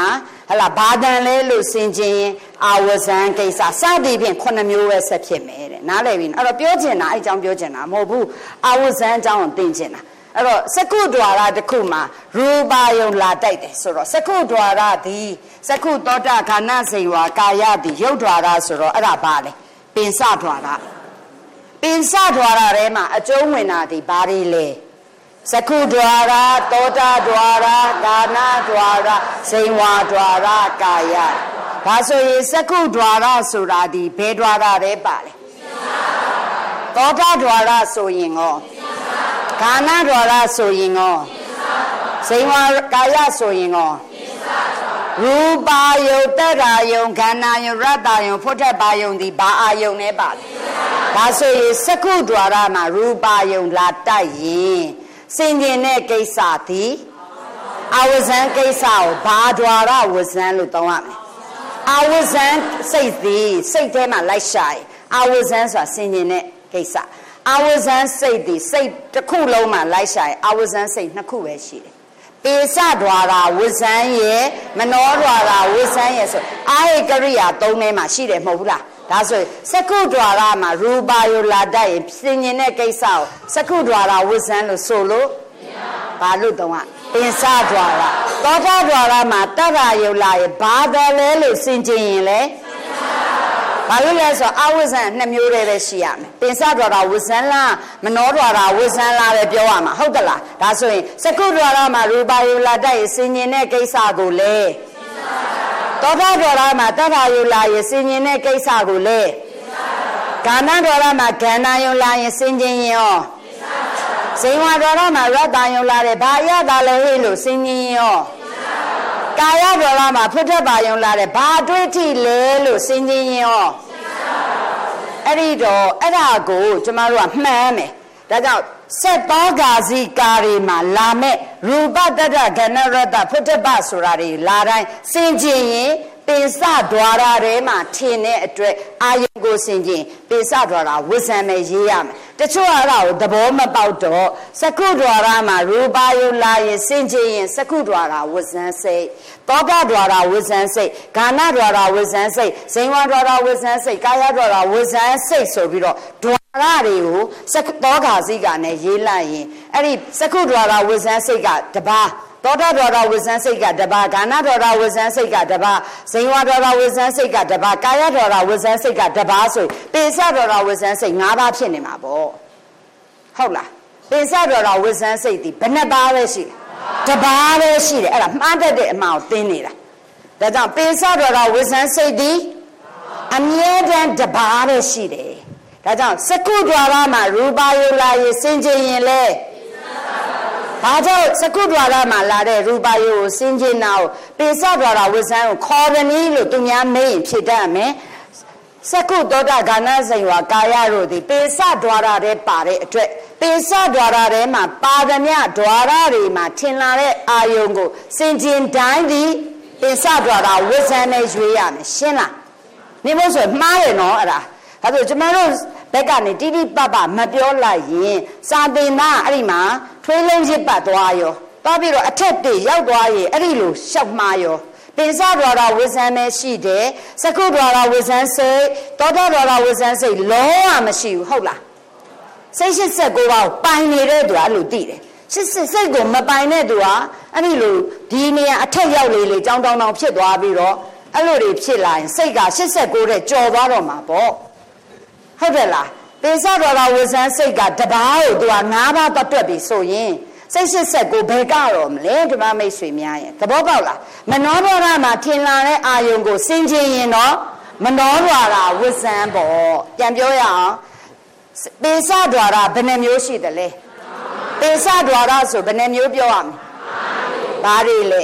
hela badan le lu sin chin awazan kaisa sa di phin 9 မျိုးပဲဆက်ဖြစ်မယ်တဲ့နားလည်ပြီအဲ့တော့ပြောချင်တာအဲ့အကြောင်းပြောချင်တာမဟုတ်ဘူးawazanအကြောင်းကိုသိချင်တာအဲ့တော့စကုဒွါရတစ်ခုမှာရူပါယုံလာတိုက်တယ်ဆိုတော့စကုဒွါရသည်စကုသောတာခန္ဓာစိန်ဝါကာယသည်ရုပ်ဒွါရဆိုတော့အဲ့ဒါဘာလဲပင်စဒွါရပင်စဒွါရထဲမှာအကျုံးဝင်တာဒီဘာတွေလဲစကုဒွါရသောတာဒွါရကာဏဒွါရစိန်ဝါဒွါရကာယဒါဆိုရင်စကုဒွါရဆိုတာဒီဘယ်ဒွါရထဲပါလဲသောတာဒွါရဆိုရင်ရောကာဏဒွါရဆိုရင်ရောစိန်ဝါကာယဆိုရင်ရောရူပါယုတ်တရာယုံခန္ဓာယုံရတ္တယုံဖုထပါယုံဒီဘာအာယုံနဲ့ပါလဲဒါဆိုရင်စကုဒွါရမှာရူပါယုံလာတိုက်ရင်စင်ကျင်တဲ့ကိစ္စသည်အဝဇံကိစ္စကိုဘာဒွါရဝဇံလို့တောင်းရမယ်အဝဇံစိတ်သည်စိတ်ထဲမှာလိုက်ရှာရင်အဝဇံဆိုတာစင်ကျင်တဲ့ကိစ္စအဝဇံစိတ်သည်စိတ်တစ်ခုလုံးမှာလိုက်ရှာရင်အဝဇံစိတ်2ခုပဲရှိတယ်ပေစဒွါရဝဇံရဲ့မနောဒွါရဝဇံရဲ့ဆိုအာယကရိယာ3ထဲမှာရှိတယ်မဟုတ်ဘူးလားဒါဆိုစကုဒွါရမှာရူပါယုလာတတ်ရင်စင်ញင်တဲ့ကိစ္စကိုစကုဒွါရဝဇံလို့ဆိုလို့ဘာလို့တော့ပင်စဒွါရသောတာဒွါရမှာတတ္တယုလာရဲ့ဘာတယ်လဲလို့စင်ကြင်ရင်လဲဘာလို့လဲဆိုအဝဇံ2မျိုးတည်းပဲရှိရမယ်ပင်စဒွါရဝဇံလားမနောဒွါရဝဇံလားပဲပြောရမှာဟုတ်သလားဒါဆိုရင်စကုဒွါရမှာရူပါယုလာတတ်ရင်စင်ញင်တဲ့ကိစ္စကိုလဲသောတာဒွါရမှာတတ္တယုလာရဲ့စင်ញင်တဲ့ကိစ္စကိုလဲကာဏဒွါရမှာခန္ဓာယုလာရဲ့စင်ញင်ရင်ရောစိန်ဝါဒွါရမှာရတ္တယုလာတဲ့ဘာရတာလဲဟဲ့လို့စင်ញင်ရင်ရောကာယဒွါရမှာဖုထပါယုလာတဲ့ဘာတွေးထိလဲလို့စင်ញင်ရင်ရောအဲ့ဒီတော့အဲ့ဒါကိုကျမတို့ကမှန်းမယ်ဒါကြောင့်စက်သောဂါဇိကာတွေမှာလာမဲ့ရူပတ္တဂဏရတ္တဖုထပဆိုတာတွေလာတိုင်းစင်ကြင်ရင်ပေစဒွါရထဲမှာထင်တဲ့အတွက်အာယုကိုစင်ကြင်ပေစဒွါရဝဇံမဲ့ရေးရမယ်တချို့အဲ့ဒါကိုသဘောမပေါက်တော့စကုဒွါရမှာရူပါယုလာရင်စင်ကြင်ရင်စကုဒွါရဝဇံစိတ်သောတာဒွါရဝဇံစိတ်ဂာဏဒွါရဝဇံစိတ်ဇိန်ဝဒွါရဝဇံစိတ်ကာယဒွါရဝဇံစိတ်ဆိုပြီးတော့ဒွါရတွေကိုစကုသောဂါဇိကနဲ့ရေးလိုက်ရင်အဲ့ဒီစကုဒွါရဝဇံစိတ်ကတပါးသောတာဒွါရဝဇံစိတ်ကတပါးဂာဏဒွါရဝဇံစိတ်ကတပါးဇိန်ဝဒွါရဝဇံစိတ်ကတပါးကာယဒွါရဝဇံစိတ်ကတပါးဆိုပေစဒွါရဝဇံစိတ်5ပါးဖြစ်နေမှာပေါ့ဟုတ်လားပေစဒွါရဝဇံစိတ်ဒီဘယ်နှပါးပဲရှိတပါးပဲရှိတယ်အဲ့ဒါမှားတတ်တဲ့အမှောင်သင်နေတာဒါကြောင့်ပေစဒွါရဝဇံစိတ်ဒီအမြဲတမ်းတပါးပဲရှိတယ်ဒါကြောင့်စကုဒွါရမှာရူပါယုလာရေစင်ကြင်ရင်လဲဘာကြောင့်စကုဒွါရမှာလာတဲ့ရူပါယုကိုစင်ကြင်တာကိုပေစဒွါရဝဇံကိုခေါ်ရနည်းလို့သူများမေးရင်ဖြစ်တတ်မယ်စကုသောတာဂာဏစိန်ဝါကာယတို့သည်ပေစဒွါရထဲပါတဲ့အတွက်ပေစဒွါရထဲမှာပါသမျှဒွါရတွေမှာထင်လာတဲ့အာယုံကိုစင်ကြင်တိုင်းသည်ပေစဒွါရဝဇံနဲ့ရွေးရမယ်ရှင်းလားနေမို့ဆိုမှားတယ်နော်အဲ့ဒါဒါဆိုကျမတို့ဘက်ကနေတိတိပပမပြောလိုက်ရင်စာသင်သားအဲ့ဒီမှာထွေးလုံးရစ်ပတ်သွားရောသွားပြီးတော့အထက်တေရောက်သွားရင်အဲ့ဒီလိုရှောက်မှားရောပိစဒွါရဝဇံနဲ့ရှိတယ်စကုဒွါရဝဇံစိတ်သောတာဒွါရဝဇံစိတ်လုံးဝမရှိဘူးဟုတ်လားစိတ်89ပါးပိုင်နေတဲ့သူကအဲ့လိုသိတယ်စိတ်ကိုမပိုင်တဲ့သူကအဲ့ဒီလိုဒီနေရာအထက်ရောက်လေကြောင်းတောင်းဖြစ်သွားပြီးတော့အဲ့လိုတွေဖြစ်လာရင်စိတ်က89တဲ့ကြော်သွားတော့မှာပေါ့ဟုတ်တယ်လားပိစဒွါရဝဇံစိတ်ကတပါးကိုသူက9ပါးတွက်ပြီးဆိုရင်စိတ်89ဘယ်ကတော့မလဲဒီမမိတ်ဆွေများရဲ့သဘောပေါက်လားမနောဒွါရမှာထင်လာတဲ့အာယုံကိုစင်ကြင်ရင်တော့မနောဒွါရဝဇံပေါ့ပြန်ပြောရအောင်ပိစဒွါရဘယ်နှမျိုးရှိတယ်လဲပိစဒွါရဆိုဘယ်နှမျိုးပြောရမလဲဘာတွေလဲ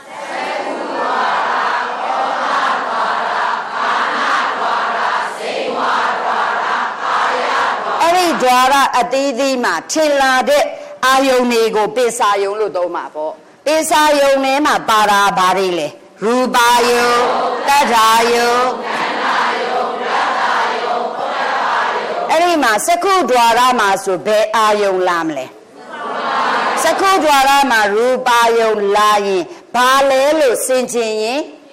အဲ့ဒီဒွါရအသီးသီးမှာထင်လာတဲ့အာယုန်တွေကိုပေစာယုန်လို့သုံးမှာပေါ့ပေစာယုန်ထဲမှာပါတာဘာတွေလဲရူပါယုန်တတ္ထာယုန်ခန္ဓာယုန်ရတ္တယုန်ဘုဒ္ဓဘာယုန်အဲ့ဒီမှာစကုဒွါရမှာဆိုဘယ်အာယုန်လာမလဲစကုဒွါရမှာရူပါယုန်လာရင်ဘာလဲလို့စင်ကြင်ရင်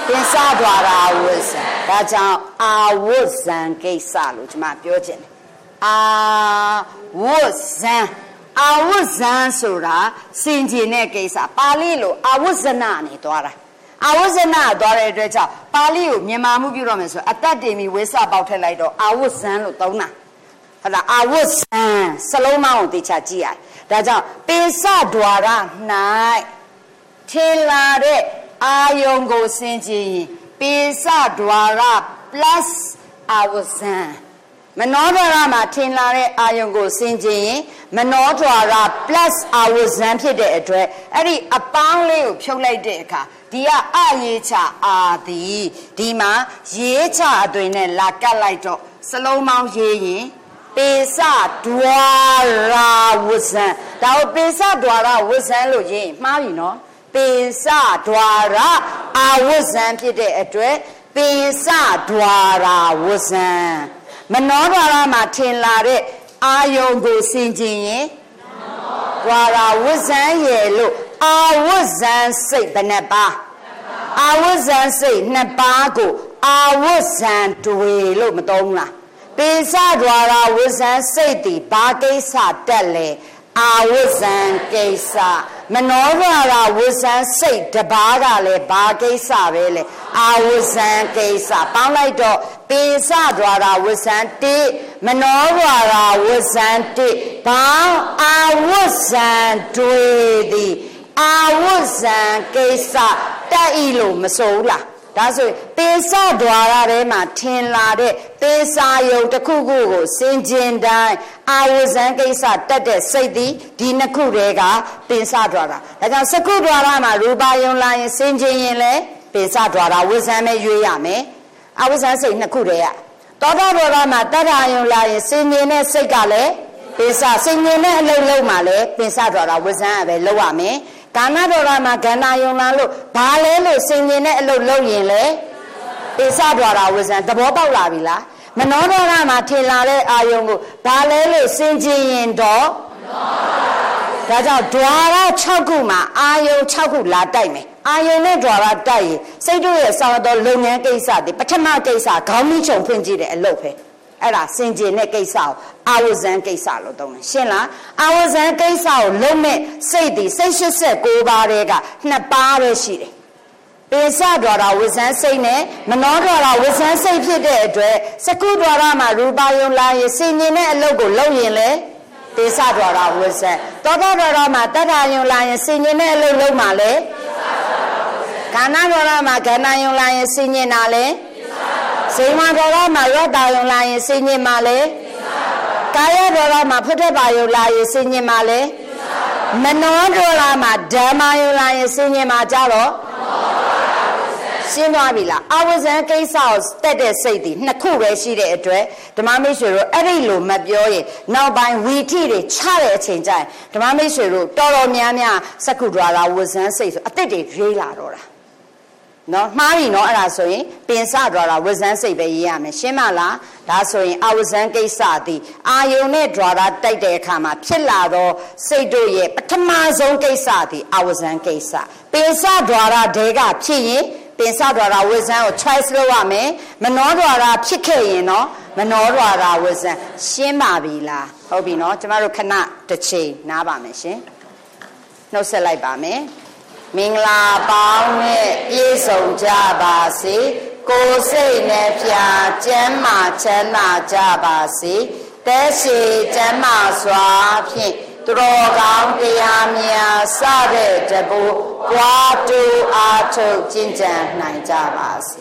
ပင်စဒွါရဝဇ္ဇံဒါကြောင့်အာဝဇ္ဇံကိစ္စလို့ကျွန်မပြောချင်တယ်အာဝဇ္ဇံအာဝဇ္ဇံဆိုတာစင်ကြင်တဲ့ကိစ္စပါဠိလိုအာဝဇ္ဇနာနေသွားတာအာဝဇ္ဇနာသွားတဲ့အတွက်ကြောင့်ပါဠိကိုမြန်မာမှုပြုတော့မယ်ဆိုအတ္တတင်ပြီးဝိသပေါက်ထည့်လိုက်တော့အာဝဇ္ဇံလို့သုံးတာဟုတ်လားအာဝဇ္ဇံစလုံးမအောင်သိချကြည့်ရတယ်ဒါကြောင့်ပိစဒွါရ၌ထင်လာတဲ့အာယုံကိုစင်ကြင်ရင်ပိစဒွါရ plus အာဝဇ္ဇံမနောဒွါရမှာထင်လာတဲ့အာယုံကိုစင်ကြင်ရင်မနောဒွါရ plus အာဝဇ္ဇံဖြစ်တဲ့အတွက်အဲ့ဒီအပေါင်းလေးကိုဖြုတ်လိုက်တဲ့အခါဒီကအရေးချအာသည်ဒီမှာရေးချအသွင်နဲ့လာကတ်လိုက်တော့စလုံးပေါင်းရေးရင်ပိစဒွါရဝဇ္ဇံဒါကိုပိစဒွါရဝဇ္ဇံလို့ရေးရင်မှားပြီနော်ပိစဒွါရအာဝဇ္ဇံဖြစ်တဲ့အတွက်ပိစဒွါရဝဇ္ဇံမနောဒွါရမှာထင်လာတဲ့အာယုံကိုစင်ကြင်ရင်ဒွါရဝဇ္ဇံရဲ့လို့အာဝဇ္ဇံစိတ်ဘယ်နှပါအာဝဇ္ဇံစိတ်နှစ်ပါးကိုအာဝဇ္ဇံတွေလို့မသုံးလားပိစဒွါရဝဇ္ဇံစိတ်ဒီဘာကိစ္စတက်လဲအာဝဇ္ဇံကိစ္စမနောဒွါရဝဇ္ဇံစိတ်တပါးကလည်းဘာကိစ္စပဲလဲအာဝဇ္ဇံကိစ္စပေါင်းလိုက်တော့ပိစဒွါရဝဇ္ဇံတိမနောဒွါရဝဇ္ဇံတိဘာအာဝဇ္ဇံတွေသည်အာဝဇ္ဇံကိစ္စတက်ဤလို့မဆိုဘူးလားဒါဆိုပိစဒွါရထဲမှာထင်လာတဲ့ပိစာယုံတစ်ခုခုကိုစင်ကြင်တိုင်းအာဝဇ္ဇံကိစ္စတက်တဲ့စိတ်သည်ဒီနှစ်ခုတည်းကပိစဒွါရဒါကြောင့်စကုဒွါရမှာရူပယုံလာရင်စင်ကြင်ရင်လည်းပိစဒွါရဝဇ္ဇံပဲရွေးရမယ်အာဝဇ္ဇံစိတ်နှစ်ခုတည်းကသောတာဒွါရမှာတတ္ထယုံလာရင်စင်ကြင်တဲ့စိတ်ကလည်းပိစစင်ကြင်တဲ့အလုံးလုံးမှာလည်းပိစဒွါရဝဇ္ဇံပဲလုပ်ရမယ်ကာဏဒွါရမှာကန္နာယုံလာလို့ဘာလဲလို့စင်ကြင်တဲ့အလုပ်လုပ်ရင်လေပိစဒွါရဝဇ္ဇံသဘောပေါက်လာပြီလားမနောဒွါရမှာထင်လာတဲ့အာယုံကိုဘာလဲလို့စင်ကြင်ရင်တော့ဒါကြောင့်ဒွါရ6ခုမှာအာယုံ6ခုလာတိုက်မယ်အာယုံနဲ့ဒွါရတိုက်ရင်စိတ်တို့ရဲ့ဆောင်တော်လုပ်ငန်းကိစ္စတွေပထမကိစ္စခေါင်းမိချုံဖွင့်ကြည့်တဲ့အလုပ်ပဲအဲ့ဒါစင်ကြင်တဲ့ကိစ္စကိုအာဝဇ္ဇံကိစ္စလို့သုံးတယ်ရှင်းလားအာဝဇ္ဇံကိစ္စကိုလုံးမဲ့စိတ်ဒီစိတ်89ပါးတဲ့က2ပါးပဲရှိတယ်ပိစဒွါရဝဇ္ဇံစိတ်နဲ့မနောဒွါရဝဇ္ဇံစိတ်ဖြစ်တဲ့အတွက်စကုဒွါရမှာရူပယုံလာရင်စင်ကြင်တဲ့အလုပ်ကိုလုပ်ရင်လေပိစဒွါရဝဇ္ဇံသောတာဒွါရမှာတတ္ထယုံလာရင်စင်ကြင်တဲ့အလုပ်လုပ်မှာလေကာဏဒွါရမှာကန္နာယုံလာရင်စင်ကြင်တာလေစေမဒွါရမှာရောတာယုံလာရင်စင်ကြင်မှာလေကာယဒွါရမှာဖုထပါယုံလာရင်စင်ကြင်မှာလေမနောဒွါရမှာဓမ္မယုံလာရင်စင်ကြင်မှာကြတော့ရှင်းသွားပြီလားအာဝဇ္ဇံကိစ္စကိုတက်တဲ့စိတ်ဒီနှစ်ခုပဲရှိတဲ့အတွက်ဓမ္မမိတ်ဆွေတို့အဲ့ဒီလိုမပြောရင်နောက်ပိုင်းဝီထိတွေချတဲ့အချိန်ကျရင်ဓမ္မမိတ်ဆွေတို့တော်တော်များများစကုဒွါရဝဇ္ဇံစိတ်ဆိုအစ်စ်တွေရေးလာတော့တာနော်မှားပြီနော်အဲ့ဒါဆိုရင်ပင်စဒွါရဝဇ္ဇံစိတ်ပဲရေးရမယ်ရှင်းမလားဒါဆိုရင်အာဝဇ္ဇံကိစ္စသည်အာယုန်နဲ့ဒွါရတိုက်တဲ့အခါမှာဖြစ်လာသောစိတ်တို့ရဲ့ပထမဆုံးကိစ္စသည်အာဝဇ္ဇံကိစ္စပင်စဒွါရဒေကဖြစ်ရင်ပင်စဒွါရဝဇ္ဇံကို choice လုပ်ရမယ်မနောဒွါရဖြစ်ခဲ့ရင်နော်မနောဒွါရဝဇ္ဇံရှင်းပါပြီလားဟုတ်ပြီနော်ကျမတို့ခဏတစ်ချိန်နားပါမယ်ရှင်နှုတ်ဆက်လိုက်ပါမယ်မင်္ဂလာပေါင်းနဲ့ပြည့်စုံကြပါစေကိုယ်စိတ်နဲ့ဖြာကျမ်းမာချမ်းသာကြပါစေသက်ရှိကျမ်းမာစွာဖြင့်သူတော်ကောင်းတရားများစတဲ့တပူပွားတူအားထုတ်ကျင့်ကြံနိုင်ကြပါစေ